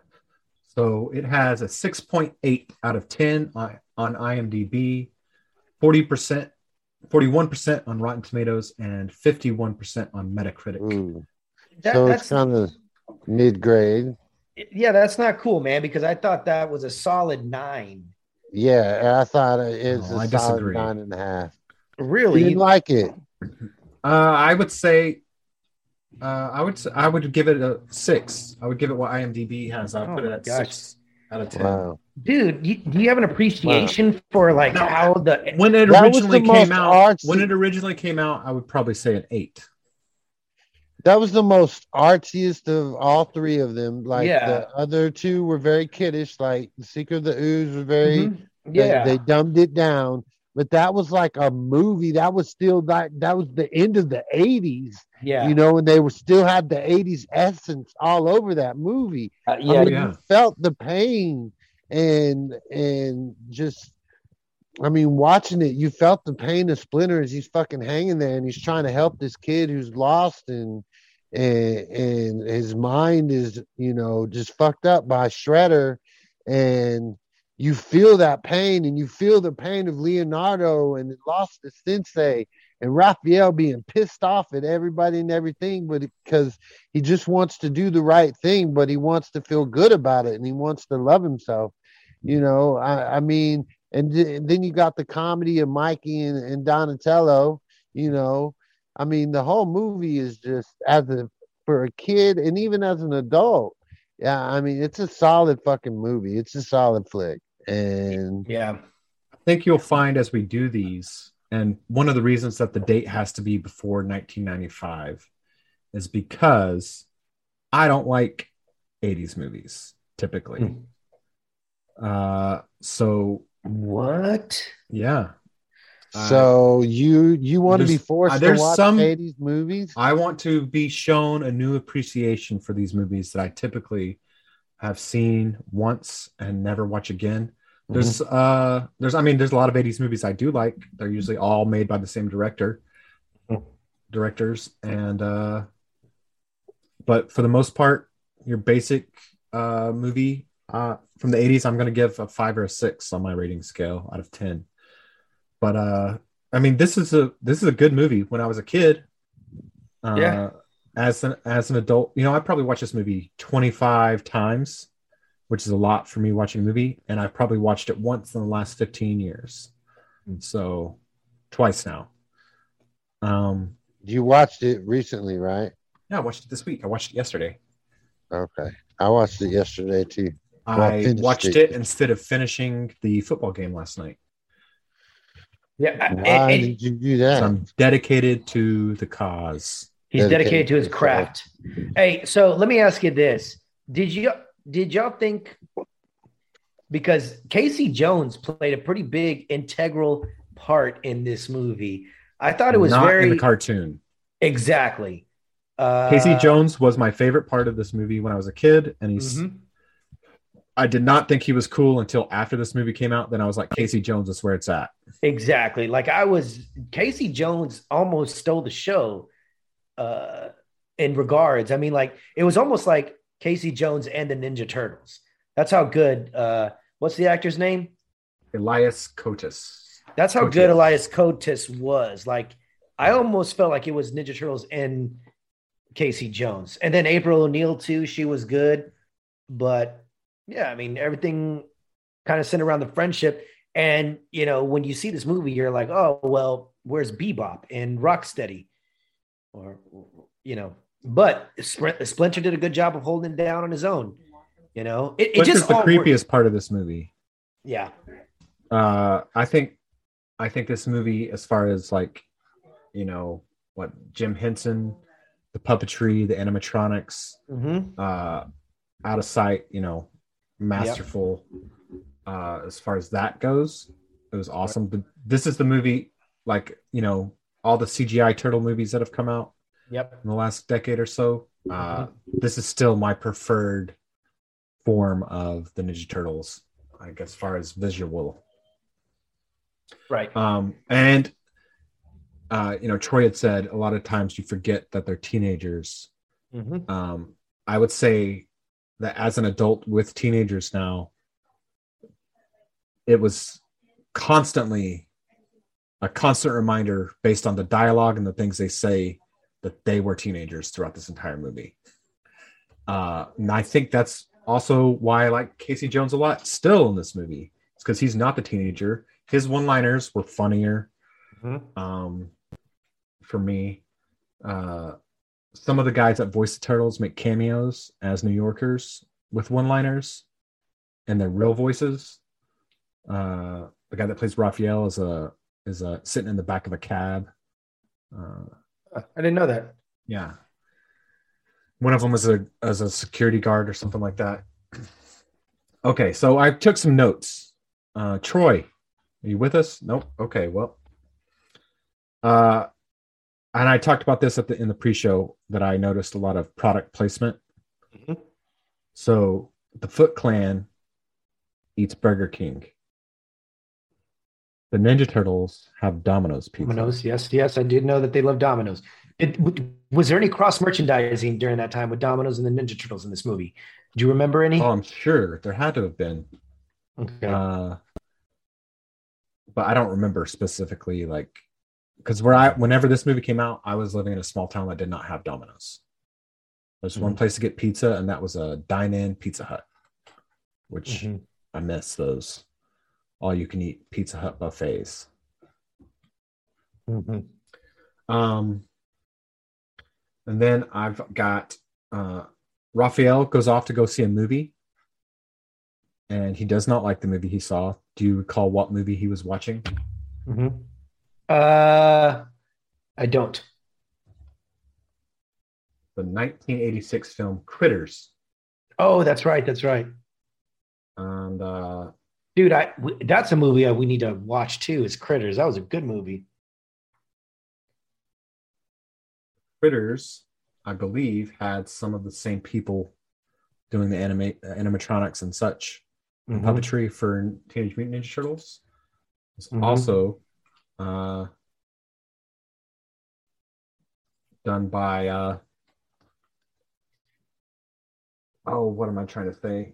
[SPEAKER 2] So it has a six point eight out of ten on, on I M D B, forty percent, forty-one percent on Rotten Tomatoes, and fifty-one percent on Metacritic.
[SPEAKER 3] Ooh.
[SPEAKER 1] That-
[SPEAKER 3] so
[SPEAKER 1] that's-
[SPEAKER 3] it's kind of mid-grade.
[SPEAKER 1] Yeah, that's not cool, man, because I thought that was a solid nine.
[SPEAKER 3] Yeah, I thought it's
[SPEAKER 2] No,
[SPEAKER 3] a
[SPEAKER 2] I
[SPEAKER 3] solid
[SPEAKER 2] disagree.
[SPEAKER 3] nine and a half.
[SPEAKER 1] Really?
[SPEAKER 3] You didn't like it?
[SPEAKER 2] Uh, I would say, uh, I would I would give it a six. I would give it what I M D B has. I would
[SPEAKER 1] Oh
[SPEAKER 2] put it
[SPEAKER 1] my
[SPEAKER 2] at
[SPEAKER 1] gosh.
[SPEAKER 2] six out of ten.
[SPEAKER 3] Wow.
[SPEAKER 1] Dude, you, do you have an appreciation for like
[SPEAKER 2] No,
[SPEAKER 1] how the
[SPEAKER 2] When it
[SPEAKER 3] That was
[SPEAKER 2] originally
[SPEAKER 3] the
[SPEAKER 2] came
[SPEAKER 3] most
[SPEAKER 2] out,
[SPEAKER 3] artsy-
[SPEAKER 2] when it originally came out, I would probably say an eight.
[SPEAKER 3] That was the most artsiest of all three of them. Like
[SPEAKER 1] Yeah.
[SPEAKER 3] the other two were very kiddish. Like the Secret of the Ooze was very,
[SPEAKER 1] Mhm.
[SPEAKER 3] they-
[SPEAKER 1] Yeah.
[SPEAKER 3] they, dumbed it down. But that was like a movie. That was still like that was the end of the eighties.
[SPEAKER 1] Yeah.
[SPEAKER 3] You know, and they were still had the eighties essence all over that movie.
[SPEAKER 1] Uh,
[SPEAKER 3] I
[SPEAKER 1] yeah.
[SPEAKER 3] mean,
[SPEAKER 2] yeah.
[SPEAKER 3] you felt the pain and and just I mean, watching it, you felt the pain of Splinter as he's fucking hanging there and he's trying to help this kid who's lost and and and his mind is, you know, just fucked up by Shredder, and you feel that pain and you feel the pain of Leonardo and lost the sensei and Raphael being pissed off at everybody and everything, but because he just wants to do the right thing, but he wants to feel good about it and he wants to love himself. You know, I, I mean, and, th- and then you got the comedy of Mikey and, and Donatello, you know. I mean, the whole movie is just as a for a kid and even as an adult. Yeah, I mean, it's a solid fucking movie. It's a solid flick. And
[SPEAKER 1] Yeah.
[SPEAKER 2] I think you'll find as we do these, and one of the reasons that the date has to be before nineteen ninety-five is because I don't like eighties movies typically. Uh, so
[SPEAKER 1] What?
[SPEAKER 2] yeah.
[SPEAKER 3] so you you want to be
[SPEAKER 2] There's-
[SPEAKER 3] forced
[SPEAKER 2] uh,
[SPEAKER 3] to
[SPEAKER 2] there's
[SPEAKER 3] watch
[SPEAKER 2] some-
[SPEAKER 3] eighties movies?
[SPEAKER 2] I want to be shown a new appreciation for these movies that I typically have seen once and never watch again. There's uh there's I mean there's a lot of eighties movies I do like. They're usually all made by the same director directors and uh but for the most part your basic uh movie uh from the eighties I'm going to give a five or a six on my rating scale out of ten. But uh I mean this is a this is a good movie. When I was a kid, uh
[SPEAKER 1] Yeah.
[SPEAKER 2] as an as an adult, you know, I probably watched this movie twenty-five times, which is a lot for me watching a movie, and I probably watched it once in the last fifteen years. So twice now. Um
[SPEAKER 3] You watched it recently, right?
[SPEAKER 2] yeah, I watched it this week. I watched it yesterday.
[SPEAKER 3] Okay. I watched it yesterday too. Well,
[SPEAKER 2] I
[SPEAKER 3] finished
[SPEAKER 2] watched
[SPEAKER 3] it.
[SPEAKER 2] it instead of finishing the football game last night.
[SPEAKER 1] Yeah. I-
[SPEAKER 3] Why
[SPEAKER 1] and- and
[SPEAKER 3] did you do
[SPEAKER 2] 'Cause
[SPEAKER 3] that?
[SPEAKER 2] I'm dedicated to the cause.
[SPEAKER 1] he's dedicated to his craft. Hey, so let me ask you this. Did you did y'all think, because Casey Jones played a pretty big integral part in this movie, I thought it was
[SPEAKER 2] Not
[SPEAKER 1] very
[SPEAKER 2] in the cartoon.
[SPEAKER 1] exactly. Uh,
[SPEAKER 2] Casey Jones was my favorite part of this movie when I was a kid, and he's.
[SPEAKER 1] Mhm.
[SPEAKER 2] I did not think he was cool until after this movie came out. Then I was like, Casey Jones is where it's at.
[SPEAKER 1] Exactly. Like I was, Casey Jones almost stole the show uh, in regards. I mean, like it was almost like Casey Jones and the Ninja Turtles. That's how good. Uh, what's the actor's name?
[SPEAKER 2] Elias Koteas.
[SPEAKER 1] That's how
[SPEAKER 2] Koteas.
[SPEAKER 1] good Elias Koteas was. Like I almost felt like it was Ninja Turtles and Casey Jones, and then April O'Neil too. She was good, but yeah, I mean everything kind of centered around the friendship. And you know, when you see this movie, you're like, oh well, where's Bebop and Rocksteady, or you know, but Spr- Splinter did a good job of holding it down on his own. You know, it, it
[SPEAKER 2] Which
[SPEAKER 1] just
[SPEAKER 2] is the
[SPEAKER 1] all
[SPEAKER 2] creepiest
[SPEAKER 1] worked.
[SPEAKER 2] part of this movie.
[SPEAKER 1] Yeah.
[SPEAKER 2] Uh, I think, I think this movie, as far as like, you know, what Jim Henson, the puppetry, the animatronics,
[SPEAKER 1] Mm-hmm.
[SPEAKER 2] uh, out of sight, you know, masterful. Uh, as far as that goes, it was awesome. But this is the movie, like, you know, all the C G I turtle movies that have come out
[SPEAKER 1] Yep.
[SPEAKER 2] in the last decade or so. Uh, this is still my preferred form of the Ninja Turtles, like as far as visual.
[SPEAKER 1] Right.
[SPEAKER 2] Um, and uh, you know, Troy had said a lot of times you forget that they're teenagers.
[SPEAKER 1] Mm-hmm.
[SPEAKER 2] Um, I would say that as an adult with teenagers now, it was constantly a constant reminder based on the dialogue and the things they say that they were teenagers throughout this entire movie. Uh, and I think that's also why I like Casey Jones a lot still in this movie. It's because he's not the teenager. His one-liners were funnier.
[SPEAKER 1] Mm-hmm.
[SPEAKER 2] Um, for me, uh, some of the guys that voice the Turtles make cameos as New Yorkers with one-liners and their real voices. Uh, the guy that plays Raphael is a is a sitting in the back of a cab. Uh,
[SPEAKER 1] I didn't know that.
[SPEAKER 2] yeah, one of them was a as a security guard or something like that. Okay, so I took some notes. Uh, Troy, are you with us? Nope. Okay, well, uh, and I talked about this at the in the pre-show that I noticed a lot of product placement.
[SPEAKER 1] Mm-hmm.
[SPEAKER 2] So the Foot Clan eats Burger King. The Ninja Turtles have Domino's pizza.
[SPEAKER 1] Domino's, yes, yes, I did know that they love Domino's. It, w- was there any cross merchandising during that time with Domino's and the Ninja Turtles in this movie? Do you remember any?
[SPEAKER 2] Oh, I'm sure there had to have been.
[SPEAKER 1] Okay.
[SPEAKER 2] Uh, but I don't remember specifically, like, because where I, whenever this movie came out, I was living in a small town that did not have Domino's. There's one
[SPEAKER 1] Mhm.
[SPEAKER 2] place to get pizza, and that was a dine-in Pizza Hut, which
[SPEAKER 1] Mhm.
[SPEAKER 2] I miss those all-you-can-eat Pizza Hut buffets.
[SPEAKER 1] Mhm.
[SPEAKER 2] Um, and then I've got uh, Raphael goes off to go see a movie, and he does not like the movie he saw. Do you recall what movie he was watching?
[SPEAKER 1] Mhm. Uh, I don't.
[SPEAKER 2] The nineteen eighty-six film Critters.
[SPEAKER 1] Oh, that's right. That's right.
[SPEAKER 2] And uh,
[SPEAKER 1] Dude, I w- that's a movie I, we need to watch too. Is Critters? That was a good movie.
[SPEAKER 2] Critters, I believe, had some of the same people doing the anime uh, animatronics and such, and
[SPEAKER 1] Mhm.
[SPEAKER 2] puppetry for Teenage Mutant Ninja Turtles. It's
[SPEAKER 1] Mhm.
[SPEAKER 2] also uh, done by uh, oh, what am I trying to say?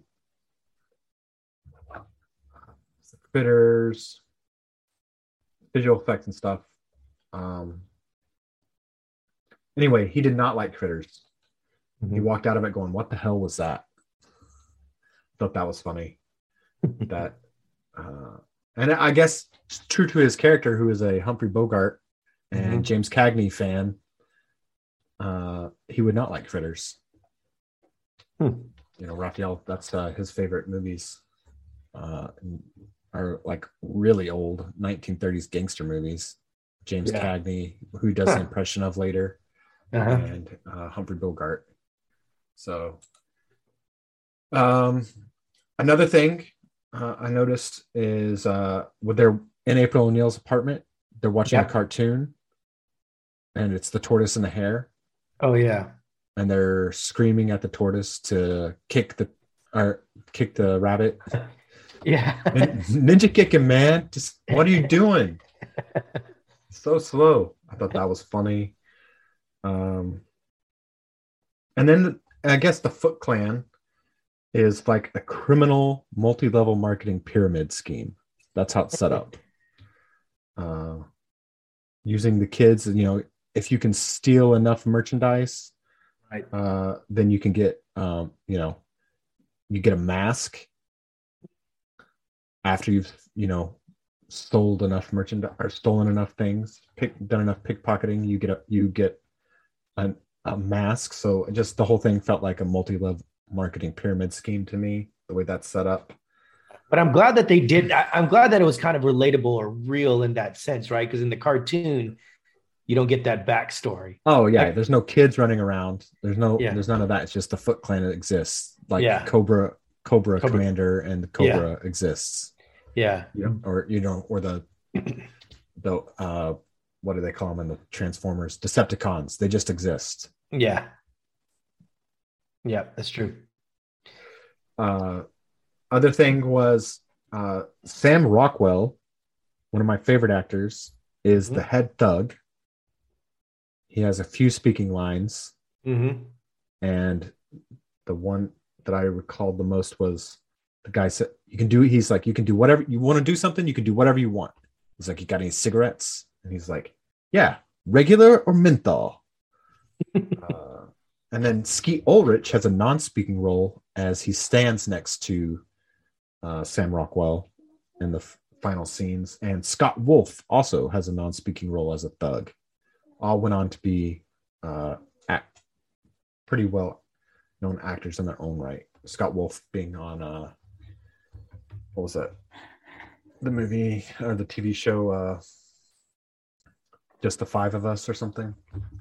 [SPEAKER 2] Critters, visual effects and stuff. Um, anyway, he did not like Critters. He walked out of it going, "What the hell was that?" Thought that was funny. that, uh, and I guess true to his character, who is a Humphrey Bogart and
[SPEAKER 1] Mhm.
[SPEAKER 2] James Cagney fan, uh, he would not like Critters.
[SPEAKER 1] Hmm.
[SPEAKER 2] You know, Raphael, that's uh, his favorite movies. Uh, are like really old nineteen thirties gangster movies. James
[SPEAKER 1] Yeah.
[SPEAKER 2] Cagney, who he does
[SPEAKER 1] Huh.
[SPEAKER 2] the impression of later,
[SPEAKER 1] Uh-huh.
[SPEAKER 2] and uh, Humphrey Bogart. So, um, another thing uh, I noticed is uh, when they're in April O'Neil's apartment, they're watching
[SPEAKER 1] Yeah.
[SPEAKER 2] a cartoon, and it's the tortoise and the hare,
[SPEAKER 1] Oh yeah.
[SPEAKER 2] and they're screaming at the tortoise to kick the or kick the rabbit.
[SPEAKER 1] Yeah.
[SPEAKER 2] And ninja kicking, man. Just what are you doing? So slow. I thought that was funny. Um, and then I guess the Foot Clan is like a criminal multi-level marketing pyramid scheme. That's how it's set up. Uh, using the kids, you know, if you can steal enough merchandise,
[SPEAKER 1] Right.
[SPEAKER 2] uh, then you can get, um, you know, you get a mask after you've, you know, sold enough merchandise or stolen enough things, pick, done enough pickpocketing. You get a, you get an, a mask. So just the whole thing felt like a multi-level marketing pyramid scheme to me, the way that's set up.
[SPEAKER 1] But I'm glad that they did. I, I'm glad that it was kind of relatable or real in that sense, right? Because in the cartoon, you don't get that backstory.
[SPEAKER 2] Oh yeah,
[SPEAKER 1] like,
[SPEAKER 2] there's no kids running around. There's no,
[SPEAKER 1] yeah.
[SPEAKER 2] there's none of that. It's just the Foot Clan that exists, like
[SPEAKER 1] yeah.
[SPEAKER 2] Cobra, Cobra,
[SPEAKER 1] Cobra
[SPEAKER 2] Commander, and the Cobra
[SPEAKER 1] yeah.
[SPEAKER 2] exists.
[SPEAKER 1] Yeah,
[SPEAKER 2] you know, or you know, or the the uh, what do they call them in the Transformers? Decepticons. They just exist.
[SPEAKER 1] Yeah, yeah, that's true.
[SPEAKER 2] Uh, other thing was uh, Sam Rockwell, one of my favorite actors, is mm-hmm. the head thug. He has a few speaking lines,
[SPEAKER 1] mm-hmm.
[SPEAKER 2] and the one that I recalled the most was the guy said, "You can do." He's like, "You can do whatever you want to do. Something you can do whatever you want." He's like, "You got any cigarettes?" And he's like, "Yeah, regular or menthol." uh, and then Skeet Ulrich has a non-speaking role as he stands next to uh, Sam Rockwell in the f- final scenes, and Scott Wolf also has a non-speaking role as a thug. All went on to be uh, act, pretty well known actors in their own right. Scott Wolf being on uh, what was that? The movie or the T V show uh, Just the Five of Us or something.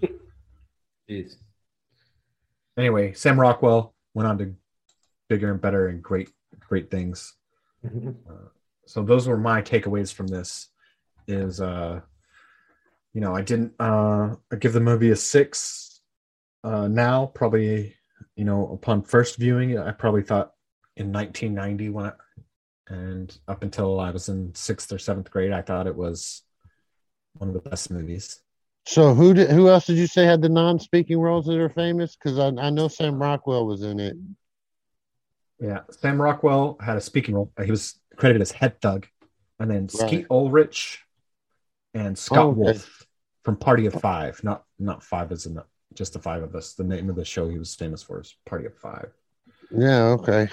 [SPEAKER 1] Jeez.
[SPEAKER 2] Anyway, Sam Rockwell went on to bigger and better and great, great things.
[SPEAKER 1] Mm-hmm.
[SPEAKER 2] Uh, so those were my takeaways from this. Is uh, you know, I didn't uh, I give the movie a six. Uh, now, probably, you know, upon first viewing, I probably thought in nineteen ninety when I, and up until I was in sixth or seventh grade, I thought it was one of the best movies.
[SPEAKER 3] So who did who else did you say had the non-speaking roles that are famous? Because I, I know Sam Rockwell was in it.
[SPEAKER 2] Yeah, Sam Rockwell had a speaking role. He was credited as head thug, and then
[SPEAKER 3] Right.
[SPEAKER 2] Skeet Ulrich and Scott
[SPEAKER 3] Oh, okay.
[SPEAKER 2] Wolf from Party of Five. Not not five as in the, just the five of us. The name of the show he was famous for is Party of Five.
[SPEAKER 3] Yeah, okay.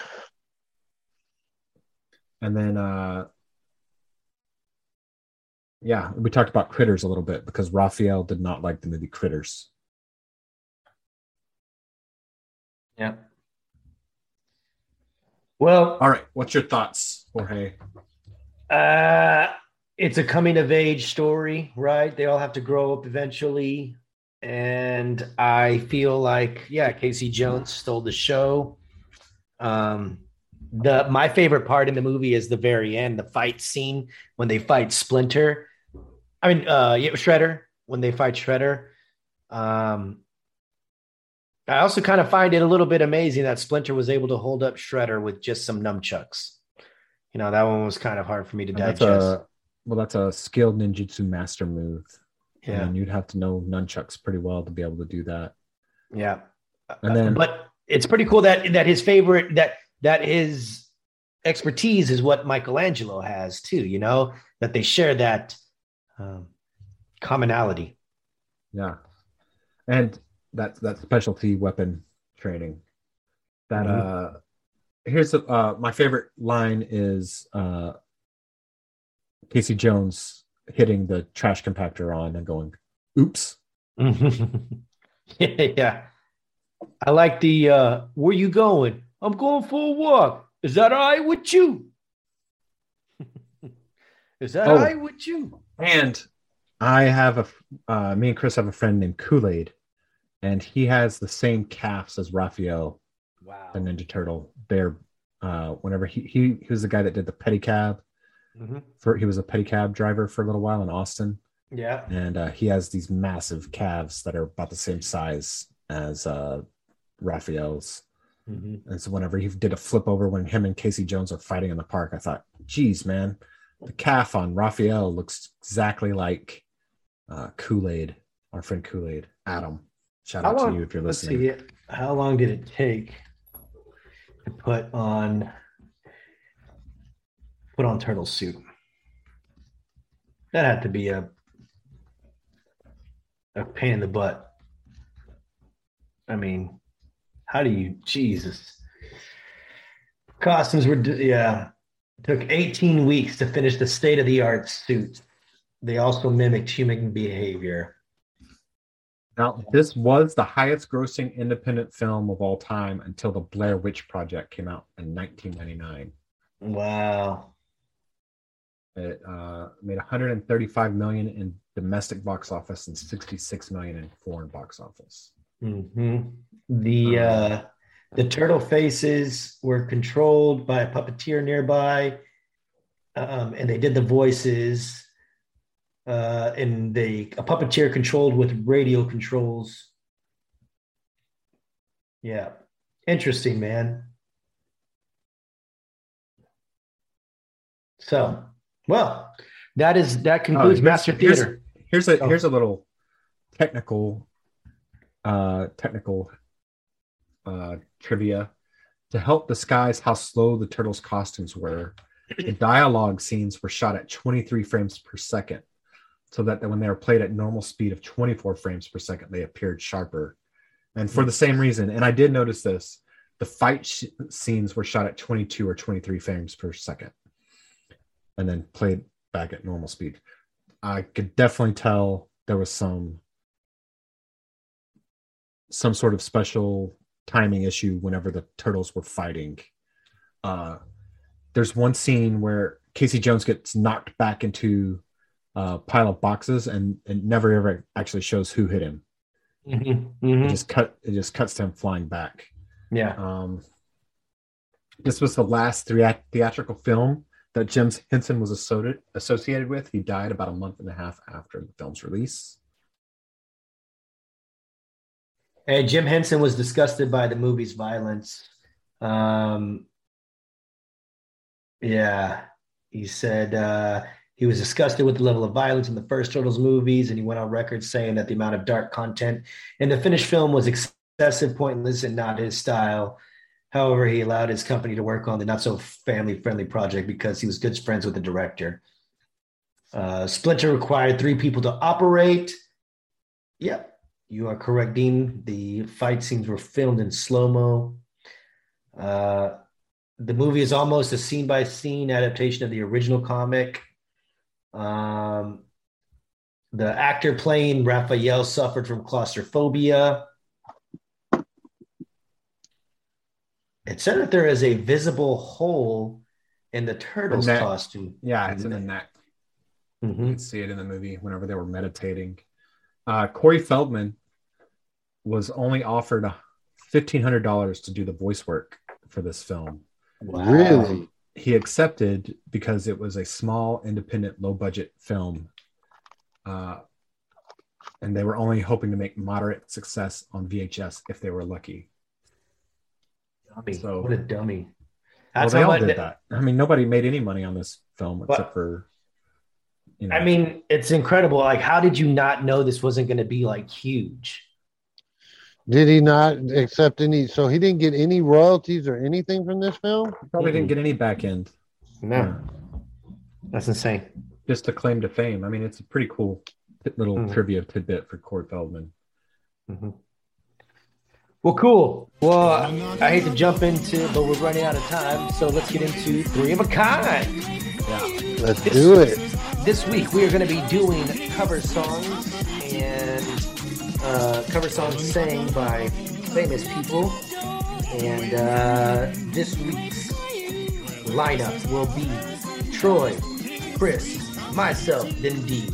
[SPEAKER 2] And then, uh, yeah, we talked about Critters a little bit because Raphael did not like the movie Critters.
[SPEAKER 1] Yeah. Well,
[SPEAKER 2] all right. What's your thoughts, Jorge?
[SPEAKER 1] Uh, it's a coming of age story, right? They all have to grow up eventually. And I feel like, yeah, Casey Jones stole the show. Um, the my favorite part in the movie is the very end, the fight scene when they fight Splinter. I mean, uh, yeah, Shredder, when they fight Shredder. Um, I also kind of find it a little bit amazing that Splinter was able to hold up Shredder with just some nunchucks. You know, that one was kind of hard for me to
[SPEAKER 2] That's
[SPEAKER 1] digest.
[SPEAKER 2] a, well, that's a skilled ninjutsu master move.
[SPEAKER 1] Yeah.
[SPEAKER 2] And you'd have to know nunchucks pretty well to be able to do that.
[SPEAKER 1] Yeah.
[SPEAKER 2] And then,
[SPEAKER 1] but it's pretty cool that that his favorite that that his expertise is what Michelangelo has too, you know, that they share that um, commonality.
[SPEAKER 2] Yeah. And that that specialty weapon training. That
[SPEAKER 1] Mhm.
[SPEAKER 2] uh here's the, uh my favorite line is uh Casey Jones hitting the trash compactor on and going, oops.
[SPEAKER 1] Yeah. I like the uh where you going? I'm going for a walk. Is that all right with you? Is that
[SPEAKER 2] Oh.
[SPEAKER 1] all right with you?
[SPEAKER 2] And I have a uh me and Chris have a friend named Kool-Aid, and he has the same calves as Raphael.
[SPEAKER 1] Wow.
[SPEAKER 2] The Ninja Turtle. They're uh whenever he he, he was the guy that did the pedicab.
[SPEAKER 1] Mhm.
[SPEAKER 2] For he was a pedicab driver for a little while in Austin.
[SPEAKER 1] Yeah.
[SPEAKER 2] And uh, he has these massive calves that are about the same size as uh, Raphael's.
[SPEAKER 1] Mhm.
[SPEAKER 2] And so whenever he did a flip over when him and Casey Jones are fighting in the park, I thought, geez, man, the calf on Raphael looks exactly like uh, Kool-Aid, our friend Kool-Aid. Adam, shout
[SPEAKER 1] How
[SPEAKER 2] out
[SPEAKER 1] long-
[SPEAKER 2] to you if you're
[SPEAKER 1] let's
[SPEAKER 2] listening.
[SPEAKER 1] see, how long did it take to put on put on turtle suit? That had to be a a pain in the butt. I mean, how do you, Jesus. Costumes were, yeah. It took eighteen weeks to finish the state-of-the-art suit. They also mimicked human behavior.
[SPEAKER 2] Now, this was the highest grossing independent film of all time until the Blair Witch Project came out in nineteen ninety-nine.
[SPEAKER 1] Wow.
[SPEAKER 2] It uh, made one hundred thirty-five million dollars in domestic box office and sixty-six million dollars in foreign box office.
[SPEAKER 1] Mm-hmm. The uh, the turtle faces were controlled by a puppeteer nearby, um, and they did the voices. Uh, and they a puppeteer controlled with radio controls. Yeah, interesting, man. So, well, that is that concludes
[SPEAKER 2] Oh, here's-
[SPEAKER 1] Master
[SPEAKER 2] here's-
[SPEAKER 1] Theater.
[SPEAKER 2] Here's a
[SPEAKER 1] Oh.
[SPEAKER 2] here's a little technical uh, technical uh, trivia to help disguise how slow the turtles' costumes were. The dialogue scenes were shot at twenty-three frames per second, so that when they were played at normal speed of twenty-four frames per second, they appeared sharper. And for the same reason, and I did notice this, the fight sh- scenes were shot at twenty-two or twenty-three frames per second, and then played back at normal speed. I could definitely tell there was some some sort of special timing issue whenever the turtles were fighting. Uh, there's one scene where Casey Jones gets knocked back into a pile of boxes, and it never ever actually shows who hit him.
[SPEAKER 1] Mm-hmm. Mm-hmm.
[SPEAKER 2] It just cut. It just cuts to him flying back.
[SPEAKER 1] Yeah.
[SPEAKER 2] Um, this was the last thea- theatrical film that Jim Henson was associated associated with. He died about a month and a half after the film's release.
[SPEAKER 1] And Jim Henson was disgusted by the movie's violence. Um, yeah, he said uh, he was disgusted with the level of violence in the first Turtles movies, and he went on record saying that the amount of dark content in the finished film was excessive, pointless, and not his style. However, he allowed his company to work on the not-so-family-friendly project because he was good friends with the director. Uh, Splinter required three people to operate. Yep. You are correct, Dean. The fight scenes were filmed in slow-mo. Uh, the movie is almost a scene-by-scene adaptation of the original comic. Um, the actor playing Raphael suffered from claustrophobia. It said that there is a visible hole in the turtles'
[SPEAKER 2] neck.
[SPEAKER 1] costume.
[SPEAKER 2] Yeah, it's in the neck.
[SPEAKER 1] Mm-hmm.
[SPEAKER 2] You can see it in the movie whenever they were meditating. Uh, Corey Feldman was only offered fifteen hundred dollars to do the voice work for this film.
[SPEAKER 3] Wow. Really?
[SPEAKER 2] He accepted because it was a small, independent, low-budget film. Uh, and they were only hoping to make moderate success on V H S if they were lucky.
[SPEAKER 1] Dummy.
[SPEAKER 2] So,
[SPEAKER 1] what a dummy.
[SPEAKER 2] Well,
[SPEAKER 1] That's
[SPEAKER 2] they
[SPEAKER 1] how
[SPEAKER 2] all
[SPEAKER 1] much-
[SPEAKER 2] did that. I mean, nobody made any money on this film except for, you know.
[SPEAKER 1] I mean, it's incredible. Like, how did you not know this wasn't going to be like huge?
[SPEAKER 3] Did he not accept any? So he didn't get any royalties or anything from this film?
[SPEAKER 2] Probably didn't get any back end.
[SPEAKER 1] No. That's insane.
[SPEAKER 2] Just a claim to fame. I mean, it's a pretty cool little
[SPEAKER 1] Mhm.
[SPEAKER 2] trivia tidbit for Corey Feldman.
[SPEAKER 1] Mm-hmm. Well, cool. Well, I hate to jump into, but we're running out of time, so let's get into Three of a Kind.
[SPEAKER 2] Yeah,
[SPEAKER 3] let's do it.
[SPEAKER 1] This week we are going to be doing cover songs and uh, cover songs sang by famous people. And uh, this week's lineup will be Troy, Chris, myself, then Dean.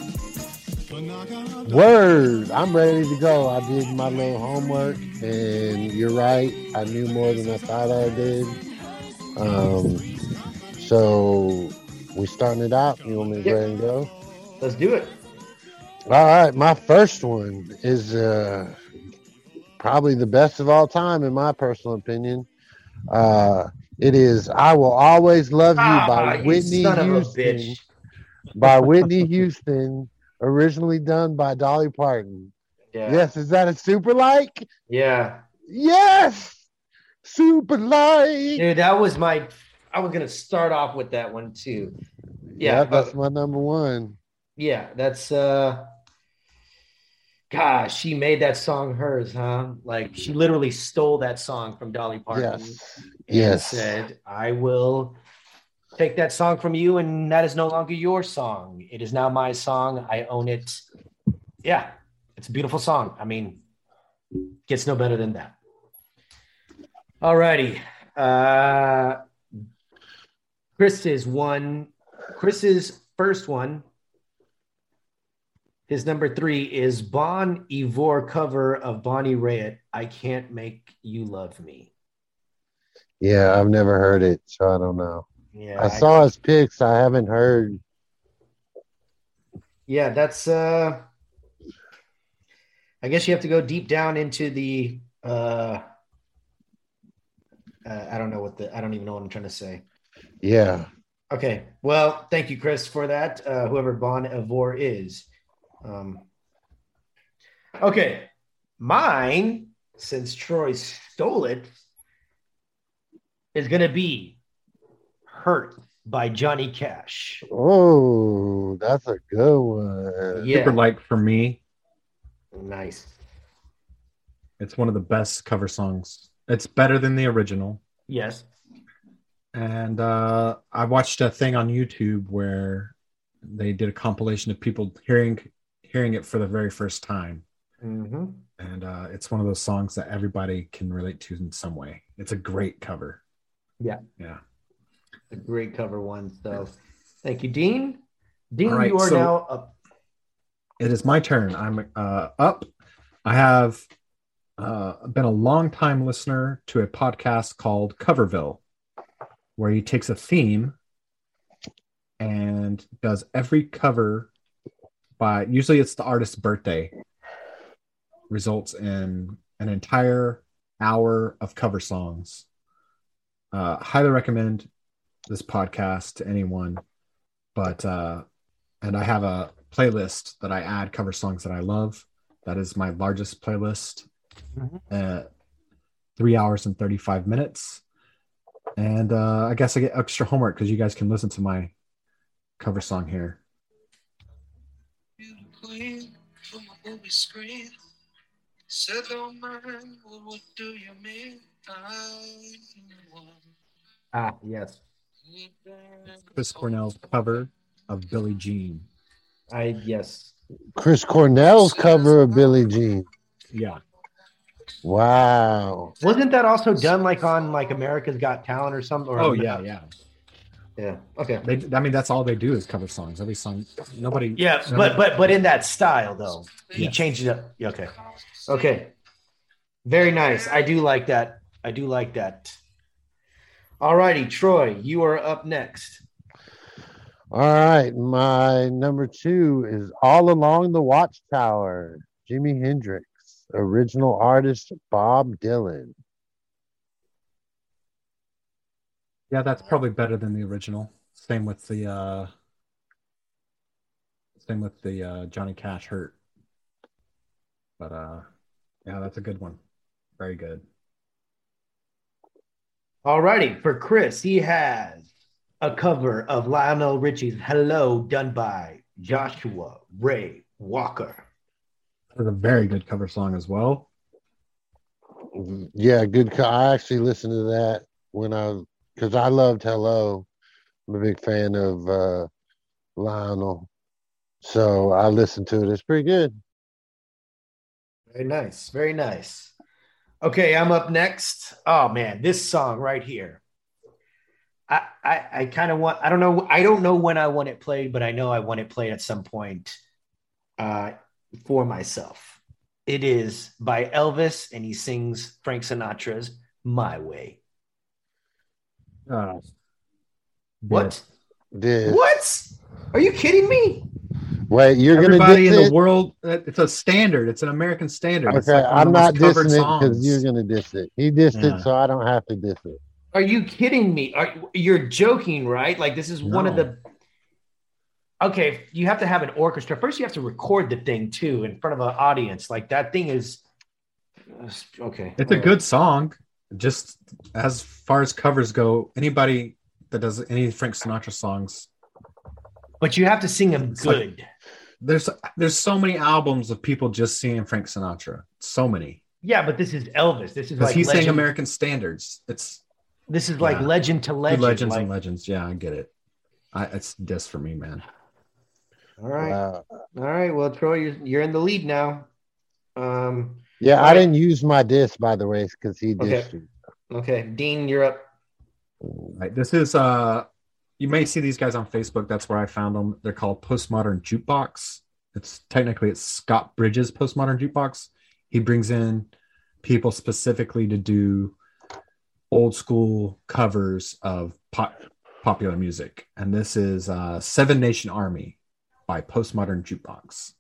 [SPEAKER 3] Word. I'm ready to go. I did my little homework, and you're right. I knew more than I thought I did. Um, so we starting it out. You want me to go ahead and go?
[SPEAKER 1] Let's do it.
[SPEAKER 3] All right. My first one is uh, probably the best of all time, in my personal opinion. Uh, it is "I Will Always Love You"
[SPEAKER 1] Ah,
[SPEAKER 3] by
[SPEAKER 1] you
[SPEAKER 3] Whitney
[SPEAKER 1] son of a
[SPEAKER 3] Houston.
[SPEAKER 1] bitch.
[SPEAKER 3] By Whitney Houston. Originally done by Dolly Parton.
[SPEAKER 1] Yeah.
[SPEAKER 3] Yes, is that a super like?
[SPEAKER 1] Yeah.
[SPEAKER 3] Yes, super like.
[SPEAKER 1] Dude, that was my. I was gonna start off with that one too. Yeah,
[SPEAKER 3] Yep, that's my number one.
[SPEAKER 1] yeah, that's. uh Gosh, she made that song hers, huh? Like she literally stole that song from Dolly Parton.
[SPEAKER 3] Yes.
[SPEAKER 1] And
[SPEAKER 3] Yes.
[SPEAKER 1] said, "I will take that song from you, and that is no longer your song. It is now my song. I own it." Yeah, It's a beautiful song. I mean, gets no better than that. All righty. Uh, Chris's one. Chris's first one. His number three is Bon Ivoire cover of Bonnie Raitt, I Can't Make You Love Me.
[SPEAKER 3] Yeah, I've never heard it, so I don't know.
[SPEAKER 1] Yeah,
[SPEAKER 3] I saw
[SPEAKER 1] I,
[SPEAKER 3] his pics. I haven't heard.
[SPEAKER 1] Yeah, that's. Uh, I guess you have to go deep down into the. Uh, uh, I don't know what the. I don't even know what I'm trying to say.
[SPEAKER 3] Yeah.
[SPEAKER 1] Okay. Well, thank you, Chris, for that. Uh, whoever Bon Ivoire is. Um, okay, mine, since Troy stole it, is going to be Hurt by Johnny Cash.
[SPEAKER 3] Oh, that's a good one.
[SPEAKER 1] Yeah.
[SPEAKER 2] Super light for me.
[SPEAKER 1] Nice.
[SPEAKER 2] It's one of the best cover songs. It's better than the original.
[SPEAKER 1] Yes.
[SPEAKER 2] And uh, I watched a thing on YouTube where they did a compilation of people hearing hearing it for the very first time.
[SPEAKER 1] Mm-hmm.
[SPEAKER 2] And uh, it's one of those songs that everybody can relate to in some way. It's a great cover.
[SPEAKER 1] Yeah.
[SPEAKER 2] Yeah.
[SPEAKER 1] A great cover one. So thank you, Dean. Dean,
[SPEAKER 2] All right,
[SPEAKER 1] you are
[SPEAKER 2] so
[SPEAKER 1] now up.
[SPEAKER 2] It is my turn. I'm uh, up. I have uh, been a long time listener to a podcast called Coverville, where he takes a theme and does every cover by, usually it's the artist's birthday, results in an entire hour of cover songs. Uh, highly recommend this podcast to anyone. But, uh, and I have a playlist that I add cover songs that I love. That is my largest playlist.
[SPEAKER 1] Mm-hmm.
[SPEAKER 2] Uh, three hours and thirty-five minutes. And uh, I guess I get extra homework because you guys can listen to my cover song here.
[SPEAKER 10] Queen from a movie screen. Said, don't mind, what do you mean? I'm the one.
[SPEAKER 1] Ah, yes.
[SPEAKER 2] Chris Cornell's cover of Billie Jean.
[SPEAKER 1] I, yes.
[SPEAKER 3] Chris Cornell's cover of Billie Jean.
[SPEAKER 2] Yeah.
[SPEAKER 3] Wow.
[SPEAKER 1] Wasn't that also done like on like America's Got Talent or something? Or
[SPEAKER 2] Oh, yeah, yeah.
[SPEAKER 1] Yeah. Okay.
[SPEAKER 2] They, I mean, that's all they do is cover songs. Every song, nobody.
[SPEAKER 1] Yeah,
[SPEAKER 2] nobody,
[SPEAKER 1] but but but in that style though, he
[SPEAKER 2] Yes.
[SPEAKER 1] changed it up. Yeah, okay, okay, very nice. I do like that. I do like that. All righty, Troy, you are up next.
[SPEAKER 3] All right. My number two is All Along the Watchtower, Jimi Hendrix. Original artist, Bob Dylan.
[SPEAKER 2] Yeah, that's probably better than the original. Same with the uh, same with the uh, Johnny Cash Hurt. But uh, yeah, that's a good one. Very good.
[SPEAKER 1] All righty, for Chris, he has a cover of Lionel Richie's "Hello," done by Joshua Ray Walker.
[SPEAKER 2] That's a very good cover song as well.
[SPEAKER 3] Yeah, good. Co- I actually listened to that when I, because I loved Hello. I'm a big fan of uh, Lionel. So I listened to it. It's pretty good.
[SPEAKER 1] Very nice, very nice. Okay, I'm up next. Oh man, this song right here. I I, I kind of want. I don't know. I don't know when I want it played, but I know I want it played at some point. Uh, for myself. It is by Elvis, and he sings Frank Sinatra's "My Way."
[SPEAKER 2] Uh,
[SPEAKER 1] What?
[SPEAKER 3] Did.
[SPEAKER 1] What? Are you kidding me?
[SPEAKER 3] Wait, you're going to
[SPEAKER 2] Everybody
[SPEAKER 3] diss
[SPEAKER 2] in
[SPEAKER 3] it?
[SPEAKER 2] the world, it's a standard. It's an American standard. It's
[SPEAKER 3] Okay,
[SPEAKER 2] like one of
[SPEAKER 3] I'm
[SPEAKER 2] the
[SPEAKER 3] not
[SPEAKER 2] most covered
[SPEAKER 3] dissing it
[SPEAKER 2] songs.
[SPEAKER 3] because you're going to diss it. He dissed
[SPEAKER 2] Yeah.
[SPEAKER 3] it, so I don't have to diss it.
[SPEAKER 1] Are you kidding me? Are, you're joking, right? Like this is one of
[SPEAKER 2] No.
[SPEAKER 1] the. Okay, you have to have an orchestra. First, you have to record the thing too in front of an audience. Like that thing is. Okay.
[SPEAKER 2] It's a good song. Just as far as covers go, anybody that does any Frank Sinatra songs.
[SPEAKER 1] But you have to sing them
[SPEAKER 2] It's like-
[SPEAKER 1] good.
[SPEAKER 2] There's there's so many albums of people just singing Frank Sinatra. So many.
[SPEAKER 1] Yeah, but this is Elvis. This is
[SPEAKER 2] Because
[SPEAKER 1] like
[SPEAKER 2] he's saying
[SPEAKER 1] legend-
[SPEAKER 2] American standards. It's
[SPEAKER 1] This is like
[SPEAKER 2] yeah.
[SPEAKER 1] legend to
[SPEAKER 2] Good
[SPEAKER 1] legend.
[SPEAKER 2] legends
[SPEAKER 1] like-
[SPEAKER 2] and legends. Yeah, I get it. I, it's diss for me, man.
[SPEAKER 1] All right.
[SPEAKER 3] Wow.
[SPEAKER 1] All right. Well, Troy, you're, you're in the lead now. Um,
[SPEAKER 3] Yeah,
[SPEAKER 1] all
[SPEAKER 3] I
[SPEAKER 1] right.
[SPEAKER 3] didn't use my disc, by the way, because he
[SPEAKER 1] Okay.
[SPEAKER 3] dissed you.
[SPEAKER 1] Okay, Dean, you're up.
[SPEAKER 2] Right. This is uh you may see these guys on Facebook. That's where I found them. They're called Postmodern Jukebox. It's technically it's Scott Bridges Postmodern Jukebox. He brings in people specifically to do old school covers of pop, popular music. And this is uh Seven Nation Army by Postmodern Jukebox.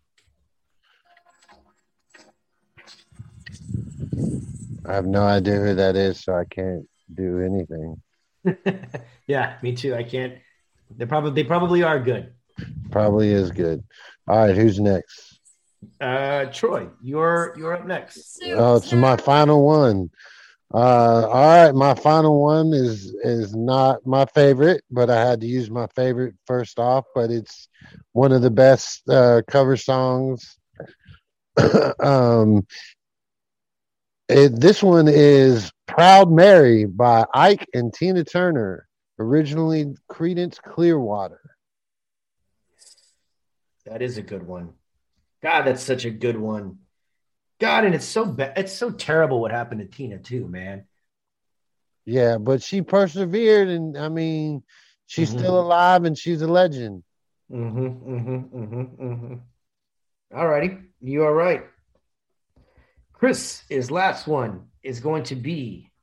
[SPEAKER 3] I have no idea who that is, so I can't do anything.
[SPEAKER 1] Yeah, me too. I can't. They probably they probably are good.
[SPEAKER 3] Probably is good. All right, who's next?
[SPEAKER 1] Uh, Troy, you're you're up next.
[SPEAKER 3] Oh, it's my final one. Uh, all right, my final one is is not my favorite, but I had to use my favorite first off. But it's one of the best uh, cover songs. um, it, this one is "Proud Mary" by Ike and Tina Turner, originally Creedence Clearwater.
[SPEAKER 1] That is a good one. God, that's such a good one. God, and it's so bad. It's so terrible what happened to Tina too, man.
[SPEAKER 3] Yeah, but she persevered, and I mean, she's
[SPEAKER 1] Mhm.
[SPEAKER 3] still alive, and she's a legend.
[SPEAKER 1] Mm-hmm, mm-hmm, mm-hmm, mm-hmm. All righty, you are right. Chris, his last one is going to be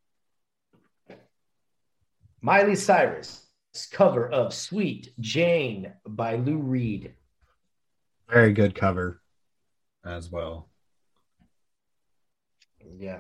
[SPEAKER 1] Miley Cyrus' cover of "Sweet Jane" by Lou Reed.
[SPEAKER 2] Very good cover as well.
[SPEAKER 1] Yeah.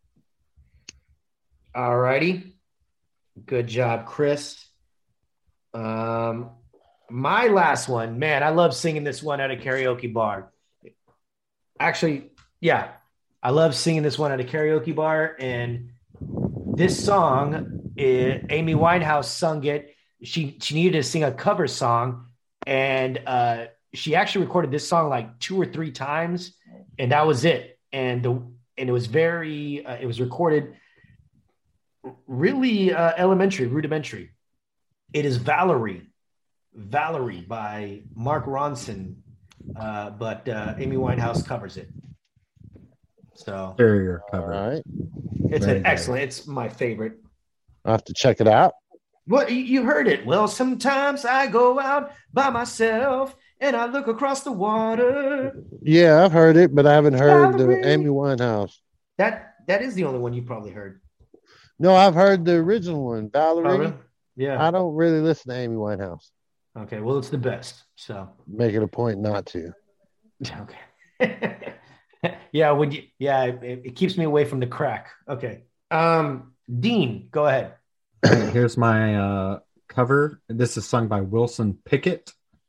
[SPEAKER 1] All righty. Good job, Chris. Um, my last one, man, I love singing this one at a karaoke bar. Actually, yeah, I love singing this one at a karaoke bar. And this song, it, Amy Winehouse sung it. She she needed to sing a cover song, and uh, she actually recorded this song like two or three times, and that was it. And the and it was very, uh, it was recorded really uh, elementary, rudimentary. It is Valerie, Valerie by Mark Ronson, uh, but uh, Amy Winehouse covers it. So
[SPEAKER 2] Superior cover.
[SPEAKER 3] All right.
[SPEAKER 1] it's
[SPEAKER 3] Very
[SPEAKER 1] an
[SPEAKER 3] good.
[SPEAKER 1] excellent. It's my favorite.
[SPEAKER 3] I'll have to check it out.
[SPEAKER 1] What you- you heard it? Well, sometimes I go out by myself and I look across the water.
[SPEAKER 3] Yeah, I've heard it, but I haven't heard the
[SPEAKER 1] Valerie.
[SPEAKER 3] Amy Winehouse.
[SPEAKER 1] That that is the only one you probably heard.
[SPEAKER 3] No, I've heard the original one, Valerie.
[SPEAKER 1] Oh, really? Yeah.
[SPEAKER 3] I don't really listen to Amy Winehouse.
[SPEAKER 1] Okay. Well, it's the best. So
[SPEAKER 3] Make it a point not to.
[SPEAKER 1] okay. yeah. When you yeah, it, it keeps me away from the crack. Okay. Um, Dean, go ahead.
[SPEAKER 2] Here's my uh, cover. This is sung by Wilson Pickett.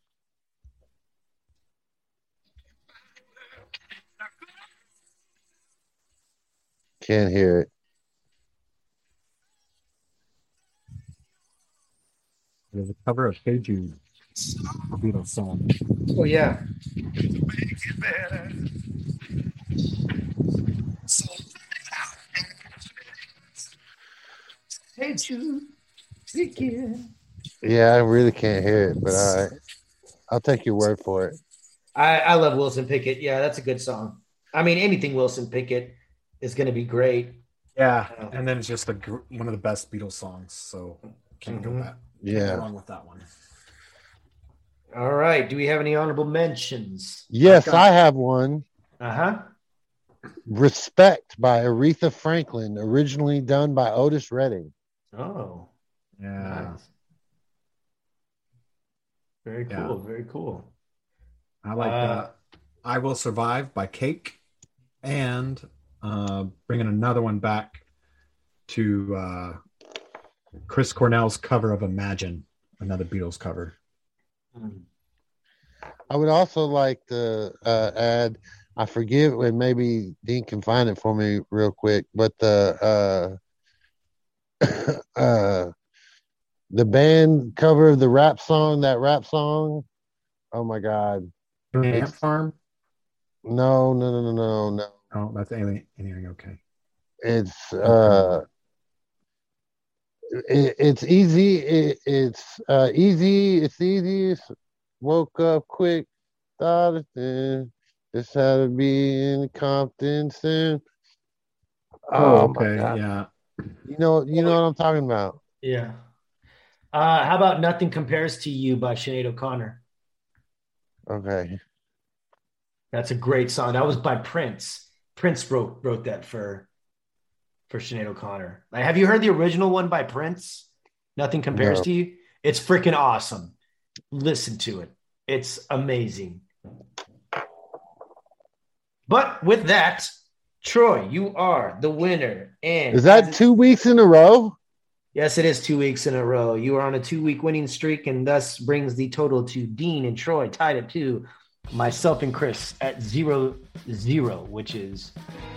[SPEAKER 3] Can't hear it.
[SPEAKER 2] It is a cover of Hey Jude, a Beatles song.
[SPEAKER 1] Oh yeah. Hey Jude, begin.
[SPEAKER 3] Yeah, I really can't hear it, but all right. I'll take your word for it.
[SPEAKER 1] I, I love Wilson Pickett. Yeah, that's a good song. I mean, anything Wilson Pickett is going to be great.
[SPEAKER 2] Yeah, and then it's just a, gr- one of the best Beatles songs, so can't go
[SPEAKER 1] Mhm.
[SPEAKER 2] back.
[SPEAKER 3] Yeah.
[SPEAKER 2] Can't go wrong with that one.
[SPEAKER 1] All right. Do we have any honorable mentions?
[SPEAKER 3] Yes, I have one.
[SPEAKER 1] Uh huh.
[SPEAKER 3] Respect by Aretha Franklin, originally done by Otis Redding.
[SPEAKER 1] Oh,
[SPEAKER 2] Yeah.
[SPEAKER 1] nice. Very
[SPEAKER 2] Yeah.
[SPEAKER 1] cool. Very cool.
[SPEAKER 2] I like
[SPEAKER 1] Uh,
[SPEAKER 2] uh, I Will Survive by Cake, and uh, bringing another one back to uh, Chris Cornell's cover of Imagine, another Beatles cover.
[SPEAKER 3] I would also like to uh, add, I forget, and maybe Dean can find it for me real quick, but the uh, uh, the band cover of the rap song, that rap song. Oh my God!
[SPEAKER 2] Ant
[SPEAKER 3] It's-
[SPEAKER 2] Farm?
[SPEAKER 3] No, no, no, no, no, no.
[SPEAKER 2] Oh, that's alien. alien okay.
[SPEAKER 3] It's uh, it, it's easy. It, it's uh, easy. It's easy. It's woke up quick. Thought it, uh, This had to be in Compton soon.
[SPEAKER 2] Oh,
[SPEAKER 3] my
[SPEAKER 2] okay,
[SPEAKER 3] God.
[SPEAKER 2] yeah.
[SPEAKER 3] You know, you know what I'm talking about.
[SPEAKER 1] Yeah. Uh, how about Nothing Compares to You by Sinead O'Connor?
[SPEAKER 3] Okay.
[SPEAKER 1] That's a great song. That was by Prince. Prince wrote wrote that for for Sinead O'Connor. Like, have you heard the original one by Prince? Nothing Compares
[SPEAKER 3] No.
[SPEAKER 1] to You. It's freaking awesome. Listen to it. It's amazing. But with that, Troy, you are the winner. And
[SPEAKER 3] Is that two weeks in a row?
[SPEAKER 1] yes, it is two weeks in a row. You are on a two-week winning streak, and thus brings the total to Dean and Troy, tied at two. Myself and Chris at zero zero, which is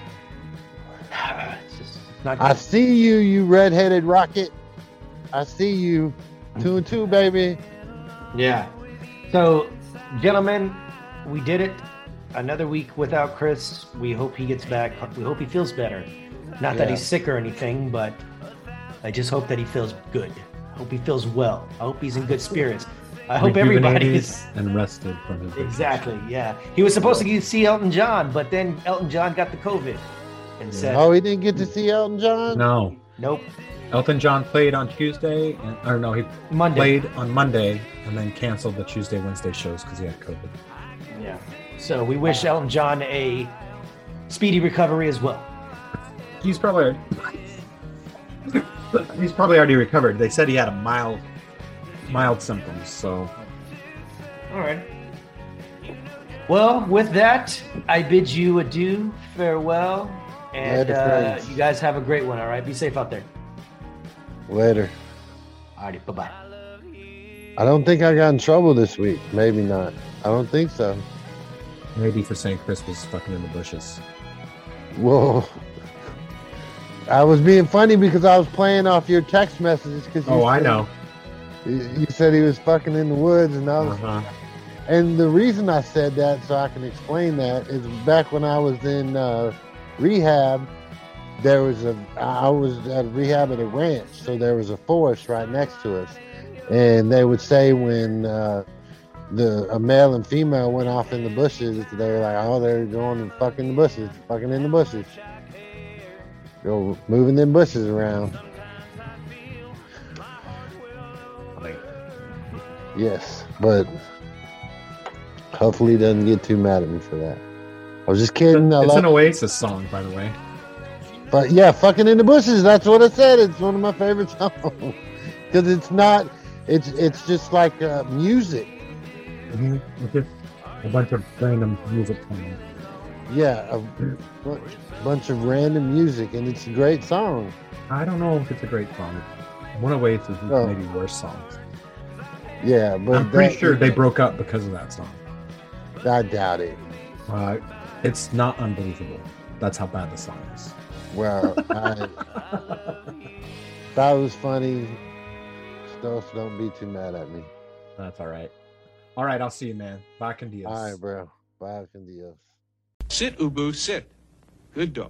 [SPEAKER 1] it's just not
[SPEAKER 3] I
[SPEAKER 1] good.
[SPEAKER 3] see you, you redheaded rocket. I see you. Two and two, baby.
[SPEAKER 1] Yeah. So, gentlemen, we did it. Another week without Chris. We hope he gets back. We hope he feels better. Not that
[SPEAKER 3] Yeah.
[SPEAKER 1] he's sick or anything, but I just hope that he feels good. I hope he feels well. I hope he's in good spirits. I hope everybody is
[SPEAKER 2] and rested from his
[SPEAKER 1] exactly. Yeah, he was supposed to see Elton John, but then Elton John got the COVID and said,
[SPEAKER 3] Oh, he didn't get to see Elton John?
[SPEAKER 2] No.
[SPEAKER 1] Nope.
[SPEAKER 2] Elton John played on Tuesday, and, or no, he
[SPEAKER 1] Monday.
[SPEAKER 2] played on Monday and then canceled the Tuesday, Wednesday shows because he had COVID.
[SPEAKER 1] Yeah. So we wish Elton John a speedy recovery as well.
[SPEAKER 2] He's probably he's probably already recovered. They said he had a mild mild symptoms, so
[SPEAKER 1] All right. Well, with that, I bid you adieu, farewell, and
[SPEAKER 3] Later,
[SPEAKER 1] uh,
[SPEAKER 3] friends.
[SPEAKER 1] you guys have a great one. All right, be safe out there.
[SPEAKER 3] Later.
[SPEAKER 1] All right, bye bye.
[SPEAKER 3] I don't think I got in trouble this week. Maybe not. I don't think so.
[SPEAKER 2] maybe for saying Chris was fucking in the bushes.
[SPEAKER 3] Whoa. I was being funny because I was playing off your text messages. Cause you
[SPEAKER 2] Oh, I
[SPEAKER 3] said-
[SPEAKER 2] know.
[SPEAKER 3] You you said he was fucking in the woods, and I was.
[SPEAKER 2] Uh-huh.
[SPEAKER 3] And the reason I said that, so I can explain that, is back when I was in uh, rehab, there was a. I was at rehab at a ranch, so there was a forest right next to us, and they would say when uh, the a male and female went off in the bushes, they were like, "Oh, they're going and fucking the bushes, fucking in the bushes, go moving them bushes around." Yes, but hopefully he doesn't get too mad at me for that. I was just kidding. I
[SPEAKER 2] It's
[SPEAKER 3] love
[SPEAKER 2] an Oasis song, by the way.
[SPEAKER 3] But yeah, fucking in the bushes. That's what I said. It's one of my favorite songs because it's not. It's it's just like uh, music.
[SPEAKER 2] Mm-hmm. It's just a bunch of random music playing.
[SPEAKER 3] Yeah, a bu- bunch of random music, and it's a great song.
[SPEAKER 2] I don't know if it's a great song. One of Oasis'
[SPEAKER 3] Oh.
[SPEAKER 2] maybe worst songs.
[SPEAKER 3] Yeah, but
[SPEAKER 2] I'm pretty
[SPEAKER 3] that-
[SPEAKER 2] sure they broke up because of that song.
[SPEAKER 3] I doubt it.
[SPEAKER 2] Uh, it's not unbelievable. That's how bad the song is.
[SPEAKER 3] Well, I that was funny. So don't be too mad at me.
[SPEAKER 2] That's all right. All right, I'll see you, man. Bye, con Dios.
[SPEAKER 3] All right, bro. Bye, con Dios.
[SPEAKER 18] Sit, Ubu, sit. Good dog.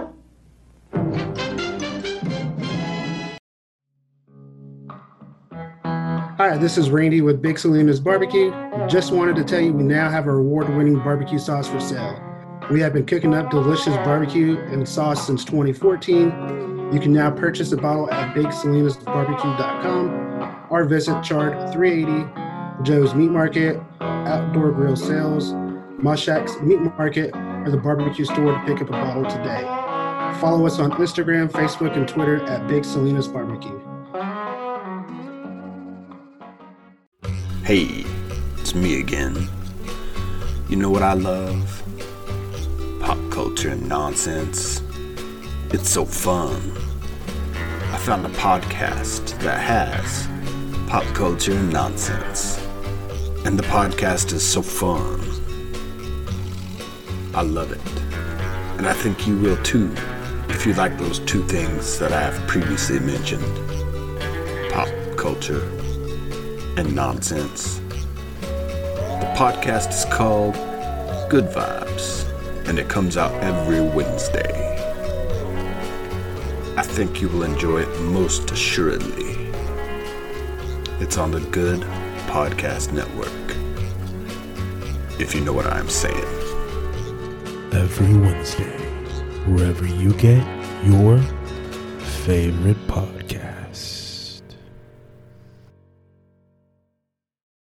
[SPEAKER 8] Hi, this is Randy with Big Salinas Barbecue. Just wanted to tell you we now have our award-winning barbecue sauce for sale. We have been cooking up delicious barbecue and sauce since twenty fourteen. You can now purchase a bottle at big salinas barbecue dot com or visit Chart three eighty, Joe's Meat Market, Outdoor Grill Sales, Mushak's Meat Market, or the barbecue store to pick up a bottle today. Follow us on Instagram, Facebook, and Twitter at Big Salinas Barbecue.
[SPEAKER 19] Hey, it's me again. You know what I love? Pop culture and nonsense. It's so fun. I found a podcast that has pop culture and nonsense. And the podcast is so fun. I love it. And I think you will too, if you like those two things that I have previously mentioned. Pop culture and nonsense. The podcast is called Good Vibes, and it comes out every Wednesday. I think you will enjoy it most assuredly. It's on the Good Podcast Network, if you know what I'm saying.
[SPEAKER 4] every Wednesday, wherever you get your favorite podcast.